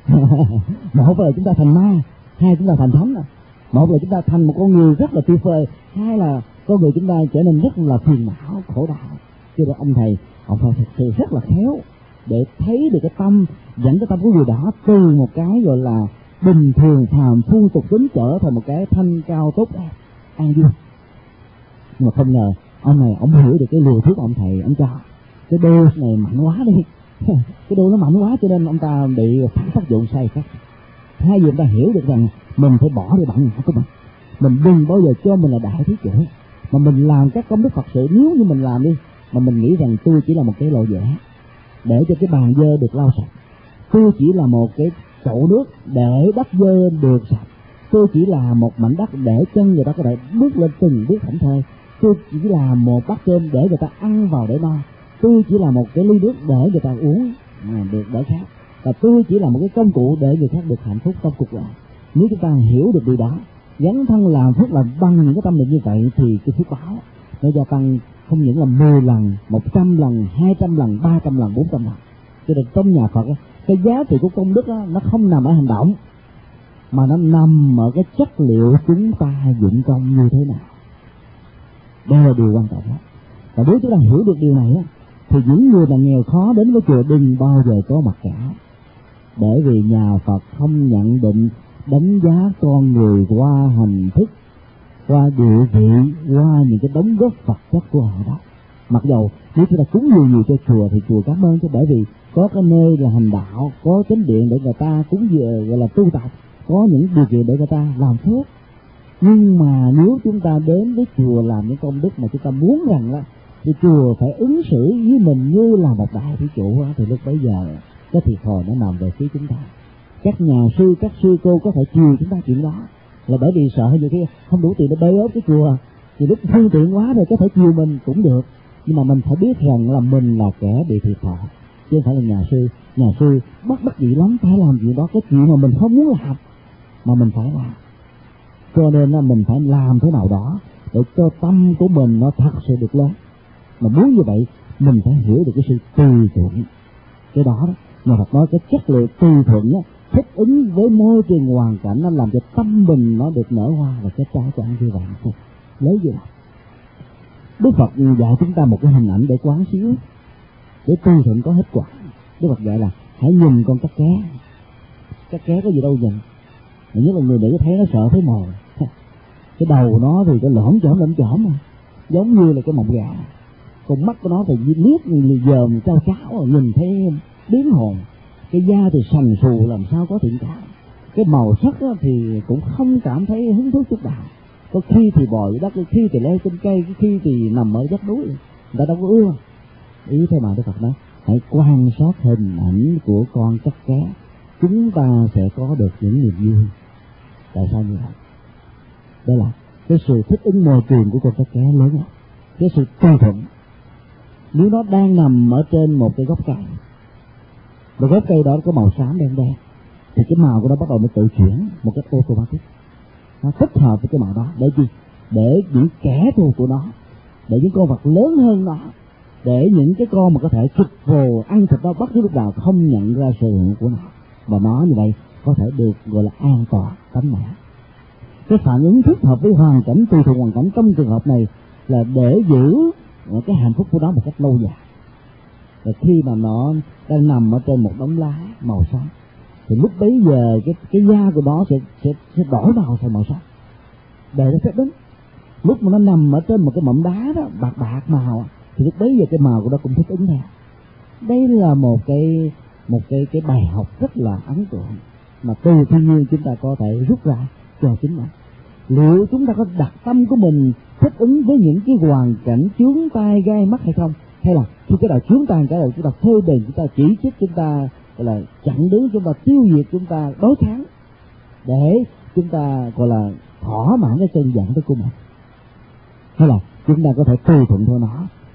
Một là chúng ta thành ma, hai chúng ta thành thánh. Một là chúng ta thành một con người rất là tuyệt vời, hai là con người chúng ta trở nên rất là phiền não khổ đau. Cho nên ông thầy phải thực sự rất là khéo để thấy được cái tâm, dẫn cái tâm của người đó từ một cái gọi là bình thường phàm phu tục tính trở thành một cái thanh cao tốt đẹp an vui. Nhưng mà không ngờ ông này ông hiểu được cái liều thuốc ông thầy ông cho cái đô này mạnh quá đi. Cái đô nó mạnh quá cho nên ông ta bị phản tác dụng sai khác. Hai gì ông ta hiểu được rằng mình phải bỏ đi bản ngã của mình đừng bao giờ cho mình là đại thí chủ, mà mình làm các công đức Phật sự. Nếu như mình làm đi mà mình nghĩ rằng tôi chỉ là một cái lò dẻ để cho cái bàn dơ được lau sạch, tôi chỉ là một cái chậu nước để đất dơ được sạch, tôi chỉ là một mảnh đất để chân người ta có thể bước lên từng bước thảnh thơi, tôi chỉ là một bát cơm để người ta ăn vào để no, tôi chỉ là một cái ly nước để người ta uống được đỡ khát, và tôi chỉ là một cái công cụ để người khác được hạnh phúc trong cuộc đời. Nếu chúng ta hiểu được điều đó, dấn thân làm phước làm bằng những cái tâm niệm như vậy, thì cái phước báo nó gia tăng không những là 10 lần, 100 lần, 200 lần, 300 lần, 400 lần. Cho nên trong nhà Phật cái giá trị của công đức nó không nằm ở hành động, mà nó nằm ở cái chất liệu chúng ta dụng công như thế nào. Đây là điều quan trọng đó. Và nếu chúng ta hiểu được điều này thì những người mà nghèo khó đến với chùa đừng bao giờ có mặc cả. Bởi vì nhà Phật không nhận định đánh giá con người qua hình thức, qua địa vị, qua những cái đóng góp vật chất của họ đó. Mặc dầu nếu chúng ta cúng nhiều cho chùa thì chùa cảm ơn, chứ bởi vì có cái nơi là hành đạo, có chánh điện để người ta cúng dường gọi là tu tập, có những điều kiện để người ta làm phước. Nhưng mà nếu chúng ta đến với chùa làm những công đức mà chúng ta muốn rằng là thì chùa phải ứng xử với mình như là một đại thí chủ, thì lúc bấy giờ cái thiệt thòi nó nằm về phía chúng ta. Các nhà sư, các sư cô có thể chiều chúng ta chuyện đó, là bởi vì sợ nhiều khi không đủ tiền để bê ốp cái chùa, thì lúc phương tiện quá rồi có thể chiều mình cũng được. Nhưng mà mình phải biết rằng là mình là kẻ bị thiệt thòi, chứ không phải là nhà sư. Nhà sư bất dĩ lắm phải làm chuyện đó, cái chuyện mà mình không muốn làm mà mình phải làm. Cho nên là mình phải làm thế nào đó để cho tâm của mình nó thật sự được lớn. Mà muốn như vậy mình phải hiểu được cái sự tùy thuận. Cái đó nhà Phật nói cái chất liệu tùy thuận thích ứng với môi trường hoàn cảnh, nó làm cho tâm mình nó được nở hoa và cái trái cho ăn như vậy. Lấy gì nào? Đức Phật dạy chúng ta một cái hình ảnh để quán xíu, để tùy thuận có hết quả. Đức Phật dạy là hãy nhìn con cắt ké. Cắt ké có gì đâu nhìn, nhất là người nữ thấy nó sợ thấy mồi. Cái đầu nó thì cái lõm chỏm mà, giống như là cái mộng gà. Con mắt của nó thì liếc như dòm trao cháo, nhìn thấy biến hồn. Cái da thì sần sù làm sao có thiện cảm. Cái màu sắc thì cũng không cảm thấy hứng thú chút nào. Có khi thì bò dưới đất, có khi thì leo trên cây, có khi thì nằm ở vách núi, người ta đâu có ưa. Ý thế mà Đức Phật nói hãy quan sát hình ảnh của con cắt ké, chúng ta sẽ có được những niềm vui. Tại sao như vậy? Đó là cái sự thích ứng môi trường của con cắt ké lớn lắm, cái sự tùy thuận. Nếu nó đang nằm ở trên một cái gốc cây, và gốc cây đó có màu xám đen đen, thì cái màu của nó bắt đầu nó tự chuyển một cách automatic. Nó thích hợp với cái màu đó để chi? Để những kẻ thù của nó, để những con vật lớn hơn nó, để những cái con mà có thể trực vô ăn thịt nó bất cứ lúc nào không nhận ra sự hữu của nó, và nó như vậy có thể được gọi là an toàn tánh mạng. Cái phản ứng thích hợp với hoàn cảnh, tùy thuộc hoàn cảnh trong trường hợp này là để giữ cái hạnh phúc của nó một cách lâu dài. Và khi mà nó đang nằm ở trên một đống lá màu xám, thì lúc bấy giờ cái da của nó sẽ đổi màu thành màu xám để nó phép đứng. Lúc mà nó nằm ở trên một cái mỏm đá đó bạc màu, thì lúc bấy giờ cái màu của nó cũng thích ứng theo. Đây là một cái bài học rất là ấn tượng mà từ thiên nhiên chúng ta có thể rút ra cho chính mình. Liệu chúng ta có đặt tâm của mình thích ứng với những cái hoàn cảnh chướng tai gai mắt hay không? Hay là khi cái nào chướng tai cái nào chúng ta phê bình, chúng ta chỉ trích, chúng ta gọi là chặn đứng, chúng ta tiêu diệt, chúng ta đối kháng để chúng ta gọi là thỏa mãn cái cơn giận của mình? Hay là chúng ta có thể tùy thuận theo nó,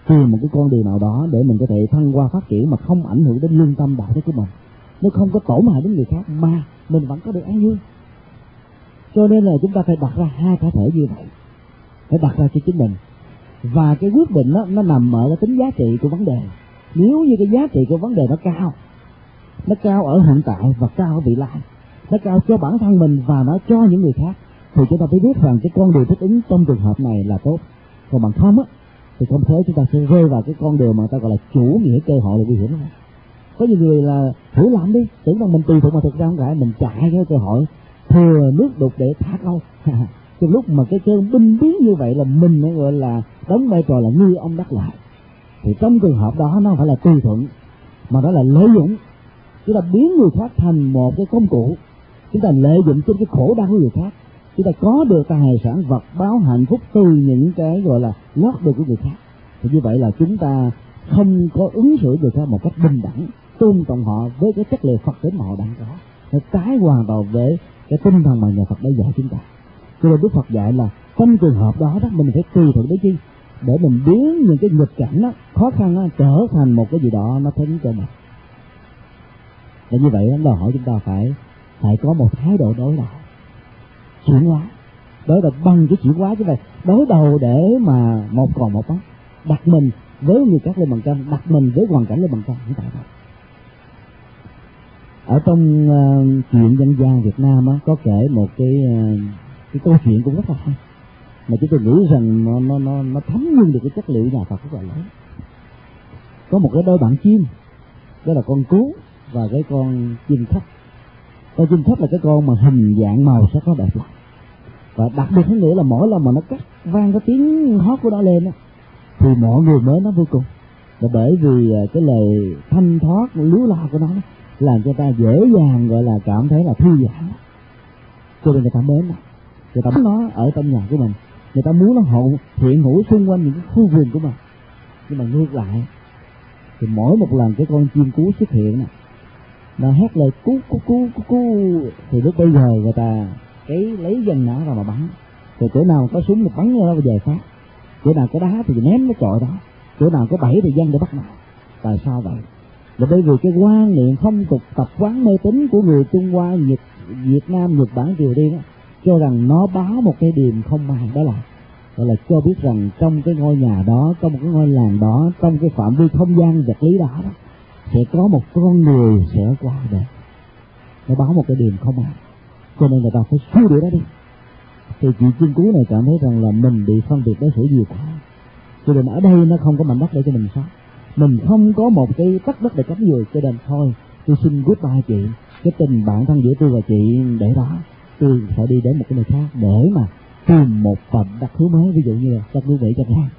tìm một cái con đường nào đó để mình có thể thăng hoa phát triển mà không ảnh hưởng đến lương tâm đạo đức của mình, nó không có tổn hại đến người khác mà mình vẫn có được an vui. Cho nên là chúng ta phải đặt ra hai cá thể như vậy, phải đặt ra cho chính mình, và cái quyết định đó, nó nằm ở cái tính giá trị của vấn đề. Nếu như cái giá trị của vấn đề nó cao ở hiện tại và cao ở vị lai, nó cao cho bản thân mình và nó cho những người khác, thì chúng ta phải biết rằng cái con đường thích ứng trong trường hợp này là tốt. Còn bằng không á thì không thế chúng ta sẽ rơi vào cái con đường mà người ta gọi là chủ nghĩa cơ hội là nguy hiểm lắm. Có nhiều người là thử làm đi, tưởng rằng mình tùy thuộc mà thực ra không phải, mình chạy cái cơ hội thừa nước đục để thả câu. Trong lúc mà cái cơn binh biến như vậy là mình mới gọi là đóng vai trò là ngư ông đắc lợi. Thì trong trường hợp đó nó không phải là tùy thuận mà đó là lợi dụng. Chúng ta biến người khác thành một cái công cụ, chúng ta lợi dụng trên cái khổ đau của người khác, chúng ta có được tài sản vật báo hạnh phúc từ những cái gọi là lót được của người khác. Thì như vậy là chúng ta không có ứng xử người khác một cách bình đẳng, tôn trọng họ với cái chất liệu Phật tính mà họ đang có. Nó trái hoàn toàn với cái tinh thần mà nhà Phật đã dạy chúng ta. Cho nên Đức Phật dạy là trong trường hợp đó mình phải tùy thuận đấy chi, để mình biến những cái nghịch cảnh đó, khó khăn đó, trở thành một cái gì đó nó thích cho mình. Và như vậy nó đòi hỏi chúng ta phải có một thái độ đối đầu, chuyển hóa, đối đầu bằng cái chuyển hóa chứ vậy, đối đầu để mà một còn một mất, đặt mình với người khác lên bằng cân, đặt mình với hoàn cảnh lên bằng cân, không phải đâu. Ở trong chuyện dân gian Việt Nam á, có kể một cái câu chuyện cũng rất là hay, mà chúng tôi nghĩ rằng nó thấm nhuần được cái chất liệu nhà Phật rất là lớn. Có một cái đôi bạn chim, đó là con cú và cái con chim khách. Con chim khách là cái con mà hình dạng màu sắc nó đẹp lắm, và đặc biệt hơn nữa là mỗi lần mà nó cắt vang cái tiếng hót của nó lên á, thì mọi người mới nó vô cùng. Là bởi vì cái lời thanh thoát líu lo của nó làm cho ta dễ dàng gọi là cảm thấy là thư giãn, cho nên người ta mến nó, người ta muốn nó ở trong nhà của mình, người ta muốn nó hiện hữu xung quanh những cái khu vườn của mình. Nhưng mà ngược lại thì mỗi một lần cái con chim cú xuất hiện này, nó hét lời cú cú cú cú cú, thì lúc bây giờ người ta lấy dân nã ra mà bắn. Rồi chỗ nào có súng thì bắn nó về phát, chỗ nào có đá thì ném nó chọi đó, chỗ nào có bẫy thì dân để bắt nào. Tại sao vậy? Là bởi vì cái quan niệm phong tục tập quán mê tín của người Trung Hoa, Việt Nam, Nhật Bản, Triều Tiên á, cho rằng nó báo một cái điềm không may, đó là gọi là cho biết rằng trong cái ngôi nhà đó, trong một cái ngôi làng đó, trong cái phạm vi không gian vật lý đó, sẽ có một con người sẽ qua đời. Nó báo một cái điềm không may, cho nên người ta phải xua đuổi nó đi. Thì chị chim cú này cảm thấy rằng là mình bị phân biệt đối xử nhiều quá, cho nên ở đây nó không có mảnh đất để cho mình sống, mình không có một cái tất đất để cắm người, cho nên thôi tôi xin goodbye chị, cái tình bạn thân giữa tôi và chị để đó, tôi phải đi đến một cái nơi khác để mà tìm một phần đặc thú mới, ví dụ như là đất núi Vĩ Chanh Rang.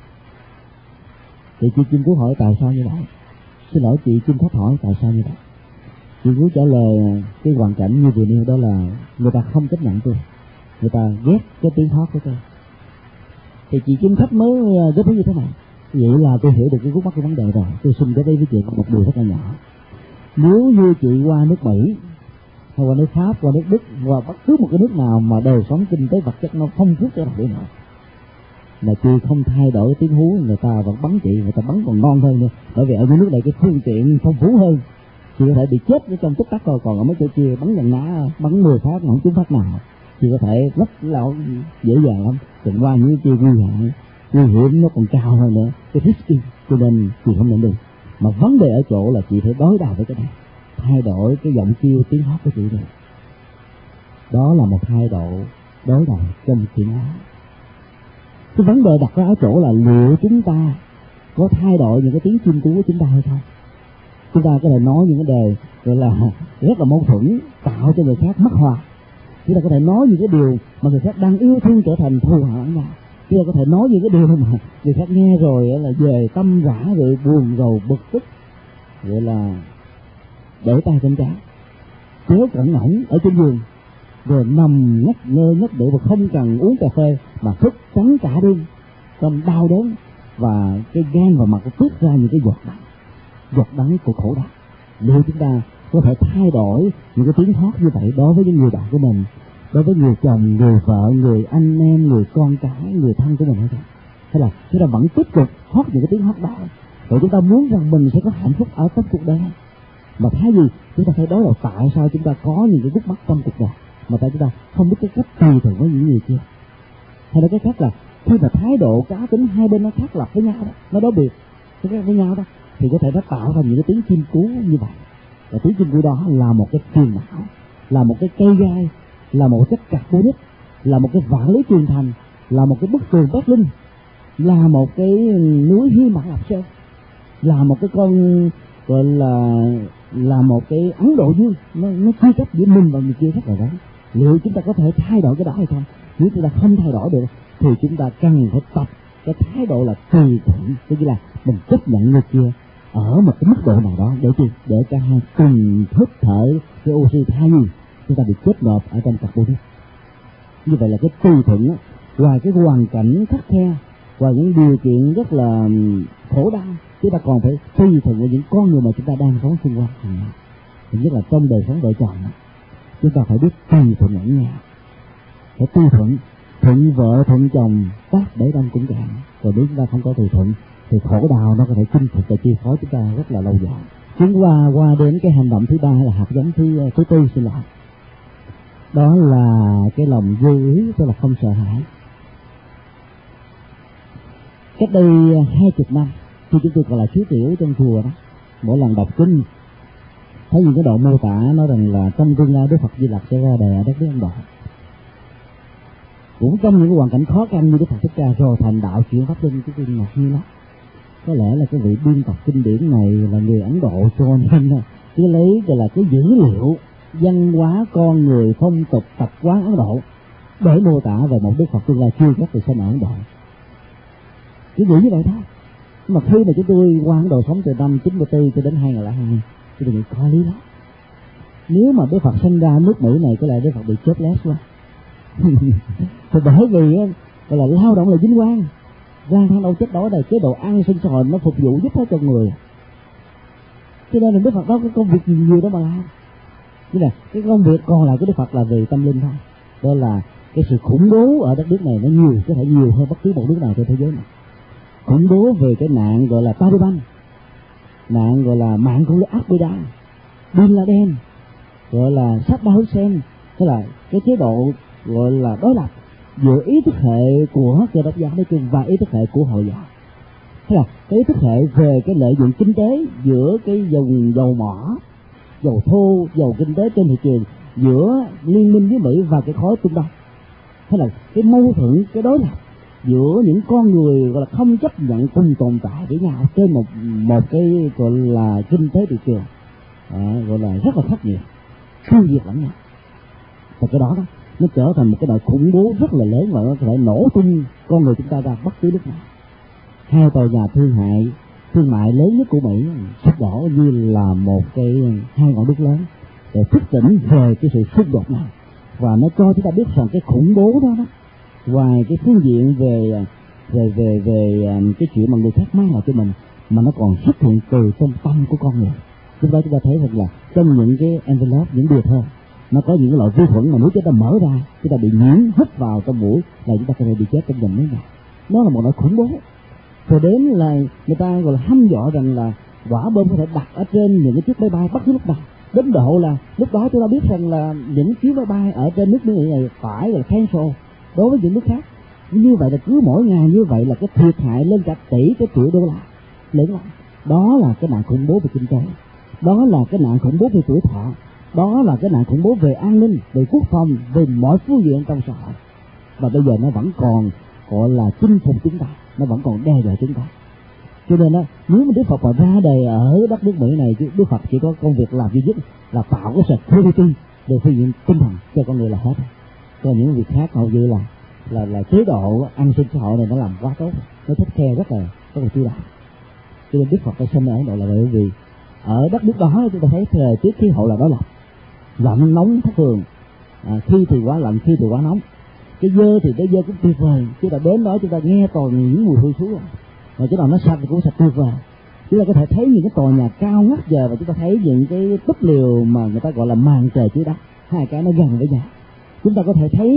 Thì chị chim cú hỏi tại sao như vậy? Xin lỗi chị chim khách hỏi tại sao như vậy? Chị cú trả lời cái hoàn cảnh như vừa nêu, đó là người ta không chấp nhận tôi, người ta ghét cái tiếng hót của tôi. Thì chị chim khách mới góp ý như thế này: vậy là tôi hiểu được cái gút mắt của vấn đề rồi, tôi xin cái đây với chị một điều rất là nhỏ. Nếu như chị qua nước Mỹ hay qua nước Pháp, qua nước Đức, qua bất cứ một cái nước nào mà đời sống kinh tế vật chất nó phong phú cái nào mà chị không thay đổi tiếng hú, người ta vẫn bắn chị, người ta bắn còn ngon hơn nữa. Bởi vì ở những nước này cái phương tiện phong phú hơn, chị có thể bị chết ở trong tích tắc thôi. Còn ở mấy chỗ kia bắn gần ná, bắn 10 phát mà không trúng phát nào, chị có thể rất là dễ dàng lắm. Đừng qua những kia nguy hiểm nó còn cao hơn nữa, cái risky, cho nên chị không nhận được. Mà vấn đề ở chỗ là chị phải đối đầu với cái này, thay đổi cái giọng kêu tiếng hót của chị này. Đó là một thái độ đối đầu trong chuyện đó. Cái vấn đề đặt ra ở chỗ là liệu chúng ta có thay đổi những cái tiếng chim cú của chúng ta hay không? Chúng ta có thể nói những cái đề gọi là rất là mâu thuẫn, tạo cho người khác mất hòa. Chúng ta có thể nói những cái điều mà người khác đang yêu thương trở thành thù hận nhau. Chúng ta có thể nói những cái điều mà người khác nghe rồi là về tâm rã, rồi buồn rầu bực tức, vậy là để tay trên trán, kéo cẩn ngỗng ở trên giường, rồi nằm ngất ngơ ngất để mà không cần uống cà phê mà thức trắng cả đêm trong đau đớn, và cái gan và mặt nó tiết ra những cái giọt đắng của khổ đau. Nếu chúng ta có thể thay đổi những cái tiếng hót như vậy đối với những người bạn của mình, đối với người chồng, người vợ, người anh em, người con cái, người thân của mình hay không? hay là chúng ta vẫn tiếp tục hót những cái tiếng hót đó, rồi chúng ta muốn rằng mình sẽ có hạnh phúc ở trong cuộc đời, mà thay vì chúng ta phải đối đầu tại sao chúng ta có những cái khúc mắc trong cuộc đời, mà tại chúng ta không biết cái cách tùy thuận với những người kia. Hay là cái khác là khi mà thái độ cá tính hai bên nó khác lập với nhau đó, nó đối biệt với nhau đó, thì có thể nó tạo ra những cái tiếng chim cú như vậy. Và tiếng chim cú đó là một cái phiền não, là một cái cây gai, là một chất carbonic, là một cái vạn lý truyền thành, là một cái bức tường Berlin, là một cái núi Hy Mã Lạp Sơn, là một cái con gọi là một cái Ấn Độ Dương, nó chia cách giữa mình và người kia rất là lớn. Liệu chúng ta có thể thay đổi cái đó hay không? Nếu chúng ta không thay đổi được thì chúng ta cần phải tập cái thái độ là tùy thuận, tức là mình chấp nhận người kia ở một cái mức độ nào đó, để cả hai cùng hít thở cái oxy, thay vì chúng ta bị kết nộp ở trong carbonic. Như vậy là cái tùy thuận á, ngoài cái hoàn cảnh khắc khe, ngoài những điều kiện rất là khổ đau, chúng ta còn phải tùy thuận với những con người mà chúng ta đang sống xung quanh. Thứ nhất là trong đời sống vợ chồng, chúng ta phải biết tùy thuận lẫn nhau, phải tùy thuận vợ thuận chồng, tác để đông cũng cạn. Rồi nếu chúng ta không có tùy thuận thì khổ đau nó có thể chinh phục và chi phối chúng ta rất là lâu dài. Chúng qua đến cái hành động thứ ba là hạt giống thứ tư, xin lỗi, đó là cái lòng vô ý, tức là không sợ hãi. Cách đây 20 năm khi chúng tôi còn là chú tiểu trong chùa đó, mỗi lần đọc kinh thấy những cái đoạn mô tả nói rằng là trong tương lai Đức Phật Di Lặc sẽ ra đời ở đất nước Ấn Độ, cũng trong những cái hoàn cảnh khó khăn như Đức Phật Thích Ca rồi thành đạo chuyển pháp luân, cái kinh ngạc nhiên lắm. Có lẽ là cái vị biên tập kinh điển này là người Ấn Độ, cho nên cứ lấy gọi là cái dữ liệu văn hóa con người, phong tục tập quán Ấn Độ để mô tả về một Đức Phật tương lai chưa chắc từ sinh ở Ấn Độ. Cứ nghĩ như vậy thôi. Mà khi mà chúng tôi qua Ấn Độ sống từ năm 94 cho đến 2002, tôi nghĩ có lý lắm. Nếu mà Đức Phật sinh ra nước Mỹ này, có lẽ Đức Phật bị jobless quá. Thì bởi vì gọi là lao động là vinh quang, ra thang đâu chết đói này, chế độ ăn sinh xã hội nó phục vụ giúp hết cho người, cho nên là Đức Phật đó có công việc gì nhiều đó mà làm. Chứ là cái công việc còn lại của Đức Phật là về tâm linh thôi. Đó là cái sự khủng bố ở đất nước này nó nhiều, có thể nhiều hơn bất cứ một nước nào trên thế giới này. Khủng bố về cái nạn gọi là Taliban, nạn gọi là mạng của Al-Qaeda, Bin Laden, gọi là Saddam Hussein, tức là cái chế độ gọi là đối lập giữa ý thức hệ của Cơ Đốc giáo nói chung và ý thức hệ của Hồi giáo. Thế là cái ý thức hệ về cái lợi dụng kinh tế giữa cái dầu mỏ, dầu thô, dầu kinh tế trên thị trường giữa liên minh với Mỹ và cái khối Trung Đông. Thế là cái mâu thuẫn, cái đối lập giữa những con người gọi là không chấp nhận cùng tồn tại với nhau trên một cái gọi là kinh tế thị trường, gọi là rất là khắc nghiệt, tiêu diệt lẫn nhau. Và cái đó nó trở thành một cái đội khủng bố rất là lớn và nó có thể nổ tung con người chúng ta ra bất cứ lúc nào. Hai tòa nhà thương mại lớn nhất của Mỹ sụp đổ như là một cái hai ngọn đuốc lớn để thức tỉnh về cái sự xung đột này, và nó cho chúng ta biết rằng cái khủng bố đó ngoài cái phương diện về cái chuyện mà người khác mang lại cho mình, mà nó còn xuất hiện từ trong tâm của con người. Chúng ta thấy rằng là trong những cái envelope, những bìa thơ, nó có những cái loại vi khuẩn mà nếu chúng ta mở ra, chúng ta bị nhiễm hít vào trong mũi là chúng ta có thể bị chết trong vòng mấy ngày. Nó là một loại khủng bố. Rồi đến là người ta gọi là hăm dọa rằng là quả bom có thể đặt ở trên những cái chiếc máy bay bất cứ lúc nào, đến độ là lúc đó chúng ta biết rằng là những chuyến máy bay ở trên nước Mỹ này phải là cancel đối với những nước khác. Như vậy là cứ mỗi ngày như vậy là cái thiệt hại lên cả tỷ, cái triệu đô la lớn lắm. Đó là cái nạn khủng bố về kinh tế, đó là cái nạn khủng bố về tuổi thọ, đó là cái nạn khủng bố về an ninh, về quốc phòng, về mọi phương diện trong xã hội. Và bây giờ nó vẫn còn gọi là chinh phục chúng ta, nó vẫn còn đe dọa chúng ta. Cho nên nếu mà Đức Phật mà ra đời ở đất nước Mỹ này, Đức Phật chỉ có công việc làm duy nhất là tạo cái security về phương diện tinh thần cho con người là hết. Còn những việc khác hầu như là chế độ an sinh xã hội này nó làm quá tốt, nó thích khe rất là chu đáo. Cho nên Đức Phật đã sinh ở Ấn Độ là bởi vì ở đất nước đó chúng ta thấy thời tiết khí hậu là đó, là lạnh nóng thất thường, khi thì quá lạnh, khi thì quá nóng. Cái dơ thì cái dơ cũng tuyệt vời, chúng ta đến đó chúng ta nghe toàn những mùi hôi thối, mà chỗ nào nó sạch thì cũng sạch tuyệt vời. Chúng ta có thể thấy những cái tòa nhà cao ngất giờ, và chúng ta thấy những cái túp liều mà người ta gọi là màn trời chiếu đất, hai cái nó gần với nhau. Chúng ta có thể thấy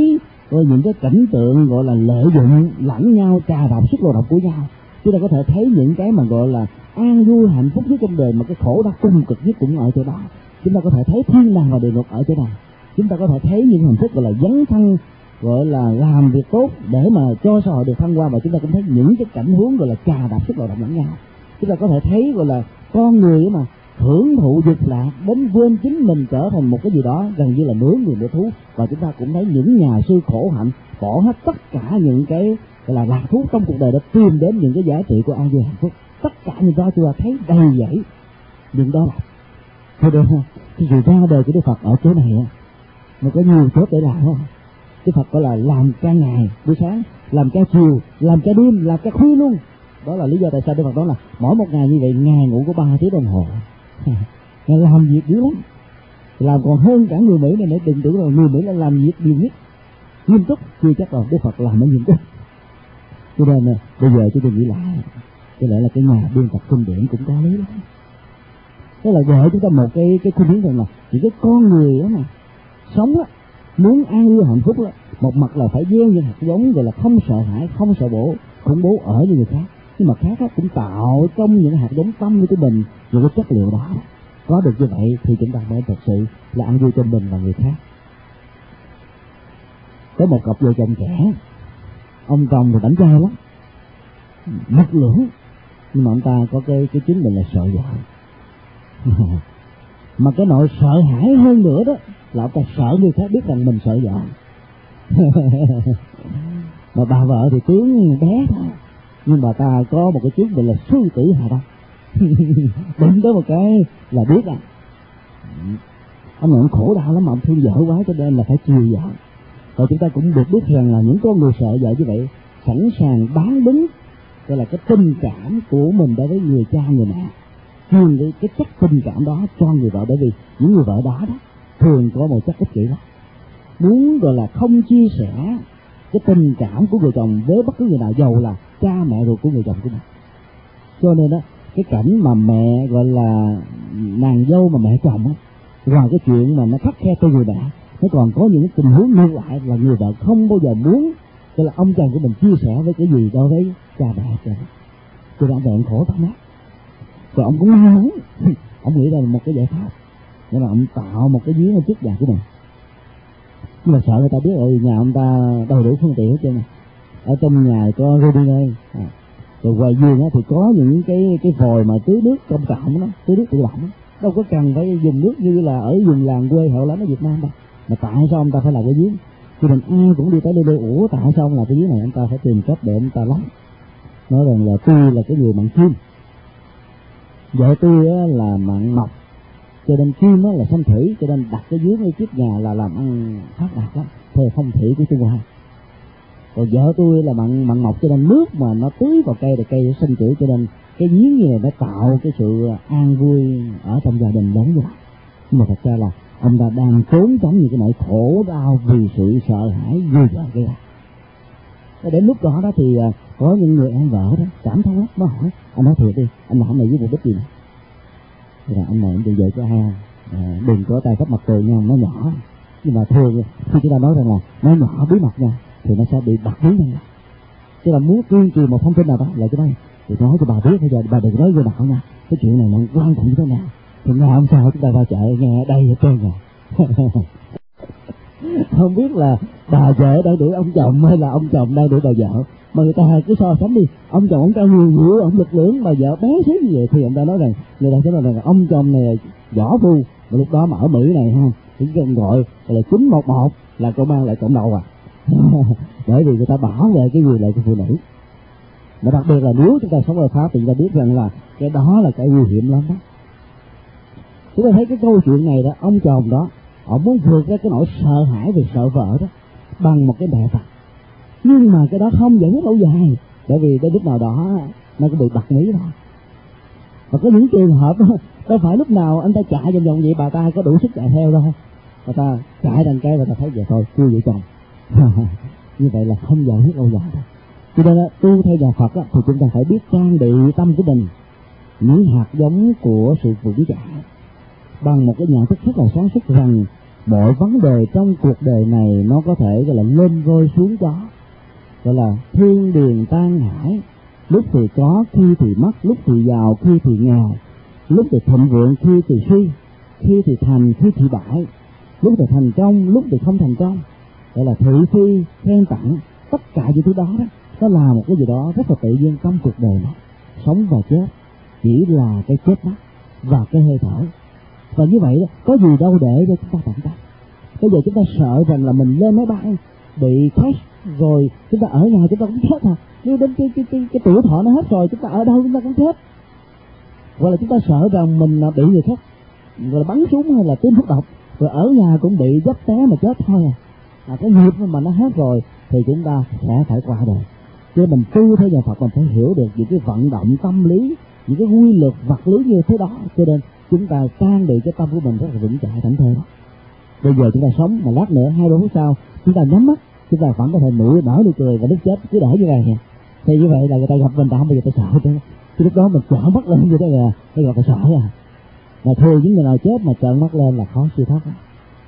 rồi những cái cảnh tượng gọi là lợi dụng lẫn nhau, trà đạp sức lao động của nhau. Chúng ta có thể thấy những cái mà gọi là an vui hạnh phúc nhất trong đời, mà cái khổ đau cung cực nhất cũng ở chỗ đó. Chúng ta có thể thấy thiên đàng và địa ngục ở chỗ này. Chúng ta có thể thấy những hạnh phúc gọi là dấn thân, gọi là làm việc tốt để mà cho xã hội được thăng hoa, và chúng ta cũng thấy những cái cảnh huống gọi là trà đạp sức lao động lẫn nhau. Chúng ta có thể thấy gọi là con người mà hưởng thụ dục lạc đến quên chính mình, trở thành một cái gì đó gần như là nửa người nửa thú. Và chúng ta cũng thấy những nhà sư khổ hạnh bỏ hết tất cả những cái gọi là lạc thú trong cuộc đời để tìm đến những cái giá trị của an vui hạnh phúc. Tất cả những đó chúng ta thấy đầy dẫy những đó là thôi được không? Cái sự ra đời của Đức Phật ở chỗ này mà có nhiều chỗ để làm không? Đức Phật gọi là làm ca ngày buổi sáng, làm ca chiều, làm ca đêm, làm ca khuya luôn. Đó là lý do tại sao Đức Phật nói là mỗi một ngày như vậy Ngài ngủ có 3 tiếng đồng hồ. Ngài làm việc dữ lắm, làm còn hơn cả người Mỹ này. Để đừng tưởng là người Mỹ là làm việc nhiều nhất, nghiêm túc, chưa chắc là Đức Phật làm mới nghiêm túc. Cho nên bây giờ chúng tôi nghĩ lại, có lẽ là cái nhà biên tập kinh điển cũng có lý lắm. Đó là gợi chúng ta một cái khuynh hướng rằng là chỉ cái con người đó mà sống á, muốn an vui hạnh phúc đó, một mặt là phải gieo những hạt giống gọi là không sợ hãi, không sợ khủng bố ở những người khác, nhưng mà khác cũng tạo trong những hạt giống tâm của mình những cái chất liệu đó. Có được như vậy thì chúng ta mới thật sự là an vui cho mình và người khác. Có một cặp vợ chồng trẻ, ông chồng thì đánh trai lắm, mực lưỡng, nhưng mà ông ta có cái chứng bệnh là sợ vợ. Mà cái nỗi sợ hãi hơn nữa đó là ông ta sợ người khác biết rằng mình sợ vợ. Mà bà vợ thì tướng bé thôi, nhưng bà ta có một cái chứng bệnh là sư tử Hà Đông. Đụng tới một cái là biết à. Ông này ông khổ đau lắm mà ông thương vợ quá, cho nên là phải chiều vợ. Và chúng ta cũng được biết rằng là những con người sợ vợ như vậy sẵn sàng bán đứng gọi là cái tình cảm của mình đối với người cha người mẹ, truyền cái chất tình cảm đó cho người vợ. Bởi vì những người vợ đó thường có một chất ích kỷ lắm, muốn gọi là không chia sẻ cái tình cảm của người chồng với bất cứ người nào, dầu là cha mẹ ruột của người chồng của mình. Cho nên đó, cái cảnh mà mẹ gọi là nàng dâu mà mẹ chồng á, ngoài cái chuyện mà nó khắt khe cho người mẹ, nó còn có những tình huống ngược lại là người vợ không bao giờ muốn tức là ông chồng của mình chia sẻ với cái gì đối với cha mẹ cho nên ông bèn khổ lắm. Rồi ông cũng may mắn, ông nghĩ ra một cái giải pháp để mà ông tạo một cái giếng ở trước nhà của mình. Nhưng mà sợ người ta biết rồi, nhà ông ta đầy đủ phương tiện hết trơn. Ở trong nhà có robinet, rồi ngoài vườn thì có những cái vòi mà tưới nước công cộng đó, tưới nước tự động, đâu có cần phải dùng nước như là ở vùng làng quê hậu lắm ở Việt Nam đâu. Mà tại sao ông ta phải làm cái giếng? Cho nên ai cũng đi tới đây ủa tại sao ông làm cái giếng này? Ông ta phải tìm cách để ông ta lắng. Nói rằng là tôi là cái người mặn kim, vợ tôi là mặn mộc, cho nên kim là xanh thủy, cho nên đặt cái giếng ở trước nhà là làm ăn phát đạt lắm, theo phong thủy của Trung Hoa. Còn vợ tôi là mặn mộc, cho nên nước mà nó tưới vào cây thì cây nó xanh tươi, cho nên cái giếng như này nó tạo cái sự an vui ở trong gia đình lớn như vậy. Nhưng mà thật ra là ông ta đang trốn tránh những cái nỗi khổ đau vì sự sợ hãi vui vợ gây ra. Đến lúc đó thì có những người ăn vợ đó cảm thông lắm, nó hỏi anh nói thiệt đi, anh làm này với mục đích gì này? Rồi anh này bây giờ cho ai đừng có tay khắp mặt tường nha, nó nhỏ. Nhưng mà thường khi chúng ta nói rằng là nó nhỏ bí mật nha thì nó sẽ bị bật bí nha. Chứ là muốn tuyên truyền một thông tin nào đó là cái đây thì nói cho bà biết, bây giờ bà đừng nói vô nào nha, cái chuyện này nó quan trọng như thế nào. Thì ngày hôm sau chúng ta ra chợ nghe ở đây hết trơn rồi. Không biết là bà vợ đang đuổi ông chồng hay là ông chồng đang đuổi bà vợ, mà người ta cứ so sánh đi, ông chồng ông cao nhiều, ông lực lưỡng, bà vợ bé xíu như vậy, thì người ta nói rằng sẽ nói rằng ông chồng này võ phu. Mà lúc đó mà ở Mỹ này ha, thì cần gọi là 911 là công an lại cộng đầu à. Bởi vì người ta bảo vệ cái người lại của phụ nữ. Mà đặc biệt là nếu chúng ta sống ở Pháp thì chúng ta biết rằng là cái đó là cái nguy hiểm lắm đó. Chúng ta thấy cái câu chuyện này đó, ông chồng đó họ muốn vượt ra cái nỗi sợ hãi về sợ vợ đó bằng một cái bè vặt, nhưng mà cái đó không giải quyết lâu dài, bởi vì đến lúc nào đó nó cũng bị bật mí thôi. Và có những trường hợp đó đâu phải lúc nào anh ta chạy vòng vòng vậy bà ta có đủ sức chạy theo đâu, bà ta chạy thành cái bà ta thấy vậy thôi chưa vợ chồng. Như vậy là không giải quyết lâu dài đâu. Cho nên tu theo nhà Phật thì chúng ta phải biết trang bị tâm của mình những hạt giống của sự vững chãi bằng một cái nhận thức rất là sáng suốt rằng mọi vấn đề trong cuộc đời này nó có thể gọi là lên voi xuống gió, gọi là thiên điền tan hải, lúc thì có, khi thì mất, lúc thì giàu, khi thì nghèo, lúc thì thịnh vượng, khi thì suy, khi thì thành, khi thì bại, lúc thì thành công, lúc thì không thành công, gọi là thị phi, khen tặng, tất cả những thứ đó đó, nó là một cái gì đó rất là tự nhiên trong cuộc đời này. Sống và chết chỉ là cái chết mắt và cái hơi thở, và như vậy đó, có gì đâu để cho chúng ta tận tâm. Bây giờ chúng ta sợ rằng là mình lên máy bay bị crash rồi chúng ta ở nhà chúng ta cũng chết à, nếu đến cái tuổi thọ nó hết rồi chúng ta ở đâu chúng ta cũng chết. Hoặc là chúng ta sợ rằng mình bị người khác rồi bắn súng hay là tiêm thuốc độc, rồi ở nhà cũng bị dấp té mà chết thôi à. Cái nghiệp mà nó hết rồi thì chúng ta sẽ phải qua đời. Cho nên mình tu theo nhà Phật mình phải hiểu được những cái vận động tâm lý, những cái quy luật vật lý như thế đó, cho nên chúng ta trang bị cái tâm của mình rất là vững chãi thảnh thơi đó. Bây giờ chúng ta sống mà lát nữa 2-3 phút sau chúng ta nhắm mắt, chúng ta vẫn có thể nở nụ cười và lúc chết cứ để như vậy nè. Thì như vậy là người ta gặp mình ta không bao giờ ta sợ chứ. Thì lúc đó mình trợn mắt lên như thế là cái gọi là sợ à. Mà thường những người nào chết mà trợn mắt lên là khó siêu thoát đó.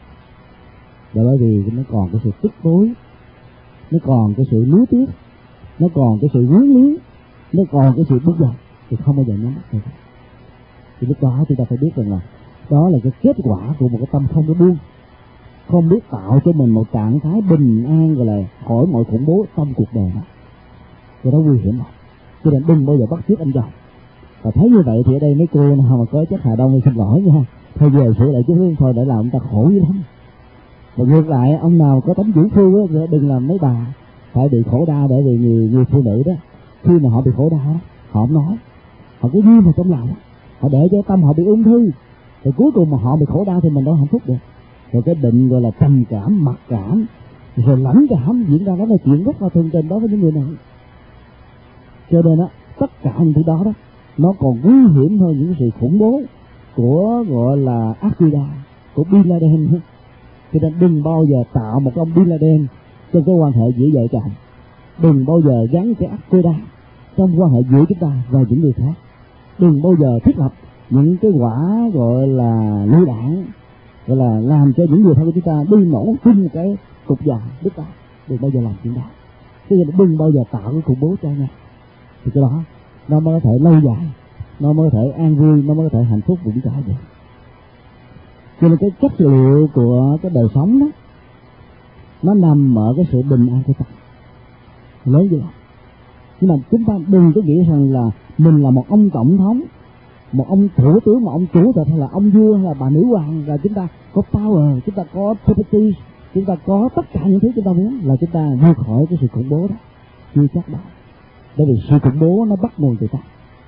Bởi vì nó còn cái sự tức tối, nó còn cái sự nuối tiếc, nó còn cái sự quyến luyến, nó còn cái sự bức dọc, thì không bao giờ nhắm mắt được. Thì lúc đó chúng ta phải biết rằng là đó là cái kết quả của một cái tâm không có buông, không biết tạo cho mình một trạng thái bình an, gọi là khỏi mọi khủng bố trong cuộc đời này. Cái đó nguy hiểm lắm, cho nên đừng bao giờ bắt chước anh chồng. Và thấy như vậy thì ở đây mấy cô nào mà có chất Hà Đông thì xin lỗi nha, thôi về sửa lại chút nữa thôi, để làm ông ta khổ dữ lắm. Và ngược lại ông nào có tấm vũ phu á, đừng làm mấy bà phải bị khổ đau, bởi vì người phụ nữ đó khi mà họ bị khổ đau họ không nói, họ cứ ghi vào trong lòng, họ để cho tâm họ bị ung thư, rồi cuối cùng mà họ bị khổ đau thì mình đâu hạnh phúc được. Rồi cái bệnh gọi là trầm cảm, mặc cảm, rồi lãnh cảm diễn ra, đó là chuyện rất là thường tình đối với những người này. Cho nên á, tất cả những thứ đó đó nó còn nguy hiểm hơn những sự khủng bố của gọi là Al-Qaeda, của Bin Laden. Cho nên đừng bao giờ tạo một ông Bin Laden trong cái quan hệ giữa vợ chồng, đừng bao giờ gắn cái Al-Qaeda trong quan hệ giữa chúng ta và những người khác, đừng bao giờ thiết lập những cái quả gọi là lựu đạn, gọi là làm cho những người thân của chúng ta đi nổ chung cái cục già đứt ta, đừng bao giờ làm chuyện đó. Cho nên đừng bao giờ tạo cái khủng bố cho nhau, thì cái đó nó mới có thể lâu dài, nó mới có thể an vui, nó mới có thể hạnh phúc vững chãi được. Cho nên cái chất liệu của cái đời sống đó nó nằm ở cái sự bình an của ta lớn như vậy. Nhưng mà chúng ta đừng có nghĩ rằng là mình là một ông tổng thống, một ông thủ tướng, một ông chủ tịch, hay là ông vua, hay là bà nữ hoàng, là chúng ta có power, chúng ta có property, chúng ta có tất cả những thứ chúng ta muốn, là chúng ta vượt khỏi cái sự khủng bố đó. Chưa chắc đâu, bởi vì sự khủng bố nó bắt nguồn từ ta.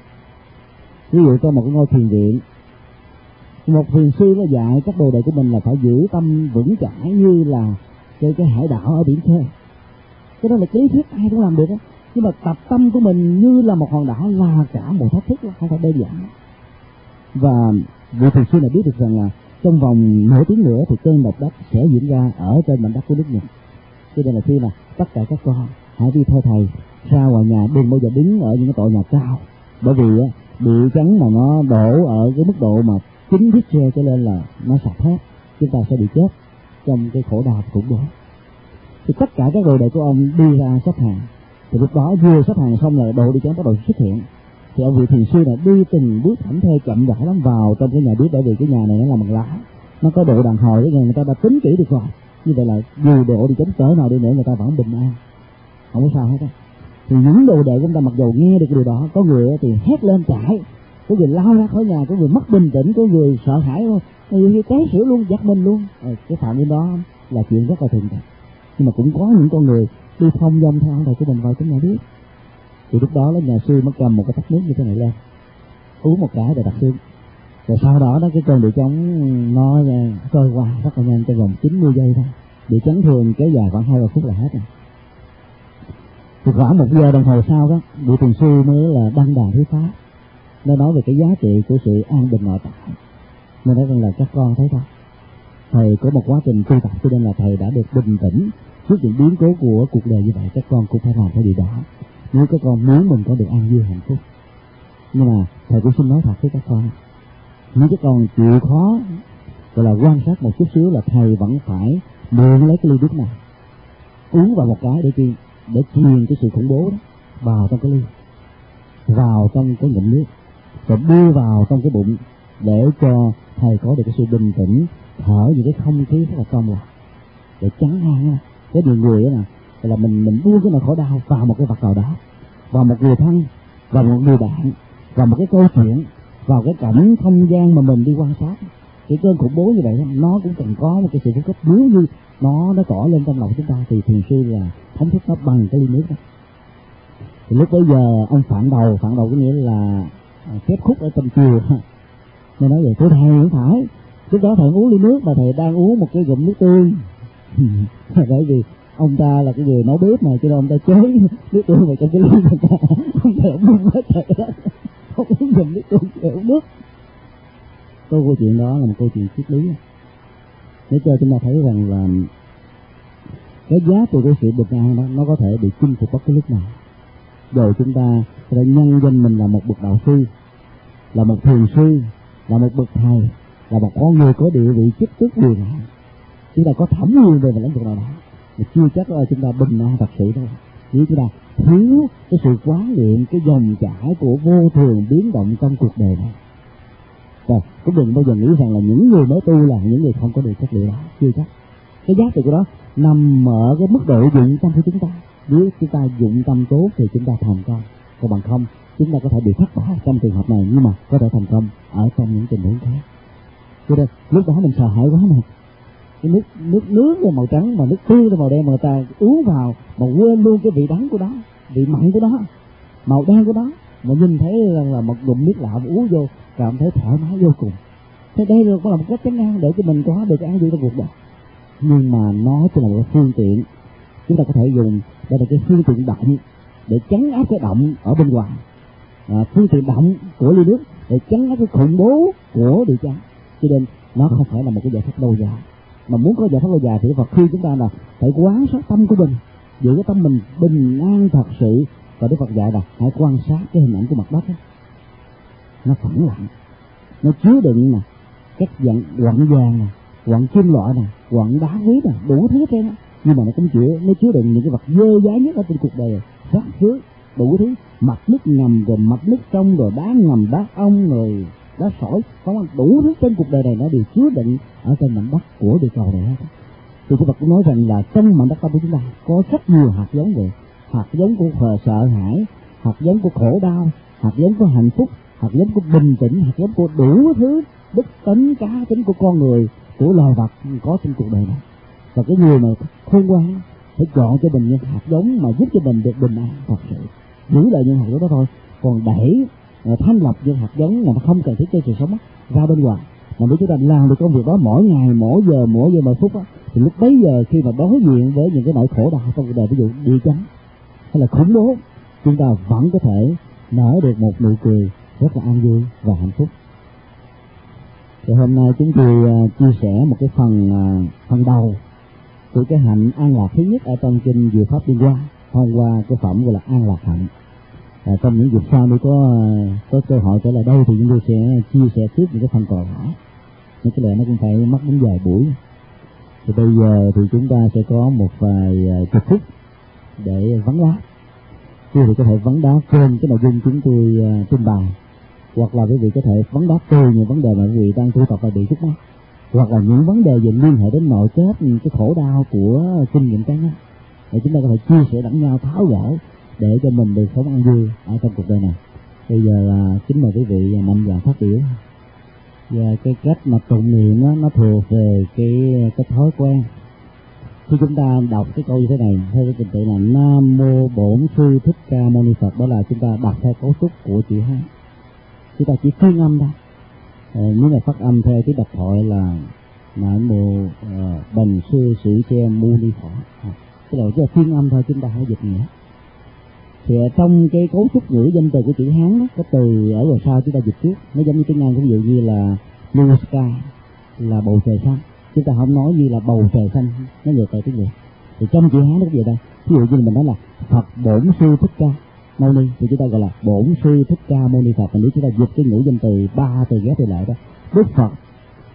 Ví dụ trong một cái ngôi thiền viện, một thiền sư nó dạy các đồ đệ của mình là phải giữ tâm vững chãi như là cái hải đảo ở biển khơi. Cái đó là lý thuyết ai cũng làm được đó. Nhưng mà tập tâm của mình như là một hòn đảo là cả một thách thức, không phải đơn giản. Và vị thiền sư này biết được rằng là trong vòng nửa tiếng nữa thì cơn động đất sẽ diễn ra ở trên mảnh đất của nước Nhật. Cho nên là khi mà tất cả các con hãy đi theo thầy ra ngoài nhà, đừng bao giờ đứng ở những cái tòa nhà cao, bởi vì bị chấn mà nó đổ ở cái mức độ mà 9 Richter cho nên là nó sập hết, chúng ta sẽ bị chết trong cái khổ đau khủng bố. Thì tất cả các đồ đệ của ông đi ra xếp hàng, thì lúc đó vừa xếp hàng xong là đồ đi chấn bắt đầu xuất hiện. Thì ông vị thiền sư này đi từng bước thảnh thơi chậm rãi lắm vào trong cái nhà bếp, bởi vì cái nhà này nó là bằng lá, nó có độ đàn hồi, cái người ta đã tính kỹ được rồi. Như vậy là dù độ đi chấn cỡ nào đi nữa người ta vẫn bình an, không có sao hết á. Thì những đồ đệ của chúng ta mặc dù nghe được cái điều đó, có người thì hét lên chạy, có người lao ra khỏi nhà, có người mất bình tĩnh, có người sợ hãi, có người té xỉu luôn, giật mình luôn. Cái phạm vi đó là chuyện rất là thường tình. Nhưng mà cũng có những con người đi thông dong theo thầy của mình vào trong nhà bếp. Thì lúc đó nhà sư mới cầm một cái tách nước như thế này lên, uống một cái để đặt xương. Rồi sau đó cái cơn bị chấn nó trôi qua rất là nhanh, trong vòng 90 giây thôi. Bị chấn thường kéo dài khoảng 2-3 phút là hết rồi. Thì khoảng 1 giờ đồng hồ sau đó, vị thiền sư mới là đăng đàn thuyết pháp. Nó nói về cái giá trị của sự an bình nội tại. Nên nói rằng là các con thấy không, thầy có một quá trình tu tập, cho nên là thầy đã được bình tĩnh trước những biến cố của cuộc đời như vậy. Các con cũng phải làm theo điều đó nếu các con muốn mình có được an vui hạnh phúc. Nhưng mà thầy cũng xin nói thật với các con, nếu các con chịu khó gọi là quan sát một chút xíu là thầy vẫn phải mượn lấy cái ly nước này, uống vào một cái để truyền cái sự khủng bố đó vào trong cái ly, vào trong cái ngụm nước, rồi đưa vào trong cái bụng để cho thầy có được cái sự bình tĩnh, thở những cái không khí rất là trong lành để chấn an cái nhiều người đó là mình buông cái nỗi khổ đau vào một cái vật nào đó, vào một người thân, vào một người bạn, vào một cái câu chuyện, vào cái cảnh không gian mà mình đi quan sát. Cái cơn khủng bố như vậy nó cũng cần có một cái sự phút cấp. Nếu như nó tỏ lên trong lòng chúng ta thì thiền sư là phóng thích nó bằng cái ly nước đó. Thì lúc bấy giờ ông phản đầu có nghĩa là phép khúc ở trong chùa nên nói vậy, thưa thầy không phải, lúc đó thầy uống ly nước mà thầy đang uống một cái ngụm nước tươi. Bởi vì ông ta là cái người nấu bếp mà, cho nên ông ta chế nước tươi vào trong cái ly người ta, ông ta buông hết thầy đó, không uống ngụm nước tươi, thầy uống nước. Câu chuyện đó là một câu chuyện triết lý để cho chúng ta thấy rằng là cái giá trị của sự bình an đó nó có thể bị chinh phục bất cứ lúc nào. Rồi chúng ta sẽ nhân danh mình là một bậc đạo sư, là một thiền sư, là một bậc thầy, là một con người có địa vị chức tước quyền hạn. Chúng ta có thẩm quyền về lĩnh vực nào đó, mà chưa chắc là chúng ta bình an thật sự đâu. Nếu chúng ta thiếu cái sự quán niệm cái dòng chảy của vô thường biến động trong cuộc đời này. Rồi, cũng đừng bao giờ nghĩ rằng là những người mới tu là những người không có được chất liệu đó, chưa chắc. Cái giá trị của đó nằm ở cái mức độ dụng tâm của chúng ta. Nếu chúng ta dụng tâm tốt thì chúng ta thành công, còn bằng không chúng ta có thể bị thất bại trong trường hợp này, nhưng mà có thể thành công ở trong những tình huống khác. Cho nên lúc đó mình sợ hãi quá này, cái nước là màu trắng mà nước tương là màu đen mà người ta uống vào mà quên luôn cái vị đắng của đó, vị mặn của đó, màu đen của đó, mà nhìn thấy là một ngụm nước lạ mà uống vô cảm thấy thoải mái vô cùng. Thế đây cũng là một cách chấn an để cho mình có được cái an vui trong cuộc đời. Nhưng mà nó chỉ là một phương tiện, chúng ta có thể dùng đây là cái phương tiện động để chấn áp cái động ở bên ngoài, phương tiện động của ly nước để chấn áp cái khủng bố của địa chấn. Cho nên nó không phải là một cái giải pháp lâu dài. Mà muốn có giải pháp lâu dài thì Phật khuyên chúng ta là phải quán sát tâm của mình, giữ cái tâm mình bình an thật sự. Và Đức Phật dạy là hãy quan sát cái hình ảnh của mặt đất ấy. Nó phẳng lặng, nó chứa đựng nè các dạng quặng vàng nè, quặng kim loại nè, quặng đá quý nè, đủ thứ hết trơn á. Nhưng mà nó chứa đựng những cái vật dơ dái nhất ở trên cuộc đời, rác rưởi đủ thứ, mặt nước ngầm rồi mặt nước trong rồi đá ngầm, đá ong rồi đá sỏi, không, đủ thứ trên cuộc đời này nó đều chứa đựng ở trên mảnh đất của địa cầu này hết. Thì Đức Phật cũng nói rằng là trong mảnh đất của chúng ta có rất nhiều hạt giống vậy, hạt giống của sợ hãi, hạt giống của khổ đau, hạt giống của hạnh phúc, hạt giống của bình tĩnh, hạt giống của đủ thứ đức tính cá tính của con người, của loài vật có trên cuộc đời này. Và cái người mà khôn ngoan phải chọn cho mình những hạt giống mà giúp cho mình được bình an thật sự, giữ lại những hạt giống đó thôi. Còn đẩy thanh lọc những hạt giống mà nó không cần thiết cho sự sống ra bên ngoài. Mà nếu chúng ta làm được công việc đó mỗi ngày, mỗi giờ mỗi phút á, thì lúc bấy giờ khi mà đối diện với những cái nỗi khổ đau trong cuộc đời, ví dụ địa chấn hay là khủng bố, chúng ta vẫn có thể nở được một nụ cười rất là an vui và hạnh phúc. Thì hôm nay chúng tôi chia sẻ một cái phần đầu của cái hạnh an lạc thứ nhất ở trong kinh Diệu Pháp Liên Hoa thông qua cái phẩm gọi là an lạc hạnh. Trong những dịp sau nếu có cơ hội trở lại đây thì chúng tôi sẽ chia sẻ tiếp những cái phần còn lại. Những cái này nó cũng phải mất đến vài buổi. Thì bây giờ thì chúng ta sẽ có một vài chục phút để vấn đáp. Quý vị có thể vấn đáp trên cái nội dung chúng tôi trình bày, hoặc là quý vị có thể vấn đáp từ những vấn đề mà quý vị đang tu tập và bị trước mắt, hoặc là những vấn đề gì liên hệ đến nội kết cái khổ đau của kinh nghiệm cá nhân, để chúng ta có thể chia sẻ lẫn nhau, tháo gỡ để cho mình được sống an vui ở trong cuộc đời này. Bây giờ là kính mời quý vị mạnh dạn phát biểu. Và cái cách mà tụng niệm đó, nó thuộc về cái thói quen. Khi chúng ta đọc cái câu như thế này theo cái trình tự là Nam Mô Bổn Sư Thích Ca Mâu Ni Phật, đó là chúng ta đọc theo cấu trúc của chữ Hán, chúng ta chỉ phiên âm thôi. Nếu là phát âm theo cái đọc thoại là Nam Mô Bần Sư Sĩ Che Mâu Ni Phật, cái đầu là phiên âm thôi, chúng ta không dịch nghĩa. Thì trong cái cấu trúc ngữ danh từ của chữ Hán đó, cái từ ở ngoài sau chúng ta dịch trước, nó giống như tiếng Anh, ví dụ như là blue sky là bầu trời xanh, chúng ta không nói như là bầu trời xanh, nó ngược lại tiếng Việt. Thì trong chữ Hán nó có gì đây? Ví dụ như mình nói là Phật Bổn Sư Thích Ca Mâu Ni thì chúng ta gọi là Bổn Sư Thích Ca Mâu Ni Phật. Và nếu chúng ta dịch cái ngữ danh từ ba từ ghép lại đó, Đức Phật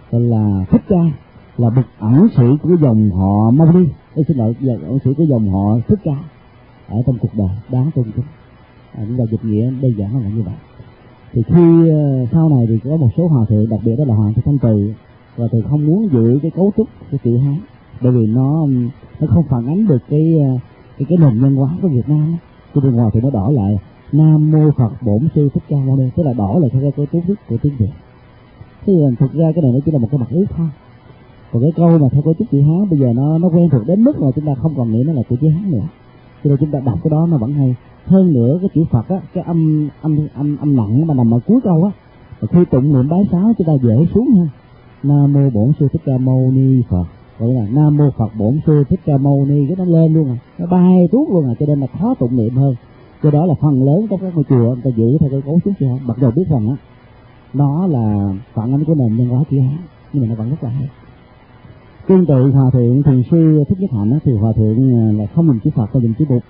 gọi là Thích Ca, là bậc ẩn sĩ của dòng họ Mâu Ni, xin lỗi, ẩn sĩ của dòng họ Thích Ca ở trong cuộc đời đáng tôn kính. Chúng ta dịch nghĩa đơn giản là như vậy. Thì khi sau này thì có một số hòa thượng, đặc biệt đó là Hoàng Thế Thanh Từ, và thượng không muốn giữ cái cấu trúc của chữ Hán, bởi vì nó không phản ánh được cái nền nhân hóa của Việt Nam. Cho nên Hòa thượng nó đổi lại Nam Mô Phật Bổn Sư Thích Ca Mâu Ni, tức là đổi lại theo cái cấu trúc của tiếng Việt. Thế thì thực ra cái này nó chỉ là một cái mặt ý thôi. Còn cái câu mà theo cấu trúc chữ Hán bây giờ nó quen thuộc đến mức mà chúng ta không còn nghĩ nó là chữ Hán nữa. Cho nên chúng ta đọc cái đó nó vẫn hay. Hơn nữa cái chữ Phật á, cái âm nặng mà nằm ở cuối câu á, và khi tụng niệm bái sáo chúng ta dễ xuống ha. Nam Mô Bổn Sư Thích Ca Mâu Ni Phật, gọi là Nam Mô Phật Bổn Sư Thích Ca Mâu Ni, cái nó lên luôn à, nó bay tuốt luôn à, cho nên là khó tụng niệm hơn. Do đó là phần lớn các ngôi chùa người ta giữ theo cái cấu trúc chữ Hán, mặc dù biết rằng á nó là phản ánh của nền nhân hóa chữ Hán, nhưng mà nó vẫn rất là hay. Tương tự Hòa thượng Thiền sư Thích Nhất Hạnh thì Hòa thượng là không dùng chữ Phật mà dùng chữ Bụt.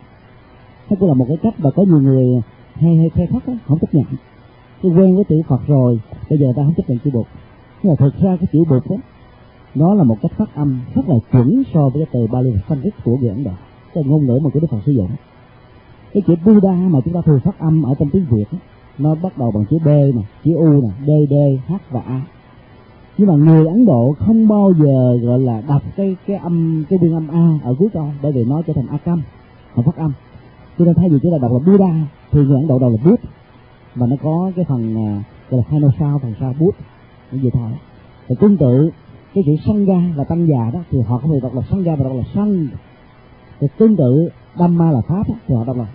Đó cũng là một cái cách mà có nhiều người hay khai thác không chấp nhận. Tôi quen với chữ Phật rồi, bây giờ ta không chấp nhận chữ Bụt. Nhưng mà thực ra cái chữ Bụt đó, nó là một cách phát âm rất là chuẩn so với cái từ Bali và Sanskrit của người Ấn Độ, cái ngôn ngữ mà của Đức Phật sử dụng. Cái chữ Buddha mà chúng ta thường phát âm ở trong tiếng Việt đó, nó bắt đầu bằng chữ B nè, chữ U nè, D, D, H và A. Nhưng mà người Ấn Độ không bao giờ gọi là đọc cái biên âm A ở cuối câu, bởi vì nó trở thành Akam, không phát âm. Cho nên thay vì chúng ta đọc là Buddha thì người Ấn Độ đọc là Bút, và nó có cái phần gọi là final sound, phần sau Bút như vậy thôi. Và tương tự cái chữ Sangha là tăng già đó thì họ không thể đọc là Sangha mà đọc là Sang. Thì tương tự Dhamma là pháp thì họ đọc là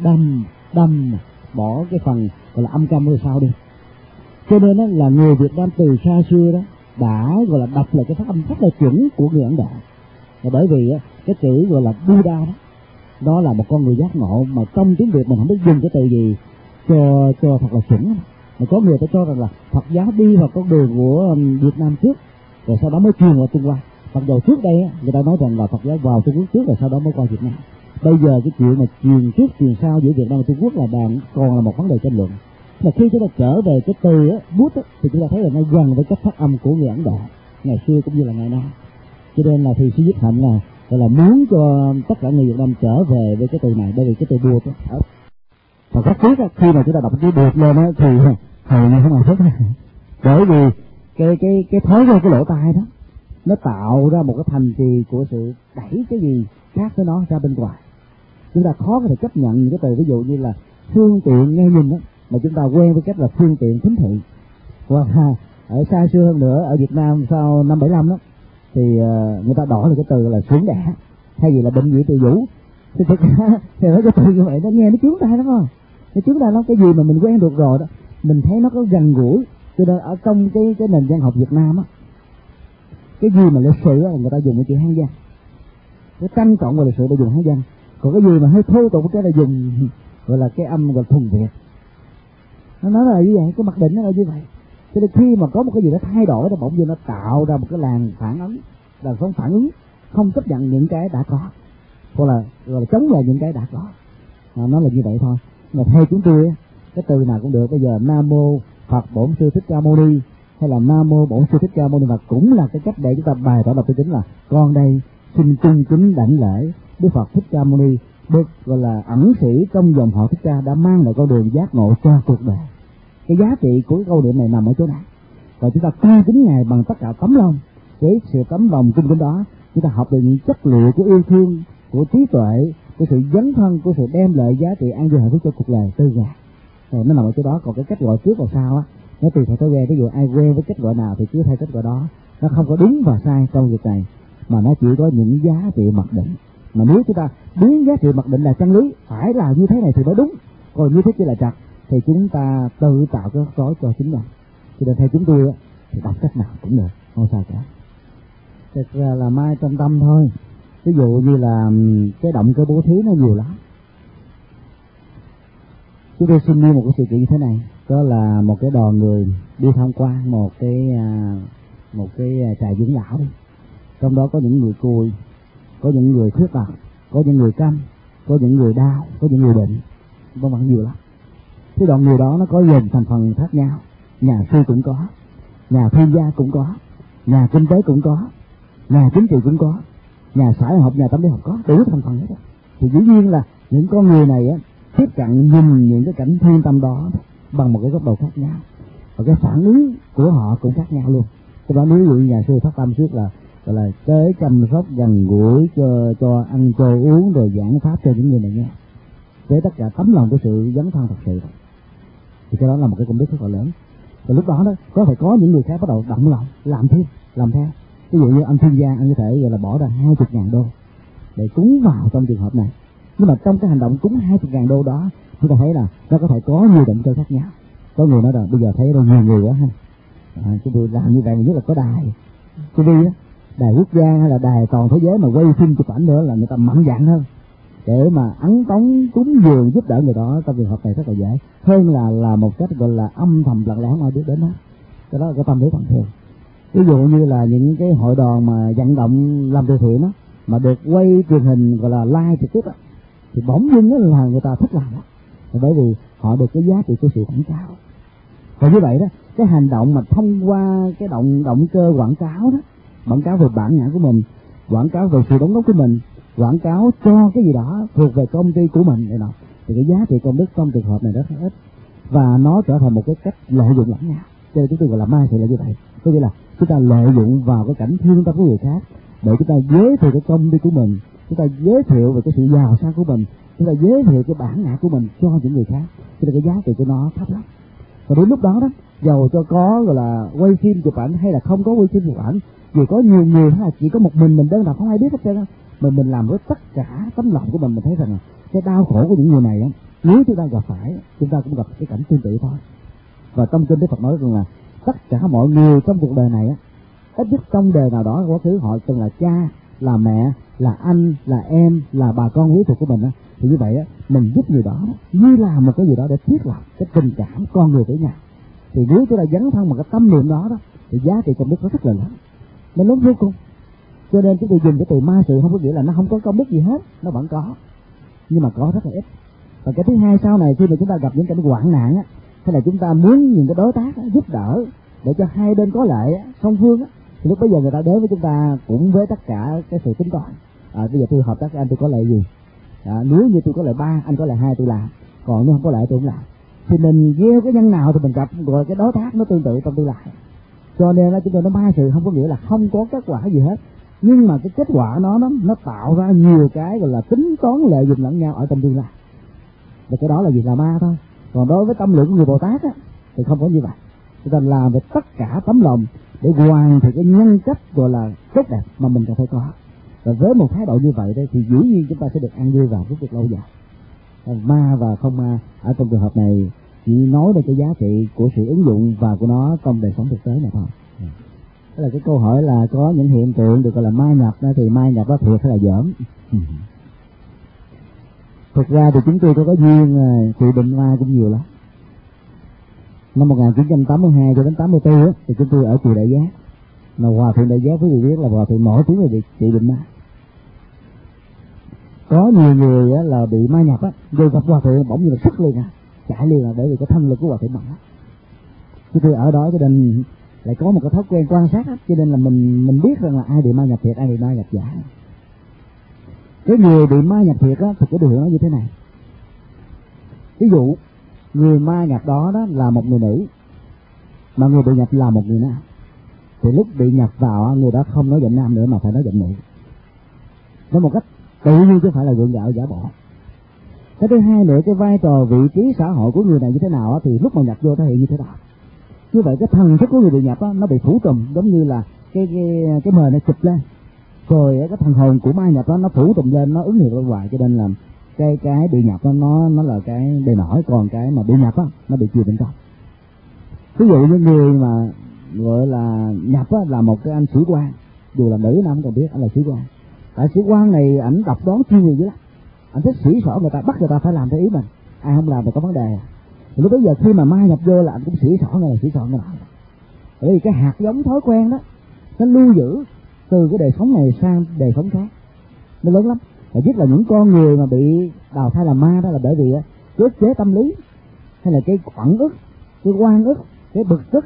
Đâm, bỏ cái phần gọi là âm câm ở sau đi. Cho nên đó là người Việt Nam từ xa xưa đó đã gọi là đọc lại cái phát âm rất là chuẩn của người Ấn Độ. Và bởi vì cái chữ gọi là Buddha đó là một con người giác ngộ, mà trong tiếng Việt mình không biết dùng cái từ gì cho thật là chuẩn. Mà có người ta cho rằng là Phật giáo đi vào con đường của Việt Nam trước, rồi sau đó mới truyền qua Trung Hoa. Mặc dù trước đây người ta nói rằng là Phật giáo vào Trung Quốc trước rồi sau đó mới qua Việt Nam. Bây giờ cái chuyện mà truyền trước truyền sau giữa Việt Nam và Trung Quốc là còn là một vấn đề tranh luận. Mà khi chúng ta trở về cái từ Bút thì chúng ta thấy là nó gần với cách phát âm của người Ấn Độ ngày xưa cũng như là ngày nay. Cho nên là thì sư Nhất Hạnh là gọi là muốn cho tất cả người Việt Nam trở về với cái từ này, bởi vì cái từ Bụt đó. Và rất tiếc khi mà chúng ta đọc cái Bụt lên đó thì hầu như không ai thích. Bởi vì cái thói quen cái lỗ tai đó nó tạo ra một cái thành trì của sự đẩy cái gì khác với nó ra bên ngoài. Chúng ta khó có thể chấp nhận những cái từ ví dụ như là phương tiện nghe nhìn đó, mà chúng ta quen với cách là phương tiện thính thị. Hoặc ở xa xưa hơn nữa ở Việt Nam sau năm 75 đó thì người ta đổi lại cái từ là xuyển đẻ thay vì là bệnh viện từ vũ. Thì thực ra thì nói cái từ như vậy nó nghe nó chướng tai lắm không? Nó chướng tai lắm, cái gì mà mình quen được rồi đó mình thấy nó có gần gũi. Cho nên ở trong cái nền văn học Việt Nam á, cái gì mà lịch sử á người ta dùng cái chữ Hán văn, cái tranh trọng về lịch sử ta dùng Hán văn. Còn cái gì mà hơi thô tục cái là dùng gọi là cái âm gọi thuần Việt. Nó nói là như vậy, cái mặc định nó là như vậy. Cho nên khi mà có một cái gì đó thay đổi nó bỗng nhiên nó tạo ra một cái làn sóng phản ứng không chấp nhận những cái đã có, hoặc là gọi là chống lại những cái đã có. Nó là như vậy thôi. Mà theo chúng tôi cái từ nào cũng được. Bây giờ Nam Mô Phật Bổn Sư Thích Ca Mâu Ni hay là Nam Mô Bổn Sư Thích Ca Mâu Ni Phật cũng là cái cách để chúng ta bày tỏ đọc tư tính là con đây xin cung kính đảnh lễ Đức Phật Thích Ca Mâu Ni, được gọi là ẩn sĩ trong dòng họ Thích Ca đã mang lại con đường giác ngộ cho cuộc đời. Cái giá trị của cái câu niệm này nằm ở chỗ này. Và chúng ta cung kính Ngài bằng tất cả tấm lòng. Với sự tấm lòng cung kính đó, chúng ta học được những chất liệu của yêu thương, của trí tuệ, của sự dấn thân, của sự đem lại giá trị an vui hạnh phúc cho cuộc đời từ Ngài. Nó nằm ở chỗ đó. Còn cái cách gọi trước và sau á, nó tùy theo thói quen. Ví dụ ai quen với cách gọi nào thì cứ theo cách gọi đó. Nó không có đúng và sai trong việc này, mà nó chỉ có những giá trị mặc định. Mà nếu chúng ta biến giá trị mặc định là chân lý, phải là như thế này thì nó đúng, còn như thế kia là trật, thì chúng ta tự tạo cái rắc rối cho chính mình. Cho nên theo chúng tôi thì đọc cách nào cũng được, không sao cả. Thực ra là mai trong tâm thôi. Ví dụ như là cái động cơ bố thí nó nhiều lắm. Chúng tôi xin nêu một cái sự kiện như thế này. Đó là một cái đoàn người đi tham quan một cái trại dưỡng lão đi. Trong đó có những người cùi, có những người khuyết tật, có những người câm, có những người đau, có những người bệnh, vân vân nhiều lắm. Cái đoàn người đó nó có gồm thành phần khác nhau. Nhà sư cũng có, nhà thiên gia cũng có, nhà kinh tế cũng có, nhà chính trị cũng có, nhà xã hội học, nhà tâm lý học có, đủ thành phần hết đó. Thì dĩ nhiên là những con người này á tiếp cận nhìn những cái cảnh thiên tâm đó bằng một cái góc độ khác nhau, và cái phản ứng của họ cũng khác nhau luôn. Cái đó nếu như nhà sư Phát Tâm Thuyết là gọi là tới chăm sóc gần gũi cho ăn cho uống rồi giảng pháp cho những người này nghe, với tất cả tấm lòng của sự dấn thân thật sự, thì cái đó là một cái công đức rất là lớn. Và lúc đó có thể có những người khác bắt đầu động lòng làm theo. Ví dụ như anh thương gia, anh có thể gọi là bỏ ra 20.000 đô để cúng vào trong trường hợp này. Nhưng mà trong cái hành động cúng 20.000 đô đó, chúng ta thấy là nó có thể có nhiều động cơ khác nhau. Có người nói là bây giờ thấy đâu nhiều người quá ha, chúng tôi làm như vậy, nhất là có đài TV đó, đài quốc gia hay là đài toàn thế giới mà quay phim chụp ảnh nữa là người ta mạnh dạn hơn để mà ấn tống cúng dường giúp đỡ người đó. Trong trường hợp này rất là dễ hơn là một cách gọi là âm thầm lặng lẽ không ai biết đến đó. Cái đó là cái tâm lý thông thường. Ví dụ như là những cái hội đoàn mà vận động làm từ thiện đó mà được quay truyền hình gọi là live trực tiếp á, thì bỗng dưng đó là người ta thích làm đó, bởi vì họ được cái giá trị của sự quảng cáo. Và như vậy đó, cái hành động mà thông qua cái động cơ quảng cáo đó, quảng cáo về bản ngã của mình, quảng cáo về sự đóng góp của mình, quảng cáo cho cái gì đó thuộc về công ty của mình này nọ, thì cái giá trị công đức trong trường hợp này rất ít, và nó trở thành một cái cách lợi dụng lẫn nhau. Cho nên chúng tôi gọi là ma thị là như vậy. Có nghĩa là chúng ta lợi dụng vào cái cảnh thương tâm của người khác để chúng ta giới thiệu cái công ty của mình, chúng ta giới thiệu về cái sự giàu sang của mình, chúng ta giới thiệu cái bản ngã của mình cho những người khác, cho nên cái giá trị của nó thấp lắm. Và đến lúc đó đó, dầu cho có gọi là quay phim chụp ảnh hay là không có quay phim chụp ảnh, vì có nhiều người hay là chỉ có một mình đơn độc không ai biết hết trơn á, mình làm với tất cả tấm lòng của mình thấy rằng là cái đau khổ của những người này á, nếu chúng ta gặp phải, chúng ta cũng gặp cái cảnh tương tự thôi. Và trong kinh Đức Phật nói rằng là tất cả mọi người trong cuộc đời này á, ít nhất trong đời nào đó quá khứ họ từng là cha, là mẹ, là anh, là em, là bà con quý thuộc của mình á, thì như vậy á, mình giúp người đó như là một cái gì đó để thiết lập cái tình cảm con người với nhau. Thì nếu chúng ta dấn thân một cái tâm niệm đó thì giá trị công đức nó rất là lớn, nó lớn vô cùng. Cho nên chúng tôi dùng cái từ ma sự không có nghĩa là nó không có công đức gì hết, nó vẫn có, nhưng mà có rất là ít. Và cái thứ hai, sau này khi mà chúng ta gặp những cảnh hoạn nạn á, hay là chúng ta muốn những cái đối tác á, giúp đỡ để cho hai bên có lợi á, song phương á, thì lúc bây giờ người ta đến với chúng ta cũng với tất cả cái sự tính toán. Bây giờ tôi hợp tác với anh, tôi có lợi gì? Nếu như tôi có lợi 3, anh có lợi 2 tôi làm, còn nếu không có lợi tôi không làm. Thì mình gieo cái nhân nào thì mình gặp rồi cái đối tác nó tương tự trong tương lai. Cho nên là chúng tôi nói ma sự không có nghĩa là không có kết quả gì hết, nhưng mà cái kết quả nó tạo ra nhiều cái gọi là tính toán lợi dụng lẫn nhau ở trong tương lai. Và cái đó là gì? Là ma thôi. Còn đối với tâm lượng của người Bồ Tát á, thì không có như vậy. Chúng ta làm về tất cả tấm lòng để hoàn thiện cái nhân cách gọi là tốt đẹp mà mình cần phải có. Và với một thái độ như vậy đấy, thì dĩ nhiên chúng ta sẽ được ăn vui vào rút được lâu dài. Ma và không ma ở trong trường hợp này chỉ nói về cái giá trị của sự ứng dụng và của nó trong đời sống thực tế này thôi. Đó là cái câu hỏi là có những hiện tượng được gọi là ma nhập đó, thì ma nhập đó thiệt hay là giỡn? Thực ra thì chúng tôi có duyên trị bệnh ma cũng nhiều lắm. Năm 1982 cho đến 84 á, thì chúng tôi ở chùa Đại Giác, mà Hòa Thượng Đại Giác quý vị biết là Hòa Thượng nổi tiếng về trị bệnh ma. Có nhiều người á, là bị ma nhập á, vô gặp Hòa Thượng bỗng như là sức liền chạy liền là bởi vì cái thân lực của Hòa Thượng mạnh á. Chúng tôi ở đó cho nên lại có một cái thói quen quan sát á, cho nên là mình biết rằng là ai bị ma nhập thiệt, ai bị ma nhập giả. Cái người bị ma nhập thiệt á, thì cái điều nó như thế này. Ví dụ người ma nhập đó là một người nữ, mà người bị nhập là một người nam, thì lúc bị nhập vào người đó không nói giọng nam nữa mà phải nói giọng nữ. Nói một cách tự nhiên chứ không phải là gượng gạo giả bộ. Cái thứ hai nữa, cái vai trò vị trí xã hội của người này như thế nào thì lúc mà nhập vô thể hiện như thế nào. Như vậy cái thần thức của người bị nhập nó bị phủ trùm, giống như là cái mờ nó chụp lên, rồi cái thần hồn của ma nhập nó phủ trùm lên, nó ứng hiện ra ngoài, cho nên là cái bị nhập nó là cái bề nổi, còn cái mà bị nhập nó bị chia bên trong. Ví dụ như người mà gọi là nhập là một cái anh sĩ quan, dù là nữ nam còn biết anh là sĩ quan. Tại sĩ quan này ảnh độc đoán chuyên nghiệp dữ lắm, ảnh thích sỉ sỏ người ta, bắt người ta phải làm theo ý mình, ai không làm thì có vấn đề. Thì lúc bây giờ khi mà ma nhập vô là anh cũng sỉ sỏ người nọ. Bởi vì cái hạt giống thói quen đó nó lưu giữ từ cái đời sống này sang đời sống khác, nó lớn lắm. Và nhất là những con người mà bị đào thai làm ma đó là bởi vì cái ức chế tâm lý, hay là cái quẩn ức, cái oan ức, cái bực tức,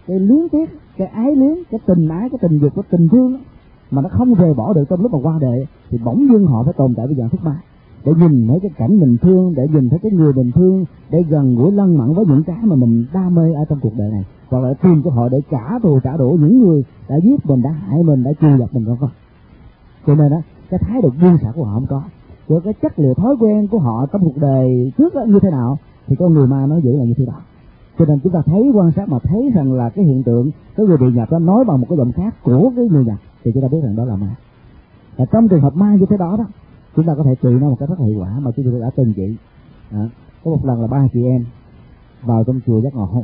cái luyến tiếc, cái ái luyến, cái tình ái, cái tình dục, cái tình thương đó, mà nó không rời bỏ được trong lúc mà qua đời, thì bỗng dưng họ phải tồn tại với dạng thức ma, để nhìn thấy cái cảnh mình thương, để nhìn thấy cái người mình thương, để gần gũi lân mặn với những cái mà mình đam mê ở trong cuộc đời này, hoặc là tìm cơ hội để trả thù trả đũa những người đã giết mình, đã hại mình, đã trù dập mình, vân vân. Cho nên đó, cái thái độ buông xả của họ không có, rồi cái chất liệu thói quen của họ trong cuộc đời trước đó như thế nào thì con người ma nó giữ là như thế đó. Cho nên chúng ta thấy, quan sát mà thấy rằng là cái hiện tượng cái người bị nhập đó nói bằng một cái giọng khác của cái người nhập, thì chúng ta biết rằng đó là ma. Và trong trường hợp ma như thế đó đó, chúng ta có thể trị nó một cách rất hiệu quả mà chúng tôi đã từng trị. Có một lần là 3 chị em vào trong chùa Giác Ngộ,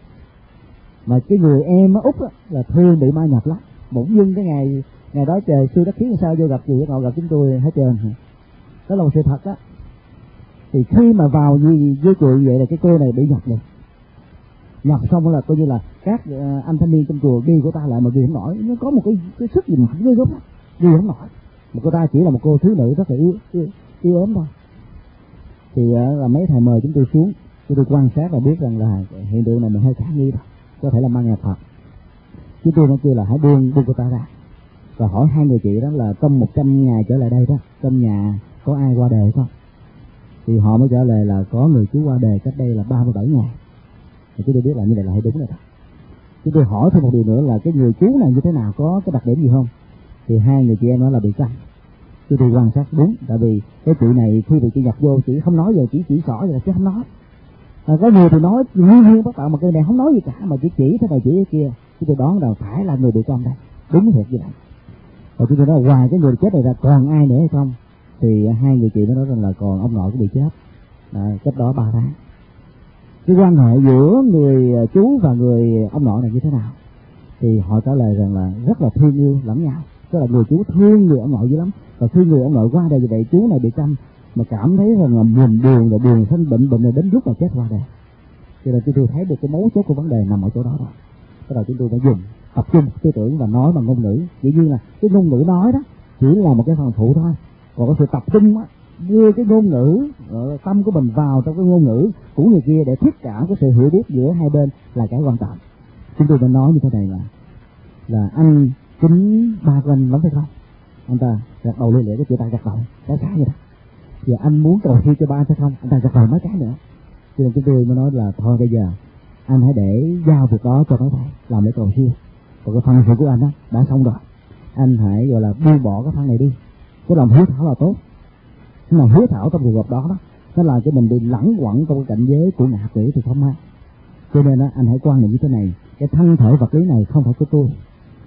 mà cái người em Úc đó, là thường bị ma nhập lắm. Bỗng dưng cái ngày đó trời xui đất khiến sao vô gặp chùa Giác Ngộ, gặp chúng tôi hết trơn. Đó là một sự thật đó. Thì khi mà vào với chùa vậy là cái cô này bị nhập liền. Nhập xong là coi như là các anh thanh niên trong chùa ghi của ta lại mà ghi không nổi, nó có một cái sức gì mạnh ghê gớm lắm, ghi không nổi. Mà cô ta chỉ là một cô thiếu nữ rất là yếu ốm thôi. Thì là mấy thầy mời chúng tôi quan sát và biết rằng là hiện tượng này mình hơi khả nghi thôi, có thể là ma nhập thật. Chúng tôi nói kêu là hãy buông cô ta ra, và hỏi hai người chị đó là trong 100 ngày trở lại đây đó, trong nhà có ai qua đời không? Thì họ mới trả lời là có người chú qua đời cách đây là 37 ngày. Thì chúng tôi biết là như vậy là hay đúng rồi đó. Chúng tôi hỏi thêm một điều nữa là cái người chú này như thế nào, có cái đặc điểm gì không? Thì hai người chị em nói là bị câm. Chúng tôi quan sát đúng, tại vì cái chị này khi bị chị nhập vô chỉ không nói giờ chỉ xỏ vậy là chứ không nói. Có người thì nói nguyên bắt đầu, mà cái này không nói gì cả, mà chỉ thế này chỉ cái kia. Chúng tôi đoán là phải là người bị câm đây, đúng thiệt như vậy. Và chúng tôi nói ngoài cái người chết này ra còn ai nữa hay không? Thì hai người chị mới nói rằng là còn ông nội cũng bị chết cách đó 3 tháng. Cái quan hệ giữa người chú và người ông nội này như thế nào? Thì họ trả lời rằng là rất là thương yêu lẫn nhau. Tức là người chú thương người ông nội dữ lắm, và khi người ông nội qua đây vậy chú này bị câm mà cảm thấy rằng là buồn rồi buồn sinh bệnh rồi đến lúc là chết qua đây. Cho nên chúng tôi thấy được cái mấu chốt của vấn đề nằm ở chỗ đó rồi. Tức là chúng tôi đã dùng tập trung tư tưởng và nói bằng ngôn ngữ. Chỉ như là cái ngôn ngữ nói đó chỉ là một cái phần phụ thôi, còn cái sự tập trung á, đưa cái ngôn ngữ tâm của mình vào trong cái ngôn ngữ của người kia để thuyết cảm cái sự hiểu biết giữa hai bên là cái quan trọng. Chúng tôi đã nói như thế này là anh kính ba của anh lắm phải không? Anh ta gật đầu liên lệ cái chữ ta gật đầu cái vậy đó. Giờ anh muốn cầu siêu cho ba phải không? Anh ta gật đầu mấy cái nữa. Cho nên chúng tôi mới nói là thôi bây giờ anh hãy để giao việc đó cho mấy thầy làm để cầu siêu. Còn cái phần sự của anh đó đã xong rồi, anh hãy gọi là buông bỏ cái phần này đi. Cái lòng hiếu thảo là tốt, nhưng mà hiếu thảo trong trường hợp đó nó làm cho mình bị lẳng quẩn trong cái cảnh giới của ngạ quỷ thì không hay. Cho nên đó, anh hãy quan niệm như thế này: cái thân thể vật lý này không phải của tôi,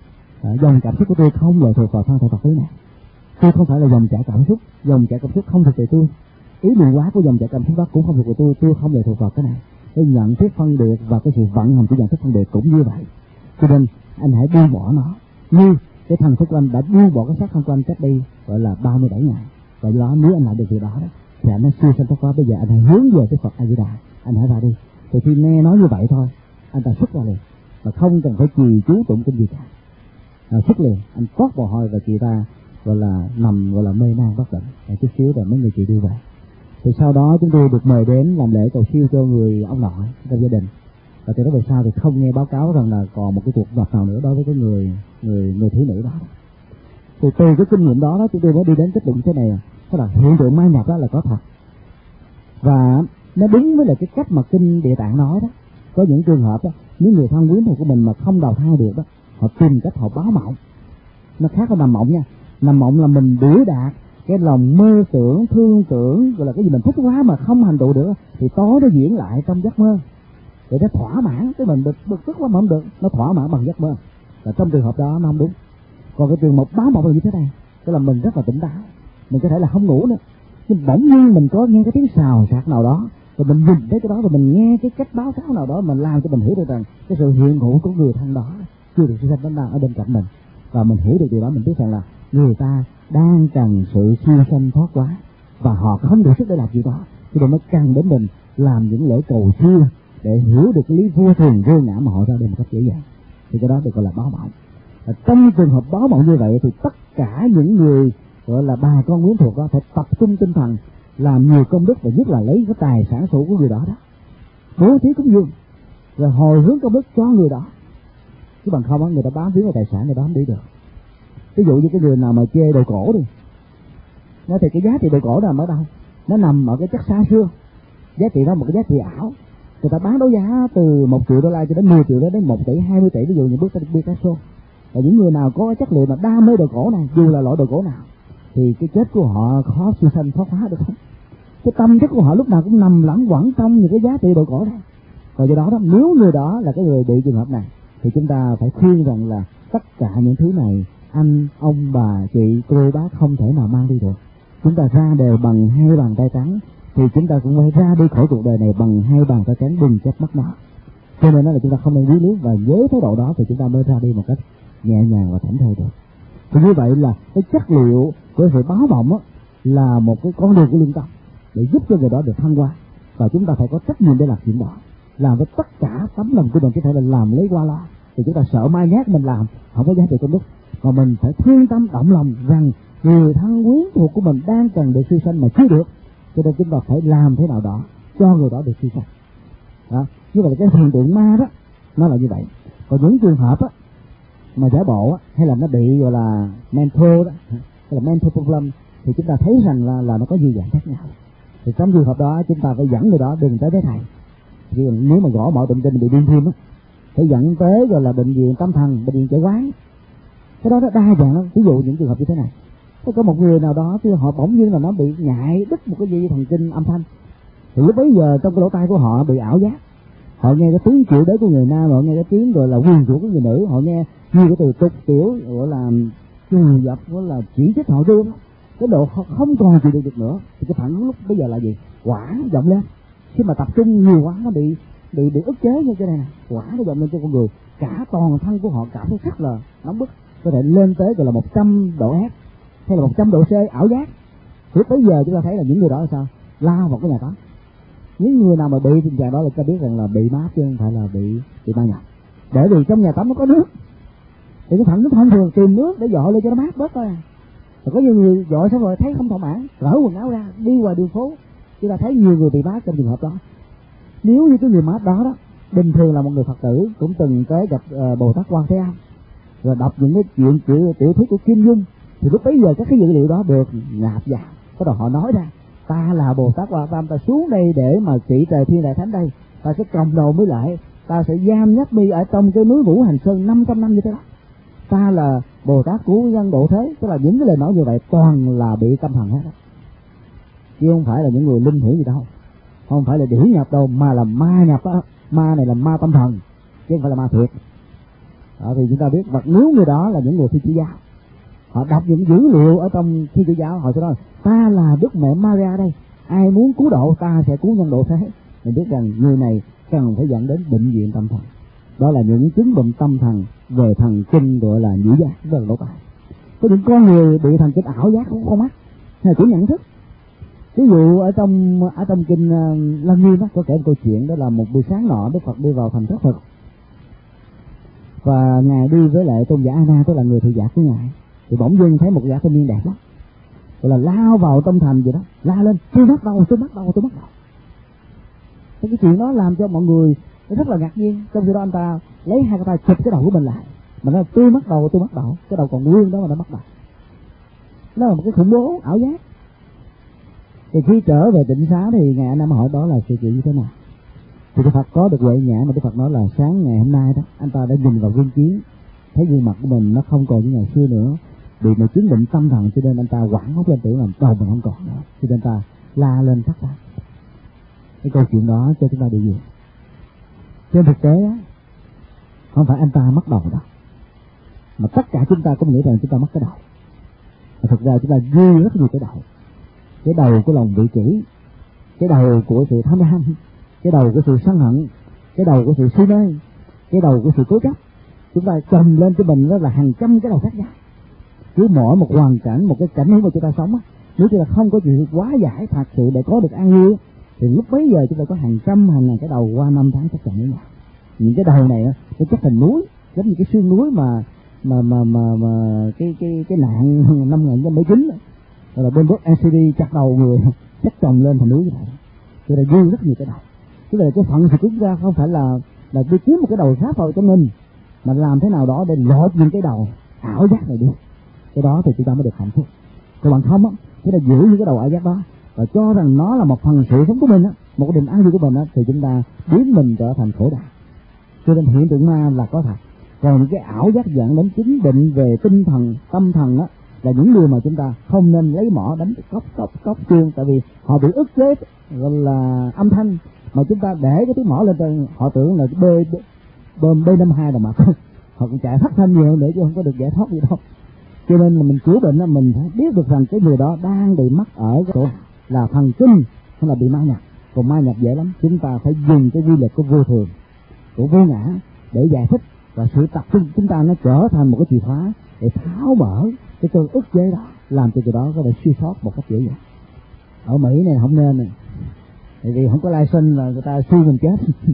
dòng cảm xúc của tôi không lệ thuộc vào thân thể vật lý này. Tôi không phải là dòng chảy cảm xúc, dòng chảy cảm xúc không thuộc về tôi, ý định hóa của dòng chảy cảm xúc đó cũng không thuộc về tôi không lệ thuộc vào cái này. Cái nhận thức phân biệt và cái sự vận hành của nhận thức phân biệt cũng như vậy. Cho nên anh hãy buông bỏ nó, như cái thần thức của anh đã buông bỏ cái xác thân của anh cách đây gọi là 37 ngày. Và do đó nếu anh làm được điều đó thì anh nó siêu sanh thoát. Bây giờ anh hãy hướng về cái Phật A Di Đà, anh hãy ra đi. Thì khi nghe nói như vậy thôi, anh ta xuất ra liền và không cần phải trì chú tụng kinh gì cả. Xuất liền, anh thoát bò hôi và chị ta gọi là nằm gọi là mê man bất tỉnh. Chút xíu rồi mấy người chị đưa về. Thì sau đó chúng tôi được mời đến làm lễ cầu siêu cho người ông nội trong gia đình. Và từ đó về sau thì không nghe báo cáo rằng là còn một cái cuộc gặp nào nữa đối với cái người thiếu nữ đó. Thì từ cái kinh nghiệm đó chúng tôi mới đi đến kết luận thế này, tức là hiện tượng ma nhập đó là có thật, và nó đúng với là cái cách mà kinh Địa Tạng nói đó. Có những trường hợp đó, những người thân quyến thuộc của mình mà không đầu thai được đó, họ tìm cách họ báo mộng. Nó khác với nằm mộng nha. Nằm mộng là mình biểu đạt cái lòng mơ tưởng, thương tưởng, gọi là cái gì mình thích quá mà không hành động được, thì tối nó diễn lại trong giấc mơ để nó thỏa mãn cái mình bực tức quá mà không được, nó thỏa mãn bằng giấc mơ. Và trong trường hợp đó nó không đúng. Còn cái trường hợp báo mộng là như thế này, tức là mình rất là tỉnh táo, mình có thể là không ngủ nữa, nhưng bỗng nhiên mình có nghe cái tiếng xào xạc nào đó, rồi mình nhìn thấy cái đó, rồi mình nghe cái cách báo cáo nào đó, mình làm cho mình hiểu được rằng cái sự hiện hữu của người thân đó chưa được sinh sanh đang ở bên cạnh mình, và mình hiểu được điều đó. Mình biết rằng là người ta đang cần sự siêu sanh thoát quá, và họ không đủ sức để làm gì đó, cho nên mới cần đến mình làm những lễ cầu siêu để hiểu được cái lý vô thường vô ngã mà họ ra đây một cách dễ dàng. Thì cái đó được gọi là báo mộng. Trong trường hợp báo mộng như vậy thì tất cả những người gọi là bà con quyến thuộc đó phải tập trung tinh thần làm nhiều công đức, và nhất là lấy cái tài sản số của người đó bố thí cúng dường, rồi hồi hướng công đức cho người đó. chứ bằng không á người ta bám víu vào tài sản, người ta không đi được. Ví dụ như cái người nào mà chê đồ cổ đi, nói thì cái giá trị đồ cổ nằm ở đâu? Nó nằm ở cái chất xa xưa, giá trị đó một cái giá trị ảo. Người ta bán đấu giá từ 1 triệu đô la cho đến 10 triệu đến 1 tỷ, 20 tỷ, ví dụ như Picasso. Và những người nào có cái chất liệu mà đam mê đồ cổ này, dù là loại đồ cổ nào, thì cái chết của họ khó siêu sanh khó phá được không? Cái tâm thức của họ lúc nào cũng nằm lẳng quẩn trong những cái giá trị đồ cổ này. Và do đó nếu người đó là cái người bị trường hợp này, thì chúng ta phải khuyên rằng là tất cả những thứ này anh, ông, bà, chị, cô, bác không thể nào mang đi được. Chúng ta ra đều bằng 2 bàn tay trắng, thì chúng ta cũng phải ra đi khỏi cuộc đời này bằng 2 bàn tay trắng, đừng trách mắc nó. Cho nên đó là chúng ta không nên quý lý, và với thái độ đó thì chúng ta mới ra đi một cách nhẹ nhàng và thảnh thơi được. Thì như vậy là cái chất liệu của sự báo vọng á là một cái con đường của lương tâm để giúp cho người đó được thăng hoa, và chúng ta phải có trách nhiệm để làm chuyện đó, làm với tất cả tấm lòng của mình, có thể là làm lấy qua lo. Thì chúng ta sợ mai nhát mình làm không có giá trị công đức, mà mình phải thương tâm động lòng rằng người thân quyến thuộc của mình đang cần được siêu sanh mà chưa được, cho nên chúng ta phải làm thế nào đó cho người đó được siêu sanh. Đó, như vậy là cái hiện tượng ma đó nó là như vậy. Còn những trường hợp á mà giả bộ á, hay là nó bị gọi là mental đó, hay là mental problem, thì chúng ta thấy rằng là nó có nhiều dạng khác nhau. Thì trong trường hợp đó chúng ta phải dẫn người đó đừng tới với thầy. Vì nếu mà gõ mọi bệnh tình bị điên thêm á, phải dẫn tới gọi là bệnh viện tâm thần, bệnh viện chẩn đoán. Cái đó nó đa dạng lắm. Ví dụ những trường hợp như thế này, có một người nào đó thì họ bỗng nhiên là nó bị nhạy đứt một cái dây thần kinh âm thanh, thì lúc bấy giờ trong cái lỗ tai của họ bị ảo giác, họ nghe cái tiếng chửi đới của người nam, họ nghe cái tiếng gọi là quyền rủa của người nữ, họ nghe nhiều cái từ tục tiểu gọi là trù dập, gọi là chỉ trích họ đưa cái độ không còn chịu được nữa. Thì cái phản ứng lúc bây giờ là gì? Quả vọng lên. Khi mà tập trung nhiều quá nó bị ức chế như thế này này, quả nó vọng lên cho con người, cả toàn thân của họ cảm thấy rất là nóng bức, có thể lên tới gọi là 100 độ F hay là 100 độ C ảo giác. Thì bây giờ chúng ta thấy là những người đó là sao? Lao vào cái nhà tắm. Những người nào mà bị tình trạng đó là ta biết rằng là bị mát chứ không phải là bị ma nhập. Bởi vì trong nhà tắm nó có nước, thì cái phản ứng thông thường tìm nước để dội lên cho nó mát bớt thôi. Rồi có nhiều người dội xong rồi thấy không thỏa mãn, cởi quần áo ra đi ngoài đường phố, chúng ta thấy nhiều người bị mát trong trường hợp đó. Nếu như cái người mát đó bình thường là một người Phật tử cũng từng tới gặp Bồ Tát Quan Thế Âm, rồi đọc những cái chuyện tiểu thuyết của Kim Dung, thì lúc bấy giờ các cái dữ liệu đó được nạp vào. Bắt đầu họ nói ra, ta là Bồ Tát Quan Thế Âm, ta xuống đây để mà trị trời thiên đại thánh đây, ta sẽ còng đầu mới lại, ta sẽ giam nhắc mi ở trong cái núi Ngũ Hành Sơn 500 năm như thế đó, ta là Bồ Tát cứu nhân độ thế. Tức là những cái lời nói như vậy toàn là bị tâm thần hết đó, chứ không phải là những người linh hiểu gì đâu, không phải là điển nhập đâu, mà là ma nhập đó. Ma này là ma tâm thần chứ không phải là ma thiệt. Đó, thì chúng ta biết và nếu người đó là những người Thiên Chúa giáo, họ đọc những dữ liệu ở trong Thiên Chúa giáo, họ sẽ nói ta là Đức Mẹ Maria đây, ai muốn cứu độ ta sẽ cứu nhân độ thế. Mình biết rằng người này cần phải dẫn đến bệnh viện tâm thần. Đó là những chứng bệnh tâm thần về thần kinh gọi là nhĩ giác, rất là lỗ tai. Có những con người bị thần kinh ảo giác cũng không mắt hay là chỉ nhận thức. Ví dụ ở trong kinh Lăng Nghiêm có kể một câu chuyện, đó là một buổi sáng nọ Đức Phật đi vào thành thất Phật, và ngài đi với lại tôn giả A Na, tức là người thị giả của ngài, thì bỗng dưng thấy một gã thanh niên đẹp lắm, gọi là lao vào trong thành vậy đó, la lên tôi mất đầu. Cái chuyện đó làm cho mọi người rất là ngạc nhiên. Trong khi đó anh ta lấy 2 cái tay chụp cái đầu của mình lại, mà nói tôi mất đầu, cái đầu còn nguyên đó mà nó mất đầu. Nó là một cái khủng bố ảo giác. Thì khi trở về tịnh xá thì ngài A Na hỏi đó là sự chuyện như thế nào. Thì Đức Phật có được huệ nhãn, mà Đức Phật nói là sáng ngày hôm nay đó anh ta đã nhìn vào gương chiếu, thấy gương mặt của mình nó không còn như ngày xưa nữa, bị một chứng bệnh tâm thần, cho nên anh ta hoảng hốt lên, tưởng là đầu mình không còn nữa, cho nên anh ta la lên thất thanh. Cái câu chuyện đó cho chúng ta điều gì? Trên thực tế á, không phải anh ta mất đầu đâu, mà tất cả chúng ta có nghĩ rằng chúng ta mất cái đầu. Mà thực ra chúng ta dư rất nhiều cái đầu. Cái đầu của lòng vị kỷ, cái đầu của sự tham lam, cái đầu của sự sân hận, cái đầu của sự si mê, cái đầu của sự cố chấp. Chúng ta chồng lên cho mình đó là hàng trăm cái đầu khác nhau. Cứ mỗi một hoàn cảnh, một cái cảnh hướng mà chúng ta sống á, nếu chúng ta không có sự quá giải thật sự để có được an vui, thì lúc bấy giờ chúng ta có hàng trăm hàng ngàn cái đầu qua năm tháng chắc chắn với nhau. Những cái đầu này nó chất thành núi, giống như cái xương núi mà cái nạn năm 1979 rồi là bên Bắc LCD chặt đầu người chất chồng lên thành núi như vậy. Cho nên dư rất nhiều cái đầu. Tức là cái phận của chúng ta không phải là đi kiếm một cái đầu khác vào cho mình, mà làm thế nào đó để lột những cái đầu ảo giác này đi, cái đó thì chúng ta mới được hạnh phúc. Còn bằng không á, chúng ta giữ những cái đầu ảo giác đó và cho rằng nó là một phần sự sống của mình á, một cái định an vui của mình á, thì chúng ta biến mình trở thành khổ đạo. Cho nên hiện tượng ma là có thật. Còn những cái ảo giác dẫn đến chính định về tinh thần, tâm thần á, là những người mà chúng ta không nên lấy mỏ đánh cốc chuông, tại vì họ bị ức chế gọi là âm thanh, mà chúng ta để cái tiếng mỏ lên trên, họ tưởng là bơm B52 rồi mà họ cũng chạy phát thanh nhiều nữa chứ không có được giải thoát gì đâu. Cho nên là mình chữa bệnh á, mình phải biết được rằng cái người đó đang bị mắc ở cái chỗ là thần kinh hay là bị ma nhập. Còn ma nhập dễ lắm, chúng ta phải dùng cái quy luật của vô thường, của vô ngã để giải thích, và sự tập trung chúng ta nó trở thành một cái chìa khóa để tháo mở cái cơn ức chế đó, làm cho người đó có thể siêu thoát một cách dễ dàng. Ở Mỹ này không nên này, tại vì không có lai sinh là người ta suy mình chết.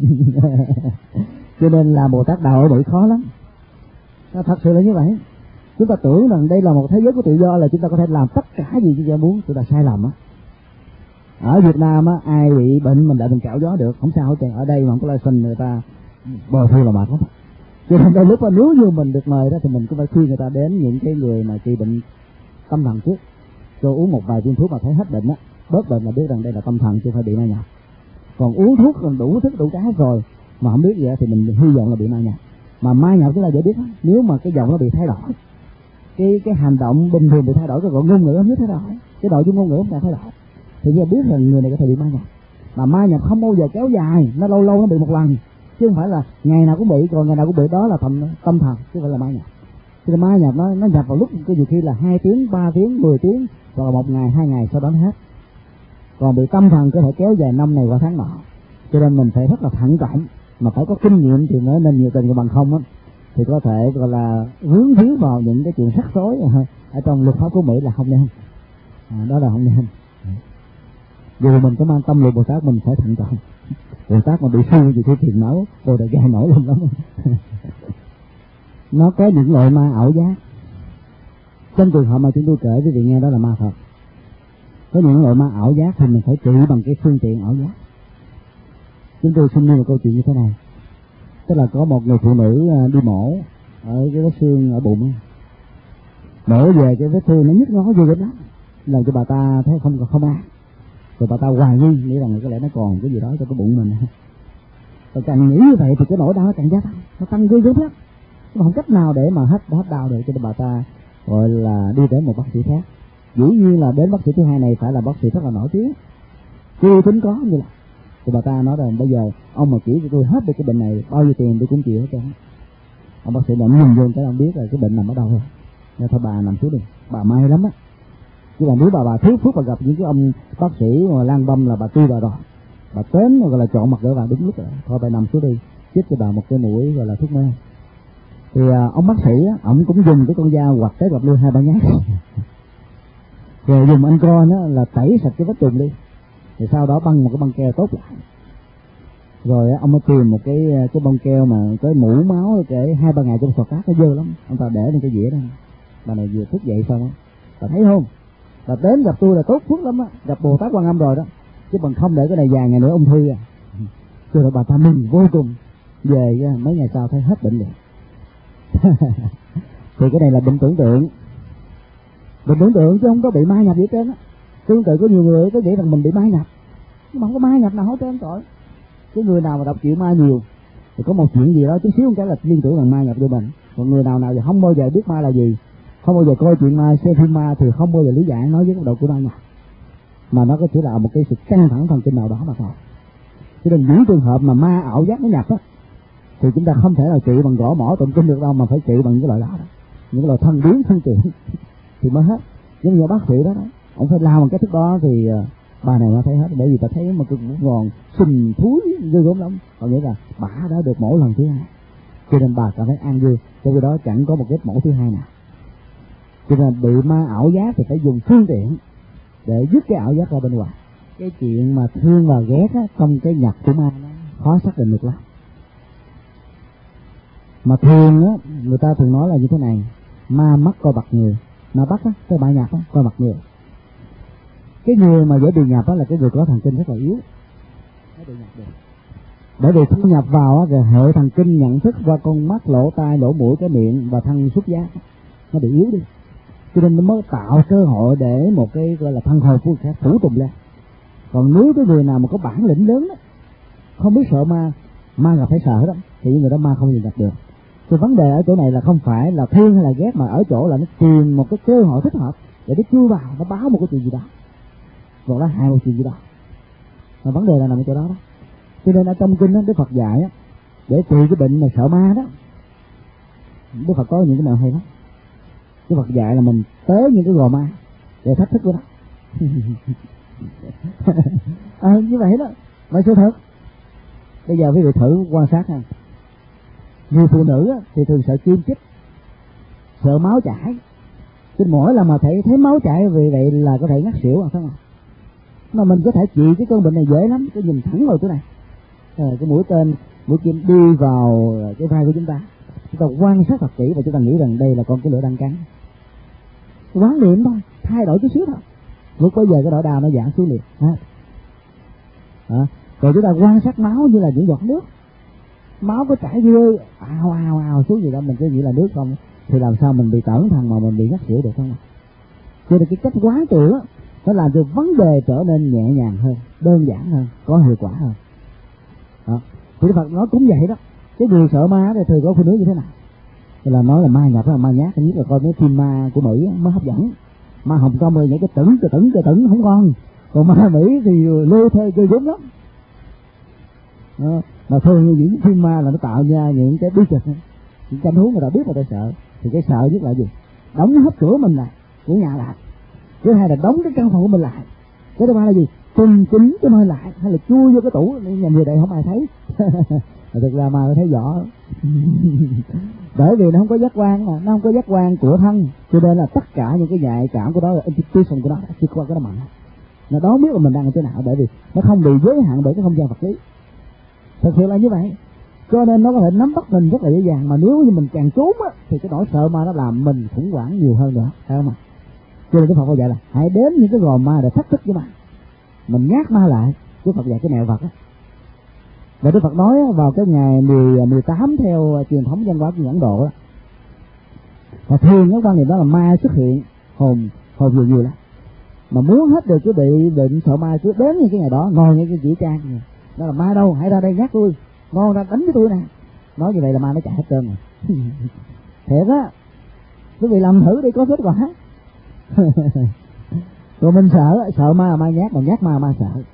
Cho nên là Bồ Tát đạo ở Mỹ khó lắm. Nó thật sự là như vậy. Chúng ta tưởng rằng đây là một thế giới của tự do, là chúng ta có thể làm tất cả gì chúng ta muốn, chúng ta sai lầm á. Ở Việt Nam á, ai bị bệnh mình lại mình cạo gió được, không sao hết trơn. Ở đây mà không có lai sinh người ta bồi thường là mệt lắm. Cho nên đây lúc mà nếu như mình được mời đó thì mình cũng phải khuyên người ta đến những cái người mà trị bệnh tâm thần trước, cho uống một vài viên thuốc mà thấy hết bệnh á, bớt bệnh là biết rằng đây là tâm thần chứ không phải bị ma nhập. Còn uống thuốc còn đủ thức đủ cái rồi mà không biết gì đó, thì mình hy vọng là bị ma nhập. Mà ma nhập chúng ta dễ biết đó. Nếu mà cái giọng nó bị thay đổi, cái hành động bình thường bị thay đổi, cái gọi ngôn ngữ không biết thay đổi, cái nội dung ngôn ngữ không thay đổi, thì chúng ta biết rằng người này có thể bị ma nhập. Mà ma nhập không bao giờ kéo dài, nó lâu lâu nó bị một lần, chứ không phải là ngày nào cũng bị, còn ngày nào cũng bị, đó là tâm thần chứ không phải là ma nhập. Chứ là ma nhập nó nhập vào lúc cái nhiều khi là 2 tiếng, 3 tiếng, 10 tiếng, hoặc là 1 ngày, 2 ngày sau đó nó hết. Còn bị tâm thần có thể kéo dài năm này qua tháng nọ. Cho nên mình phải rất là thận trọng, mà phải có kinh nghiệm thì mới nên nhiều tình, của bằng không á thì có thể gọi là vướng víu vào những cái chuyện rắc rối ở trong luật pháp của Mỹ là không nên. Đó là không nên. Dù mình có mang tâm lực Bồ Tát, mình phải thận trọng. Bồ Tát mà bị suy gì cái tiền máu rồi đã gai nổi lên lắm. Nó có những loại ma ảo giác. Trong trường hợp mà chúng tôi kể với vị nghe đó là ma thật. Có những loại ma ảo giác thì mình phải trị bằng cái phương tiện ảo giác. Chúng tôi xin nêu một câu chuyện như thế này. Tức là có một người phụ nữ đi mổ ở cái vết xương ở bụng, mổ về cái vết thương nó nhức nhối vô lắm, làm cho bà ta thấy không ăn. Rồi bà ta hoài nghi nghĩ rằng có lẽ nó còn cái gì đó trong cái bụng mình. Rồi càng nghĩ như vậy thì cái nỗi đau nó càng gia tăng, nó tăng ghê gớm lắm, không cách nào để mà hết đau được. Cho nên bà ta gọi là đi đến một bác sĩ khác. Dĩ nhiên là đến bác sĩ thứ hai này phải là bác sĩ rất là nổi tiếng, chưa tính có như là. Thì bà ta nói rằng bây giờ ông mà chỉ cho tôi hết được cái bệnh này bao nhiêu tiền tôi cũng chịu hết trơn. Ông bác sĩ đã nhìn vô cái ông biết là cái bệnh nằm ở đâu rồi. Nên thôi bà nằm xuống đi, bà may lắm á. Chứ là nếu bà thiếu phước, bà gặp những cái ông bác sĩ mà lang băm là bà tươi bà rồi, bà đến gọi là chọn mặt gỡ bà đúng lúc rồi. Thôi bà nằm xuống đi, chích cho bà một cái mũi gọi là thuốc mê. Thì ông bác sĩ á, ông cũng dùng cái con dao quặt tới gặp luôn 2-3 nhát. Rồi dùng anh con á là tẩy sạch cái vết trùng đi. Thì sau đó băng một cái băng keo tốt lại. Rồi ông mới tìm một cái băng keo mà cái mũ máu kể 2-3 ngày trong sọt cát, nó dơ lắm. Ông ta để lên cái dĩa đó. Bà này vừa thức dậy xong á, bà thấy không? Bà đến gặp tôi là tốt phước lắm á, gặp Bồ Tát Quan Âm rồi đó. Chứ bằng không để cái này vài ngày nữa ung thư à. Rồi bà ta mừng vô cùng. Về mấy ngày sau thấy hết bệnh rồi. Thì cái này là bệnh tưởng tượng. Bệnh tưởng tượng chứ không có bị ma nhập gì hết trơn á. Tương tự có nhiều người có nghĩ rằng mình bị ma nhập, nhưng mà không có ma nhập nào hết trơn tội. Cái người nào mà đọc chuyện ma nhiều thì có một chuyện gì đó chút xíu một cái là liên tưởng rằng ma nhập vô mình. Còn người nào thì không bao giờ biết ma là gì, không bao giờ coi chuyện ma, xem phim ma thì không bao giờ lý giải nói với góc độ của ma nhập, mà nó có chỉ là một cái sự căng thẳng thần kinh nào đó mà thôi. Cho nên những trường hợp mà ma ảo giác nó nhập á thì chúng ta không thể nào trị bằng gõ mỏ tụng kinh được đâu, mà phải trị bằng cái loại đó, những loại thân biến thân chuyển thì mới hết. Giống như bác sĩ đó, ông phải làm bằng cái thức đó thì bà này mới thấy hết. Bởi vì bà thấy một cái ngòn sình thúi ghê gớm lắm, có nghĩa là bà đã được mổ lần thứ 2, cho nên bà cảm thấy an vui. Trong khi đó chẳng có một vết mổ thứ 2 nào. Cho nên bị ma ảo giác thì phải dùng phương tiện để dứt cái ảo giác ra bên ngoài. Cái chuyện mà thương và ghét á, trong cái nhập của ma nó khó xác định được lắm. Mà thường á, người ta thường nói là như thế này: ma mắt coi mặt người. Ma bắt á, cái ma nhập á, coi mặt người. Cái người mà dễ bị nhập á là cái người có thần kinh rất là yếu, nó bị nhập được. Bởi vì thu nhập vào rồi hệ thần kinh nhận thức qua con mắt, lỗ tai, lỗ mũi, cái miệng và thân xúc giác nó bị yếu đi, cho nên nó mới tạo cơ hội để một cái gọi là thân hồn của khác phủ tùng lên. Còn nếu cái người nào mà có bản lĩnh lớn đó, không biết sợ ma gặp phải sợ đó, thì người đó ma không gì gặp được. Thì vấn đề ở chỗ này là không phải là thương hay là ghét, mà ở chỗ là nó tìm một cái cơ hội thích hợp để nó chui vào, nó báo một cái chuyện gì đó, hoặc là hại một chuyện gì đó. Mà vấn đề là nằm ở chỗ đó đó. Cho nên ở trong kinh đó, Đức Phật dạy á, để trị cái bệnh mà sợ ma đó, Đức Phật có những cái mẹo hay lắm. Đức Phật dạy là mình tới những cái gò ma để thách thức với nó. Như vậy đó, mà sự thật. Bây giờ quý vị thử quan sát ha. Người phụ nữ á, thì thường sợ kim chích, sợ máu chảy. Trên mỗi lần mà thấy máu chảy vì vậy là có thể ngất xỉu, phải không? Mà mình có thể trị cái cơn bệnh này dễ lắm. Cái nhìn thẳng vào chỗ này, cái mũi kim đi vào cái vai của chúng ta quan sát thật kỹ và chúng ta nghĩ rằng đây là con cái lửa đang cắn. Quán niệm thôi, thay đổi chút xíu thôi, lúc bây giờ cái nỗi đau nó giảm xuống liền. Rồi chúng ta quan sát máu như là những giọt nước, máu có chảy rơi ào xuống gì đó, mình cứ nghĩ là nước không, thì làm sao mình bị tởn thằng mà mình bị ngất xỉu được không? Cho nên cái cách quán trị đó, nó làm cho vấn đề trở nên nhẹ nhàng hơn, đơn giản hơn, có hiệu quả hơn. Thì Phật nói cũng vậy đó. Cái người sợ ma thì thường có phụ nữ như thế nào? Thì là nói là ma nhập là ma nhát, nhất là coi mấy phim ma của Mỹ mới hấp dẫn. Ma Hồng Kông rồi những cái tửng không ngon, còn ma Mỹ thì lê thê chơi giống lắm. Mà thường những phim ma là nó tạo ra những cái bí kịch, những cảnh huống người ta biết người ta sợ. Thì cái sợ nhất là gì? Đóng hết cửa mình lại, của nhà lại. Thứ hai là đóng cái căn phòng của mình lại. Cái thứ ba là gì? Trùng kính cái nơi lại, hay là chui vô cái tủ, nhà người đây không ai thấy. Thực ra mà nó thấy rõ. Bởi vì nó không có giác quan, mà nó không có giác quan của thân, cho nên là tất cả những cái nhạy cảm của đó, là intuition của nó chỉ qua cái nó mạnh, nó đó biết là mình đang ở chỗ nào, bởi vì nó không bị giới hạn bởi cái không gian vật lý. Thực sự là như vậy, cho nên nó có thể nắm bắt mình rất là dễ dàng. Mà nếu như mình càng trốn á, thì cái nỗi sợ ma nó làm mình khủng hoảng nhiều hơn nữa, phải không ạ? Cho nên Đức Phật dạy là hãy đến những cái gò ma để thách thức với ma, mình nhát ma lại. Đức Phật dạy cái mẹo vật á. Và Đức Phật nói vào cái ngày 18 theo truyền thống văn hóa của Ấn Độ đó, và thường cái quan niệm đó là ma xuất hiện hồn nhiều lắm. Mà muốn hết được cái bệnh sợ ma cứ đến những cái ngày đó, ngồi ngay cái chỉ trang này, đó là ma đâu, hãy ra đây nhát tôi, ngon ra đánh với tôi nè. Nói như vậy là ma nó chạy hết trơn rồi. Thiệt á, quý vị làm thử đi có kết quả. Rồi mình sợ ma là ma nhát, mà nhát ma ma sợ.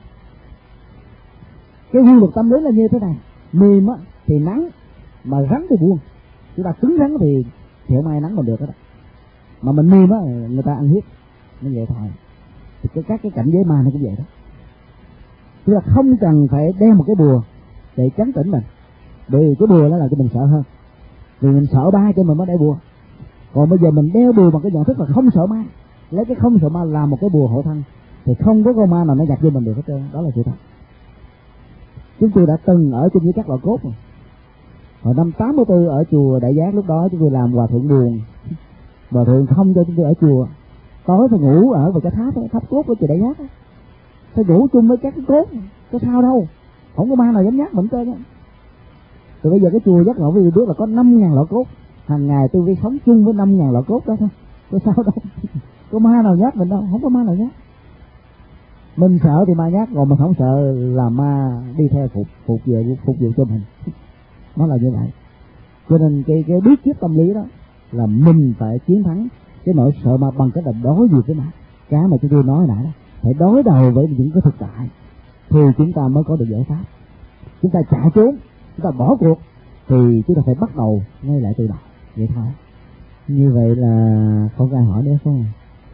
Cái quy luật tâm lý là như thế này, mềm á thì nắng, mà rắn thì buông. Chúng ta cứng rắn thì không ai nắng mình được hết đó. Mà mình mềm á, người ta ăn hiếp, nó vậy thôi. Thì các cái cảnh giới ma nó cũng vậy đó. Chúng ta không cần phải đeo một cái bùa để trấn tĩnh mình, bởi vì cái bùa đó là cái mình sợ hơn, vì mình sợ ba cho mình mới đeo bùa. Còn bây giờ mình đeo bùa bằng cái nhận thức là không sợ ma, lấy cái không sợ ma làm một cái bùa hộ thân, thì không có con ma nào nó nhập vô mình được hết trơn. Đó là sự thật. Chúng tôi đã từng ở chung với các loại cốt rồi. Hồi năm 84 ở chùa Đại Giác, lúc đó chúng tôi làm hòa thượng buồn, hòa thượng không cho chúng tôi ở chùa, tối phải ngủ ở vào cái tháp cốt của chùa Đại Giác, phải ngủ chung với các cái cốt, có sao đâu, không có ma nào dám nhát mình trơn á. Rồi bây giờ cái chùa Giác Ngộ vì biết là có 5.000 loại cốt, hàng ngày tôi phải sống chung với 5.000 loại cốt đó thôi, có sao đâu, có ma nào nhát mình đâu, không có ma nào nhát. Mình sợ thì ma nhát, còn mình không sợ là ma đi theo phục vụ cho mình. Nó là như vậy. Cho nên cái bí kíp tâm lý đó là mình phải chiến thắng cái nỗi sợ ma bằng cách là đối diện với ma. Cái mà chúng tôi nói nãy đó, phải đối đầu với những cái thực tại thì chúng ta mới có được giải pháp. Chúng ta chạy trốn, chúng ta bỏ cuộc thì chúng ta phải bắt đầu ngay lại từ đầu, vậy thôi. Như vậy là không có ai hỏi nữa phải không?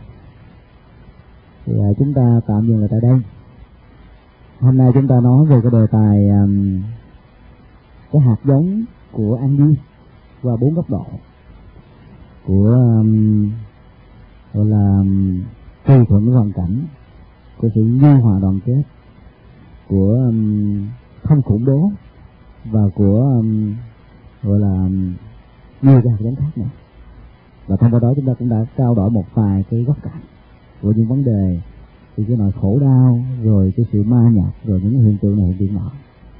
Thì chúng ta tạm dừng lại tại đây. Hôm nay chúng ta nói về cái đề tài cái hạt giống của an vui và 4 góc độ của gọi là tùy thuận với hoàn cảnh, của sự nhu hòa đoàn kết, của không khủng bố, và của gọi là nhiều cái hạt giống khác nữa. Và thông qua đó chúng ta cũng đã trao đổi một vài cái góc cạnh của những vấn đề, từ cái nỗi khổ đau, rồi cái sự ma nhập, rồi những hiện tượng này hiện tượng nọ.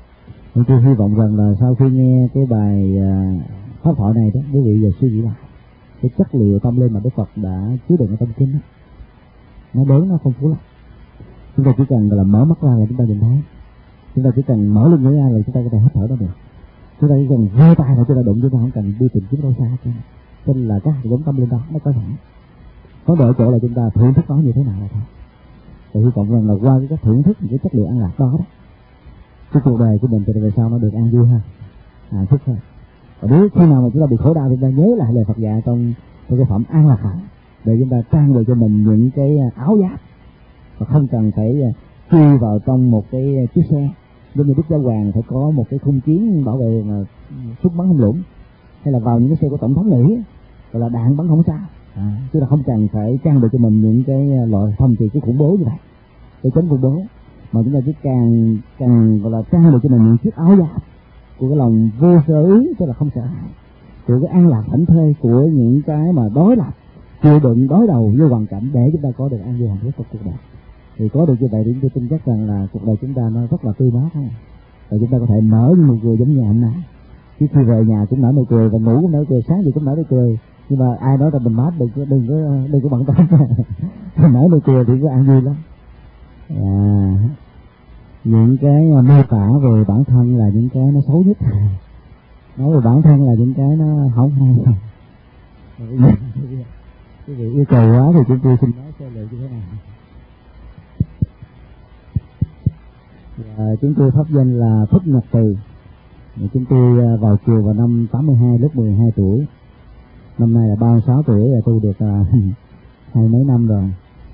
Tôi hy vọng rằng là sau khi nghe cái bài pháp thoại này đó, quý vị giờ suy nghĩ lại cái chất liệu tâm linh mà Đức Phật đã chứa đựng ở trong kinh đó, nó lớn, nó phong phú lắm. Chúng ta chỉ cần là mở mắt ra là chúng ta nhìn thấy, chúng ta chỉ cần mở lưng ra là chúng ta có thể hít thở đó được, chúng ta chỉ cần vươn tay là chúng ta đụng, chúng ta không cần đi tìm kiếm đâu xa chứ. Cho nên là các hạt giống tâm linh đó nó có sẵn, có đợi chỗ là chúng ta thưởng thức nó như thế nào là thôi. Thì hy vọng rằng là qua cái thưởng thức những cái chất liệu an lạc đó, cái cuộc đời của mình từ về sau nó được an vui hơn, hạnh phúc hơn. Và nếu khi nào mà chúng ta bị khổ đau thì chúng ta nhớ lại lời Phật dạy trong cái phẩm An Lạc Hải, để chúng ta trang bị cho mình những cái áo giáp, và không cần phải chui vào trong một cái chiếc xe giống như Đức Giáo Hoàng phải có một cái khung chiến bảo vệ mà súng bắn không lũng, hay là vào những cái xe của tổng thống Mỹ gọi là đạn bắn không sao. Chúng ta không cần phải trang bị cho mình những cái loại thông thì cái khủng bố như vậy để chống khủng bố, mà chúng ta chỉ càng gọi là trang bị cho mình những chiếc áo giáp của cái lòng vô sở ý, tức là không sợ hãi, của cái an lạc thảnh thơi, của những cái mà đối lập chịu đựng đối đầu với hoàn cảnh, để chúng ta có được an vui hạnh phúc trong cuộc đời. Thì có được như vậy thì tôi tin chắc rằng là cuộc đời chúng ta nó rất là tươi mát ha. Và chúng ta có thể nở những nụ cười giống như anh này, chứ khi về nhà cũng nở nụ cười, và ngủ cũng nở cười, sáng thì cũng nở nụ cười. Nhưng mà ai nói là mình mát đừng có bận tâm nở nụ cười thì có an vui lắm. Những cái mô tả về bản thân là những cái nó xấu nhất, nói về bản thân là những cái nó không hay. Quý vị yêu cầu quá thì chúng tôi xin nói sơ lược như thế này. Chúng tôi pháp danh là Thích Nhật Từ. Chúng tôi vào chùa vào năm 82, lúc 12 tuổi. Năm nay là 36 tuổi, là tu được 20 mấy năm rồi.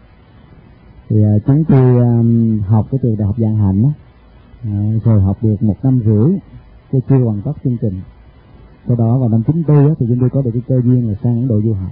Thì chúng tôi học cái trường Đại học Vạn Hạnh đó, rồi học được 1 năm rưỡi, tôi chưa hoàn tất chương trình. Sau đó vào năm 94 thì chúng tôi có được cái cơ duyên là sang Ấn Độ du học,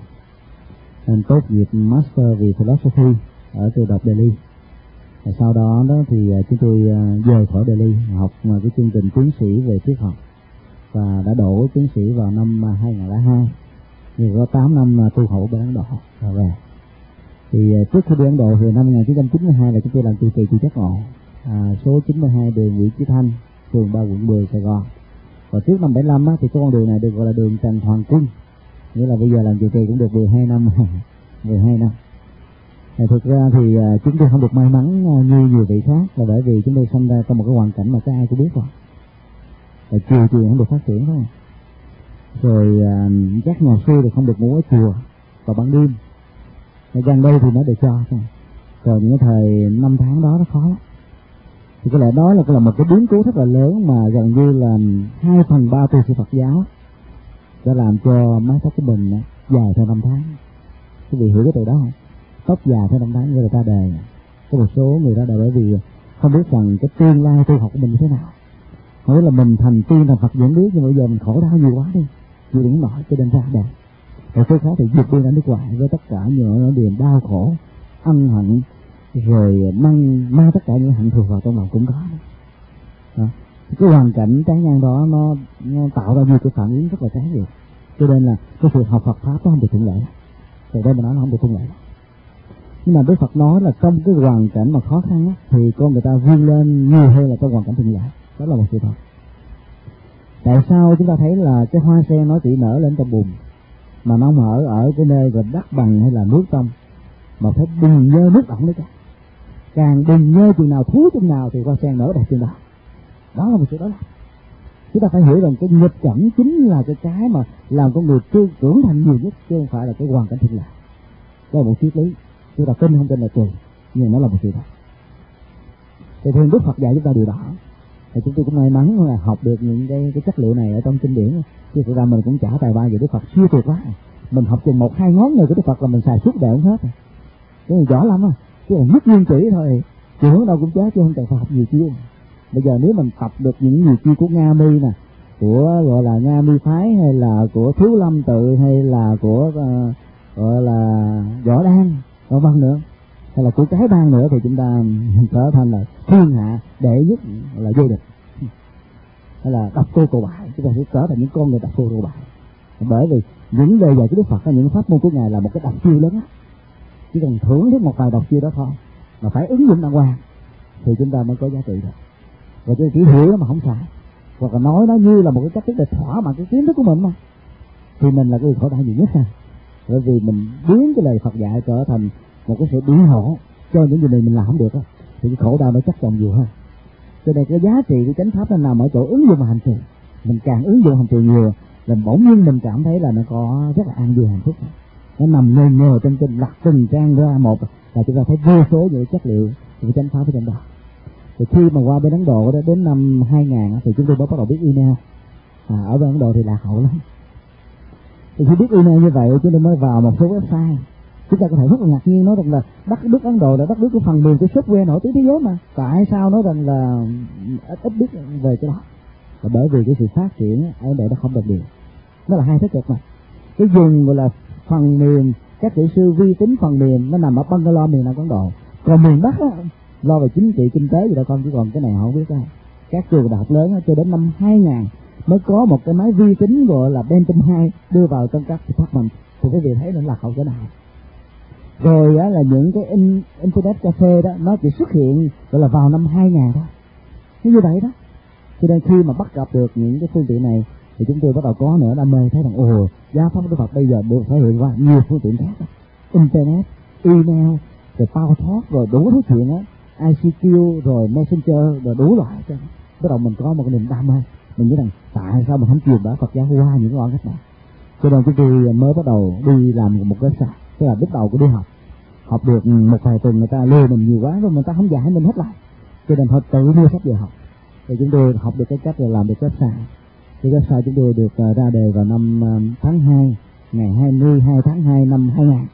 nên tốt nghiệp Master về Philosophy ở trường Đại học Delhi. Và sau đó thì chúng tôi rời khỏi Delhi học cái chương trình tiến sĩ về triết học, và đã đỗ tiến sĩ vào năm 2002. Nhưng có 8 năm tu học bên Ấn Độ rồi về. Thì trước khi đi Ấn Độ thì năm 1992 là chúng tôi làm trụ trì chùa Giác Ngộ, số 92 đường Nguyễn Chí Thanh, phường 3 quận 10 Sài Gòn. Và trước năm 75 thì con đường này được gọi là đường Trần Hoàng Quân, nghĩa là bây giờ làm trụ trì cũng được 12 năm. 12 năm. Thực ra thì chúng tôi không được may mắn như nhiều vị khác, là bởi vì chúng tôi sinh ra trong một cái hoàn cảnh mà các ai cũng biết rồi. Là chùa không được phát triển thôi. Rồi các nhà sư thì không được ngủ ở chùa vào ban đêm. Gần đây thì nó được cho. Rồi những cái thời 5 tháng đó nó khó lắm. Thì có lẽ đó là một cái biến cố rất là lớn mà gần như là 2/3 tu sĩ Phật giáo đã làm cho mái tóc của mình dài theo 5 tháng. Quý vị hiểu cái từ đó không? Tóc dài theo 5 tháng người ta đời. Có một số người ra đời bởi vì không biết rằng cái tương lai tu học của mình như thế nào. Không biết là mình thành tiên thành Phật vẫn biết, nhưng bây giờ mình khổ đau nhiều quá đi, chịu đựng nổi cho nên ra đời. Rồi số khác thì vượt đi ra nước ngoài với tất cả những điều đau khổ, ân hận, rồi mang tất cả những hạnh thù vào trong lòng cũng có. Đó. Cái hoàn cảnh trái ngang đó nó tạo ra nhiều cái phản ứng rất là trái ngược. Cho nên là cái sự học Phật pháp nó không được thuận lợi. Từ đây mà nói nó không được thuận lợi. Nhưng mà Đức Phật nói là trong cái hoàn cảnh mà khó khăn á, thì con người ta vươn lên nhiều hơn là trong hoàn cảnh thuận lợi. Đó là một sự thật. Tại sao chúng ta thấy là cái hoa sen nó chỉ nở lên trong bùn, mà nó không ở cái nơi gọi đất bằng hay là nước trong, mà phải bùn nhơ nước động đấy cả. Càng bùn nhơ chừng nào, thúi chừng nào thì hoa sen nở đẹp chừng đó. Đó là một sự đó là. Chúng ta phải hiểu rằng cái nghịch cảnh chính là cái mà làm con người trưởng thành nhiều nhất, chứ không phải là cái hoàn cảnh thuận lợi. Đó là một triết lý. Chúng ta tin không tin là tùy, nhưng nó là một sự thật. Thì thường Đức Phật dạy chúng ta điều đó. Thì chúng tôi cũng may mắn là học được những cái chất liệu này ở trong kinh điển. Chứ thực ra mình cũng chả tài ba về Đức Phật siêu tuyệt quá. Mình học chừng 1-2 ngón này của Đức Phật là mình xài suốt đời hết. Cái này giỏi lắm á. Chứ còn mất nguyên chỉ thôi, chiều hướng đâu cũng chết, chứ không cần phải học nhiều chiêu. Bây giờ nếu mình tập được những nhiều chiêu của Nga Mi nè, của gọi là Nga Mi phái, hay là của Thiếu Lâm tự, hay là của gọi là Võ Đan, vân nữa, hay là của cái bang nữa, thì chúng ta trở thành là thiên hạ đệ nhất là vô địch, hay là độc cô cầu bại, chúng ta sẽ trở thành những con người độc cô cầu bại. Bởi vì những lời dạy của Đức Phật, những pháp môn của Ngài là một cái độc chiêu lớn á, chỉ cần thưởng thức một vài độc chiêu đó thôi, mà phải ứng dụng đàng hoàng thì chúng ta mới có giá trị được. Và chúng ta chỉ hiểu mà không xài, hoặc là nói nó như là một cái cách thức để thỏa mãn cái kiến thức của mình mà, thì mình là cái người khổ đau nhiều nhất ha. Bởi vì mình biến cái lời Phật dạy trở thành một cái sự biện hộ cho những gì mình làm không được đó, thì cái khổ đau nó chắc chồng nhiều hơn. Cho nên cái giá trị của chánh pháp nó nằm ở chỗ ứng dụng và hành trì. Mình càng ứng dụng hành trì nhiều là bỗng nhiên mình cảm thấy là nó có rất là an vui hạnh phúc. Nó nằm ngây ngờ trên kinh, lật từng trang ra một là chúng ta thấy vô số những chất liệu của chánh pháp ở trong đó. Thì khi mà qua bên Ấn Độ đó, đến năm 2000 thì chúng tôi bắt đầu biết email. Ở bên Ấn Độ thì lạc hậu lắm. Thì khi biết email như vậy chúng tôi mới vào một số website. Chúng ta có thể rất là ngạc nhiên nói rằng là đất nước Ấn Độ là đất nước của phần mềm của software nổi tiếng thế giới mà. Tại sao nói rằng là ít biết về cái đó? Là bởi vì cái sự phát triển ở đây nó không đồng đều. Nó là hai thế cực mà. Cái dùng gọi là phần mềm, các kỹ sư vi tính phần mềm nó nằm ở Bangalore, miền Nam Ấn Độ. Còn miền Bắc á, lo về chính trị kinh tế gì đâu con, chỉ còn cái này họ không biết đâu. Các trường đại học lớn á, cho đến năm 2000 mới có một cái máy vi tính gọi là Pentium 2 đưa vào trong các department. Thì quý vị thấy nó là hậu cái nào. Rồi á, là những cái internet cafe đó nó chỉ xuất hiện gọi là vào năm 2000 thôi. Như vậy đó. Cho nên khi mà bắt gặp được những cái phương tiện này thì chúng tôi bắt đầu có nữa đam mê, thấy rằng giáo pháp Đức Phật bây giờ được thể hiện qua nhiều phương tiện khác đó. Internet, email, rồi PowerTalk, rồi đủ thứ chuyện á, ICQ, rồi Messenger, rồi đủ loại. Bắt đầu mình có một cái niềm đam mê. Mình nghĩ rằng tại sao mình không truyền bá Phật giáo qua những ngọn cách này. Cho nên chúng tôi mới bắt đầu đi làm một cái sạc, tức là bước đầu của đi học được một vài tuần người ta lừa mình nhiều quá rồi người ta không dạy mình hết lại, cho nên họ tự mua sách về học. Thì chúng tôi học được cái cách là làm được website. Thì website chúng tôi được ra đề vào năm tháng 2, ngày 22 tháng 2 năm 2000.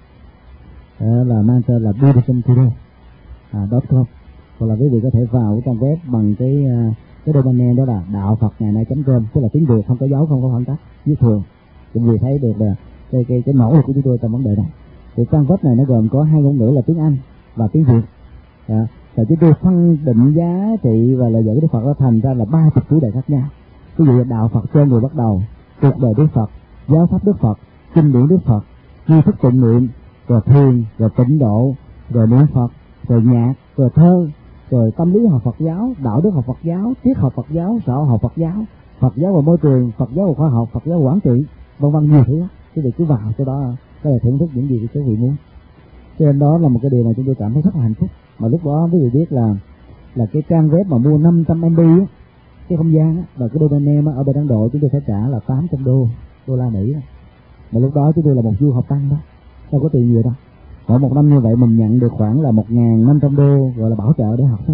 Là mang tên là buddhismtoday.com. Hoặc là quý vị có thể vào cái trang web bằng cái domain name đó là đạo Phật ngày nay.com, tức là tiếng Việt không có dấu, không có khoảng cách, viết thường. Quý vị thấy được là cái nỗ lực của chúng tôi trong vấn đề này. Thì trang web này nó gồm có hai ngôn ngữ là tiếng Anh và tiếng Việt. Và chúng tôi phân định giá trị và lời dạy của Đức Phật nó thành ra là 30 chủ đề khác nhau. Ví dụ đạo Phật cho người bắt đầu, cuộc đời Đức Phật, giáo pháp Đức Phật, kinh điển Đức Phật, nghi thức tụng niệm, rồi thiền, rồi tịnh độ, rồi niệm Phật, rồi nhạc, rồi thơ, rồi tâm lý học Phật giáo, đạo đức học Phật giáo, triết học Phật giáo, xã hội học Phật giáo, Phật giáo và môi trường, Phật giáo và khoa học, Phật giáo và quản trị, vân vân nhiều thứ. Quý vị cứ vào cái đó có thể thưởng thức những gì quý vị muốn. Cho nên đó là một cái điều mà chúng tôi cảm thấy rất là hạnh phúc. Mà lúc đó quý vị biết là cái trang web mà mua 500 MB á, cái không gian á, và cái domain name ở bên Ấn Độ chúng tôi phải trả là 800 đô la Mỹ đó. Mà lúc đó chúng tôi là một du học tăng đó, đâu có tiền nhiều đâu. Mỗi một năm như vậy mình nhận được khoảng là 1.500 đô gọi là bảo trợ để học thôi.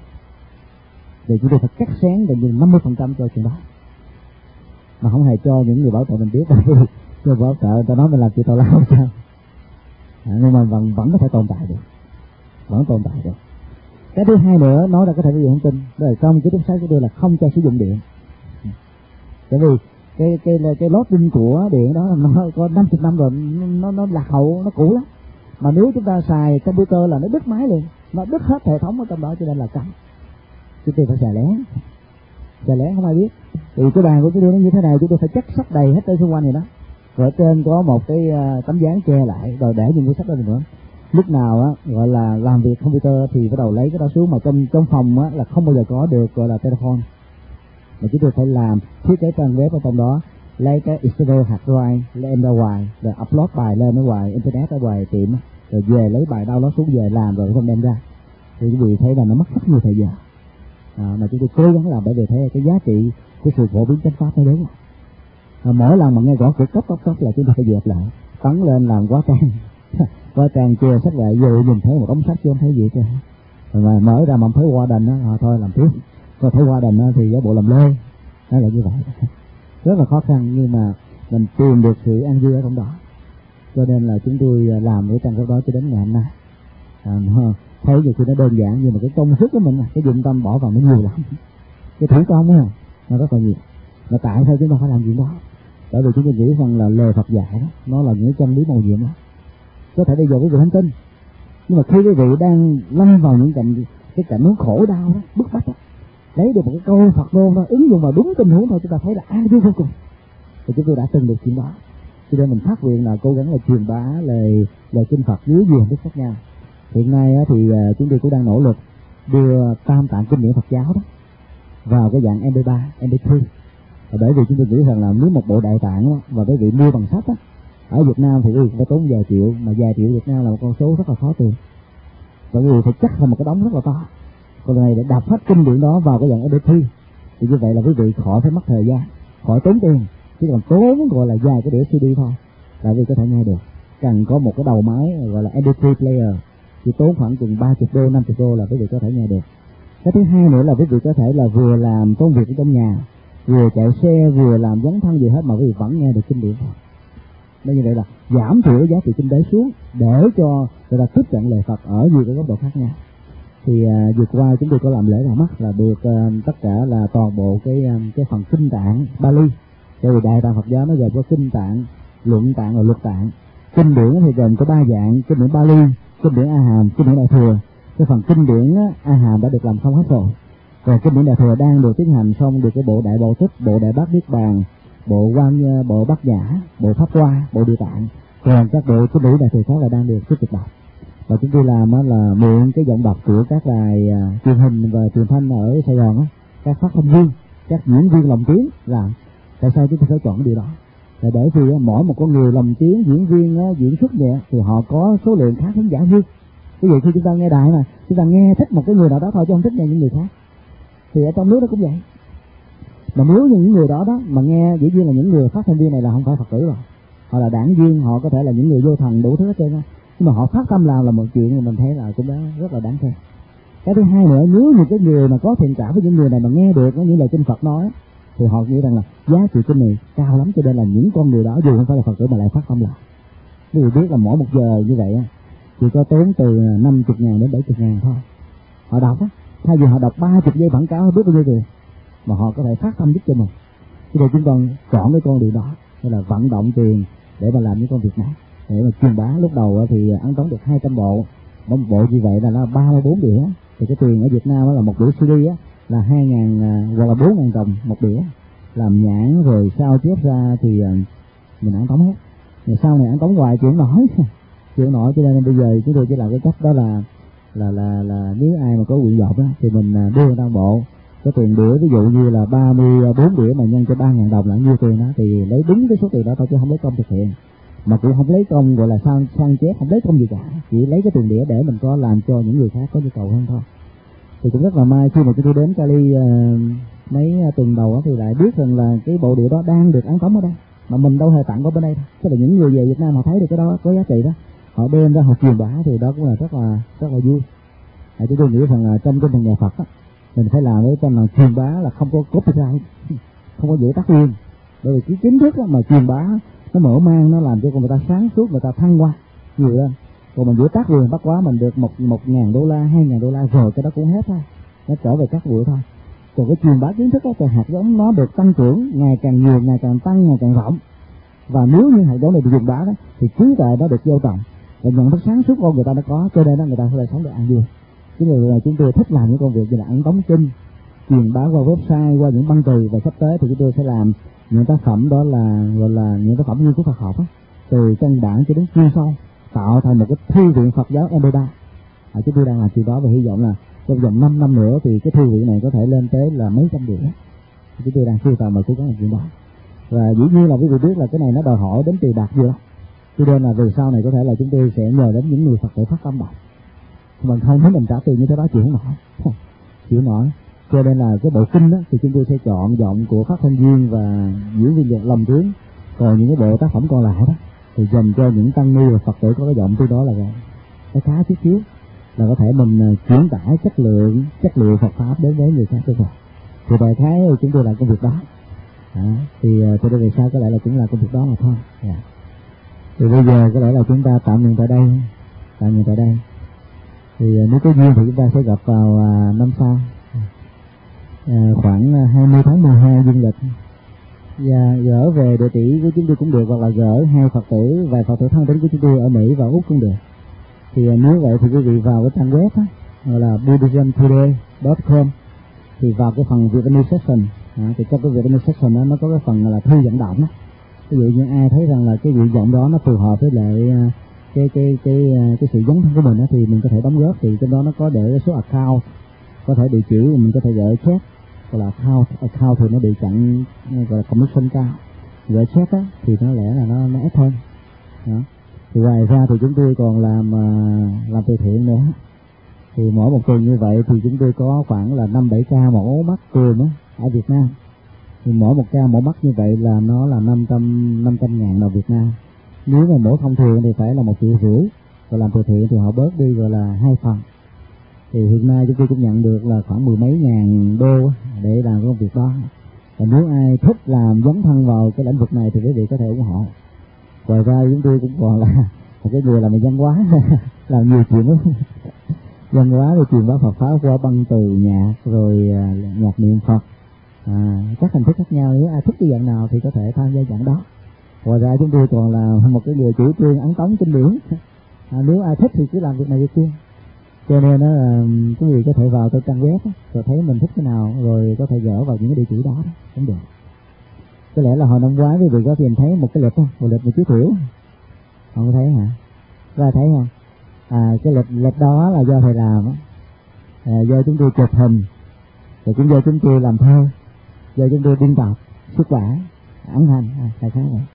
Thì chúng tôi phải cắt xén gần như 50% cho chuyện đó, mà không hề cho những người bảo trợ mình biết. Người bảo trợ người ta nói mình làm chuyện tào lao sao, nhưng mà vẫn có thể tồn tại được, Cái thứ hai nữa nói ra có thể quý vị không tin, đó là trong cái tiếp sách của tôi là không cho sử dụng điện. Bởi vì cái loading của điện đó nó có 50 năm rồi, nó lạc hậu, nó cũ lắm. Mà nếu chúng ta xài computer là nó đứt máy liền, nó đứt hết hệ thống ở trong đó, cho nên là cấm. Chúng tôi phải xài lén không ai biết. Thì cái bàn của chúng tôi nó như thế này, chúng tôi phải chất sách đầy hết trên xung quanh này đó. Rồi ở trên có một cái tấm dáng che lại, rồi để những cuốn sách đó nữa. Lúc nào á gọi là làm việc computer thì bắt đầu lấy cái đó xuống, mà trong phòng á là không bao giờ có được gọi là telephone. Mà chúng tôi phải làm thiết kế trang web ở trong đó, lấy cái external hard drive lên ra ngoài, rồi upload bài lên ở ngoài internet, ở ngoài tiệm, rồi về lấy bài download xuống về làm rồi không đem ra. Thì quý vị thấy là nó mất rất nhiều thời gian. Mà chúng tôi cố gắng làm, bởi vì thấy cái giá trị của sự phổ biến chánh pháp nó lớn. Mỗi lần mà nghe gõ cửa cốc là chúng tôi phải dẹp lại, tấn lên làm quá trang che sách lại, vừa nhìn thấy một đống sách chứ không thấy gì chứ. Rồi mà mở ra mà không thấy qua đành đó, thôi làm tiếp. Rồi thấy qua đành đó thì giả bộ làm lê, đó là như vậy. Rất là khó khăn, nhưng mà mình tìm được sự an vui ở trong đó. Cho nên là chúng tôi làm cái trang đó cho đến ngày hôm nay. Thấy nhiều khi nó đơn giản, nhưng mà cái công sức của mình, cái dụng tâm bỏ vào nó nhiều lắm. Cái thủ công á, nó rất là nhiều. Mà tại sao chúng ta phải làm chuyện đó? Bởi vì chúng tôi nghĩ rằng là lời Phật dạy đó, nó là những chân lý màu nhiệm đó. Có thể bây giờ quý vị không tin, nhưng mà khi quý vị đang lâm vào những cái cảnh huống khổ đau đó, bức bách đó, lấy được một cái câu Phật ngôn đó, ứng dụng vào đúng tình huống thôi, chúng ta thấy là an vui vô cùng. Thì chúng tôi đã từng được chuyện đó. Cho nên mình phát nguyện là cố gắng là truyền bá lời kinh Phật dưới nhiều hình thức khác nhau. Hiện nay thì chúng tôi cũng đang nỗ lực đưa tam tạng kinh điển Phật giáo đó vào cái dạng MP3, MP3. Và bởi vì chúng tôi nghĩ rằng là nếu một bộ đại tạng và quý vị mua bằng sách á, ở Việt Nam thì quý vị phải tốn vài triệu, mà vài triệu Việt Nam là một con số rất là khó tìm, và quý vị phải chắc là một cái đống rất là to. Còn này để đọc hết kinh điển đó vào cái dạng MP3 thì như vậy là quý vị khỏi phải mất thời gian, khỏi tốn tiền, chỉ còn tốn gọi là vài cái đĩa CD thôi là quý vị có thể nghe được. Cần có một cái đầu máy gọi là MP3 player, chỉ tốn khoảng chừng 30 đô, 50 đô là quý vị có thể nghe được. Cái thứ hai nữa là quý vị có thể là vừa làm công việc ở trong nhà, vừa chạy xe, vừa làm dấn thân gì hết mà quý vị vẫn nghe được kinh điển. Nên như vậy là giảm thiểu giá trị kinh tế xuống để cho người ta tiếp cận lời Phật ở nhiều cái góc độ khác nhau. Thì vừa qua chúng tôi có làm lễ ra mắt là được tất cả là toàn bộ cái phần kinh tạng Bali. Tại vì Đại Tạng Phật giáo nó gồm có kinh tạng, luận tạng và luật tạng. Kinh điển thì gồm có 3 dạng: kinh điển Bali, kinh điển A Hàm, kinh điển Đại Thừa. Cái phần kinh điển A Hàm đã được làm xong hết rồi, còn kinh điển Đại Thừa đang được tiến hành xong, được cái bộ Đại Bồ Tích, bộ Đại Bát Niết Bàn, bộ Bát Nhã, bộ Pháp Hoa, bộ Địa Tạng. Còn các bộ kinh điển Đại Thừa khác là đang được tiếp tục đọc. Và chúng tôi làm là mượn cái giọng đọc của các đài truyền hình và truyền thanh ở Sài Gòn á, các phát thanh viên, các diễn viên lồng tiếng làm. Tại sao chúng tôi phải chọn điều đó? Là bởi vì mỗi một con người lồng tiếng, diễn viên diễn xuất vậy thì họ có số lượng khá khán giả hơn. Ví dụ khi chúng ta nghe đài mà chúng ta nghe thích một cái người nào đó thôi chứ không thích nghe những người khác, thì ở trong nước nó cũng vậy. Mà nếu như những người đó mà nghe, dĩ nhiên là những người phát thanh viên này là không phải Phật tử rồi, họ là đảng viên, họ có thể là những người vô thần đủ thứ hết trơn á, nhưng mà họ phát tâm làm là một chuyện mà mình thấy là cũng rất là đáng khen. Cái thứ hai nữa, nếu như cái người mà có thiện cảm với những người này mà nghe được những lời kinh Phật nói thì họ nghĩ rằng là giá trị kinh này cao lắm, cho nên là những con người đó dù không phải là Phật tử mà lại phát tâm làm. Quý vị biết là mỗi một giờ như vậy chỉ có tốn từ 50.000 đến 70.000 thôi. Họ đọc thay vì họ đọc 30 giây quảng cáo biết bao nhiêu tiền, mà họ có thể phát tâm giúp cho mình. Cho nên chúng con chọn cái con đường đó, tức là vận động tiền để mà làm những công việc này, để mà truyền bá. Lúc đầu thì ấn tống được 200 bộ, mỗi một bộ như vậy là nó 34 đĩa, thì cái tiền ở Việt Nam là một đĩa CD là 2.000 hoặc là 4.000 đồng một đĩa, làm nhãn rồi sao chép ra thì mình ấn tống hết. Rồi sau này ấn tống hoài chuyện nổi, cho nên bây giờ chúng tôi chỉ làm cái cách đó là nếu ai mà có nguyện vọng thì mình đưa ra bộ cái tiền đĩa, ví dụ như là 34 đĩa mà nhân cho 3.000 đồng là nhiêu tiền đó, thì lấy đúng cái số tiền đó thôi chứ không lấy công thực hiện, mà cũng không lấy công gọi là sang chép, không lấy công gì cả, chỉ lấy cái tiền đĩa để mình có làm cho những người khác có nhu cầu hơn thôi. Thì cũng rất là may khi mà chúng tôi đến Cali mấy tuần đầu thì lại biết rằng là cái bộ đĩa đó đang được ấn tống ở đây, mà mình đâu hề tặng qua bên đây thôi. Tức là những người về Việt Nam họ thấy được cái đó có giá trị đó, họ đem ra họ truyền bá thì đó cũng là rất là vui. Chúng tôi nghĩ rằng là trong cái nhà Phật mình phải làm với trong là truyền bá là không có copyright, không có giữ tác quyền, bởi vì cái chính thức mà truyền bá nó mở mang, nó làm cho người ta sáng suốt, người ta thăng hoa nhiều lên. Còn mình giữ tác quyền bắt quá mình được 1.000 đô la, 2.000 đô la rồi cái đó cũng hết thôi, nó trở về các bụi thôi. Còn cái truyền bá kiến thức thì hạt giống nó được tăng trưởng ngày càng nhiều, ngày càng tăng, ngày càng rộng. Và nếu như hạt giống này được truyền bá thì trí tuệ nó được vô trọng, và nhận thức sáng suốt con người ta nó có, cho nên người ta sẽ sống được an vui. Cái điều là chúng tôi thích làm những công việc như là ấn tống kinh, truyền bá qua website, qua những băng từ, và sắp tới thì chúng tôi sẽ làm những tác phẩm đó là gọi là những tác phẩm nghiên cứu Phật học từ căn bản cho đến chuyên sâu, tạo thành một cái thư viện Phật giáo MP3. Chúng tôi đang làm chuyện đó và hy vọng là trong vòng 5 năm nữa thì cái thư viện này có thể lên tới là mấy trăm đĩa. Chúng tôi đang sưu tầm và cố gắng làm chuyện đó. Và dĩ nhiên là quý vị biết là cái này nó đòi hỏi đến tiền bạc nhiều lắm, cho nên là về sau này có thể là chúng tôi sẽ nhờ đến những người Phật tử phát tâm đọc. Mình không thấy mình trả tiền như thế đó chịu nổi. Cho nên là cái bộ kinh đó thì chúng tôi sẽ chọn giọng của phát thanh viên và diễn viên lồng tiếng, còn những cái bộ tác phẩm còn lại đó thì dành cho những tăng ni và Phật tử có cái giọng tôi đó là cái khá chút xíu, là có thể mình chuyển tải chất lượng Phật pháp đến với người khác được rồi. Thì đại khái chúng tôi làm công việc đó. Thì từ đây về sau có lẽ là cũng là công việc đó mà thôi. Thì bây giờ có lẽ là chúng ta tạm ngừng tại đây. Thì nếu có duyên thì chúng ta sẽ gặp vào năm sau, khoảng 20 tháng 12 dương lịch, và gỡ về địa chỉ của chúng tôi cũng được, hoặc là gỡ hai Phật tử, vài Phật tử thân đến của chúng tôi ở Mỹ và Úc cũng được. Thì nếu vậy thì quý vị vào cái trang web gọi là buddhismtoday.com, thì vào cái phần Vietnamese section, thì trong cái Vietnamese section đó nó có cái phần là thư vận động đó. Ví dụ như ai thấy rằng là cái nguyện vọng đó nó phù hợp với lại cái sự dấn thân của mình thì mình có thể đóng góp, thì trong đó nó có để số account, có thể địa chỉ mình có thể gửi check gọi là account thì nó bị chặn, gọi là commission cao, gọi check á thì nó lẽ là nó ép hơn đó. Thì ngoài ra thì chúng tôi còn làm từ thiện nữa. Thì mỗi một tuần như vậy thì chúng tôi có khoảng là 5-7 ca mổ mắt cườm á ở Việt Nam. Thì mỗi một ca mổ mắt như vậy là nó là 500.000 đồng Việt Nam. Nếu mà mổ thông thường thì phải là 1,5 triệu, và làm từ thiện thì họ bớt đi gọi là 2 phần. Thì hiện nay chúng tôi cũng nhận được là khoảng 10 mấy ngàn đô để làm công việc đó. Và nếu ai thích làm dấn thân vào cái lĩnh vực này thì quý vị có thể ủng hộ. Ngoài ra chúng tôi cũng còn là một cái người làm về văn hóa làm nhiều chuyện lắm. Văn hóa rồi truyền bá Phật pháp qua băng từ nhạc, rồi nhạc niệm Phật, các hình thức khác nhau. Nếu ai thích cái dạng nào thì có thể tham gia dạng đó. Ngoài ra chúng tôi còn là một cái người chủ trương ấn tống kinh điển. Nếu ai thích thì cứ làm việc này việc kia. Cho nên là quý vị có thể vào cái trang web rồi thấy mình thích cái nào rồi có thể gỡ vào những cái địa chỉ đó cũng được. Có lẽ là hồi năm ngoái quý vị có tìm thấy một cái lịch không? Một lịch một chiếc thiểu. Không có thấy hả? Có ai thấy không? Cái lịch đó là do thầy làm á, do chúng tôi chụp hình, rồi cũng do chúng tôi làm thơ, do chúng tôi biên tập xuất bản ấn hành, đại khái vậy.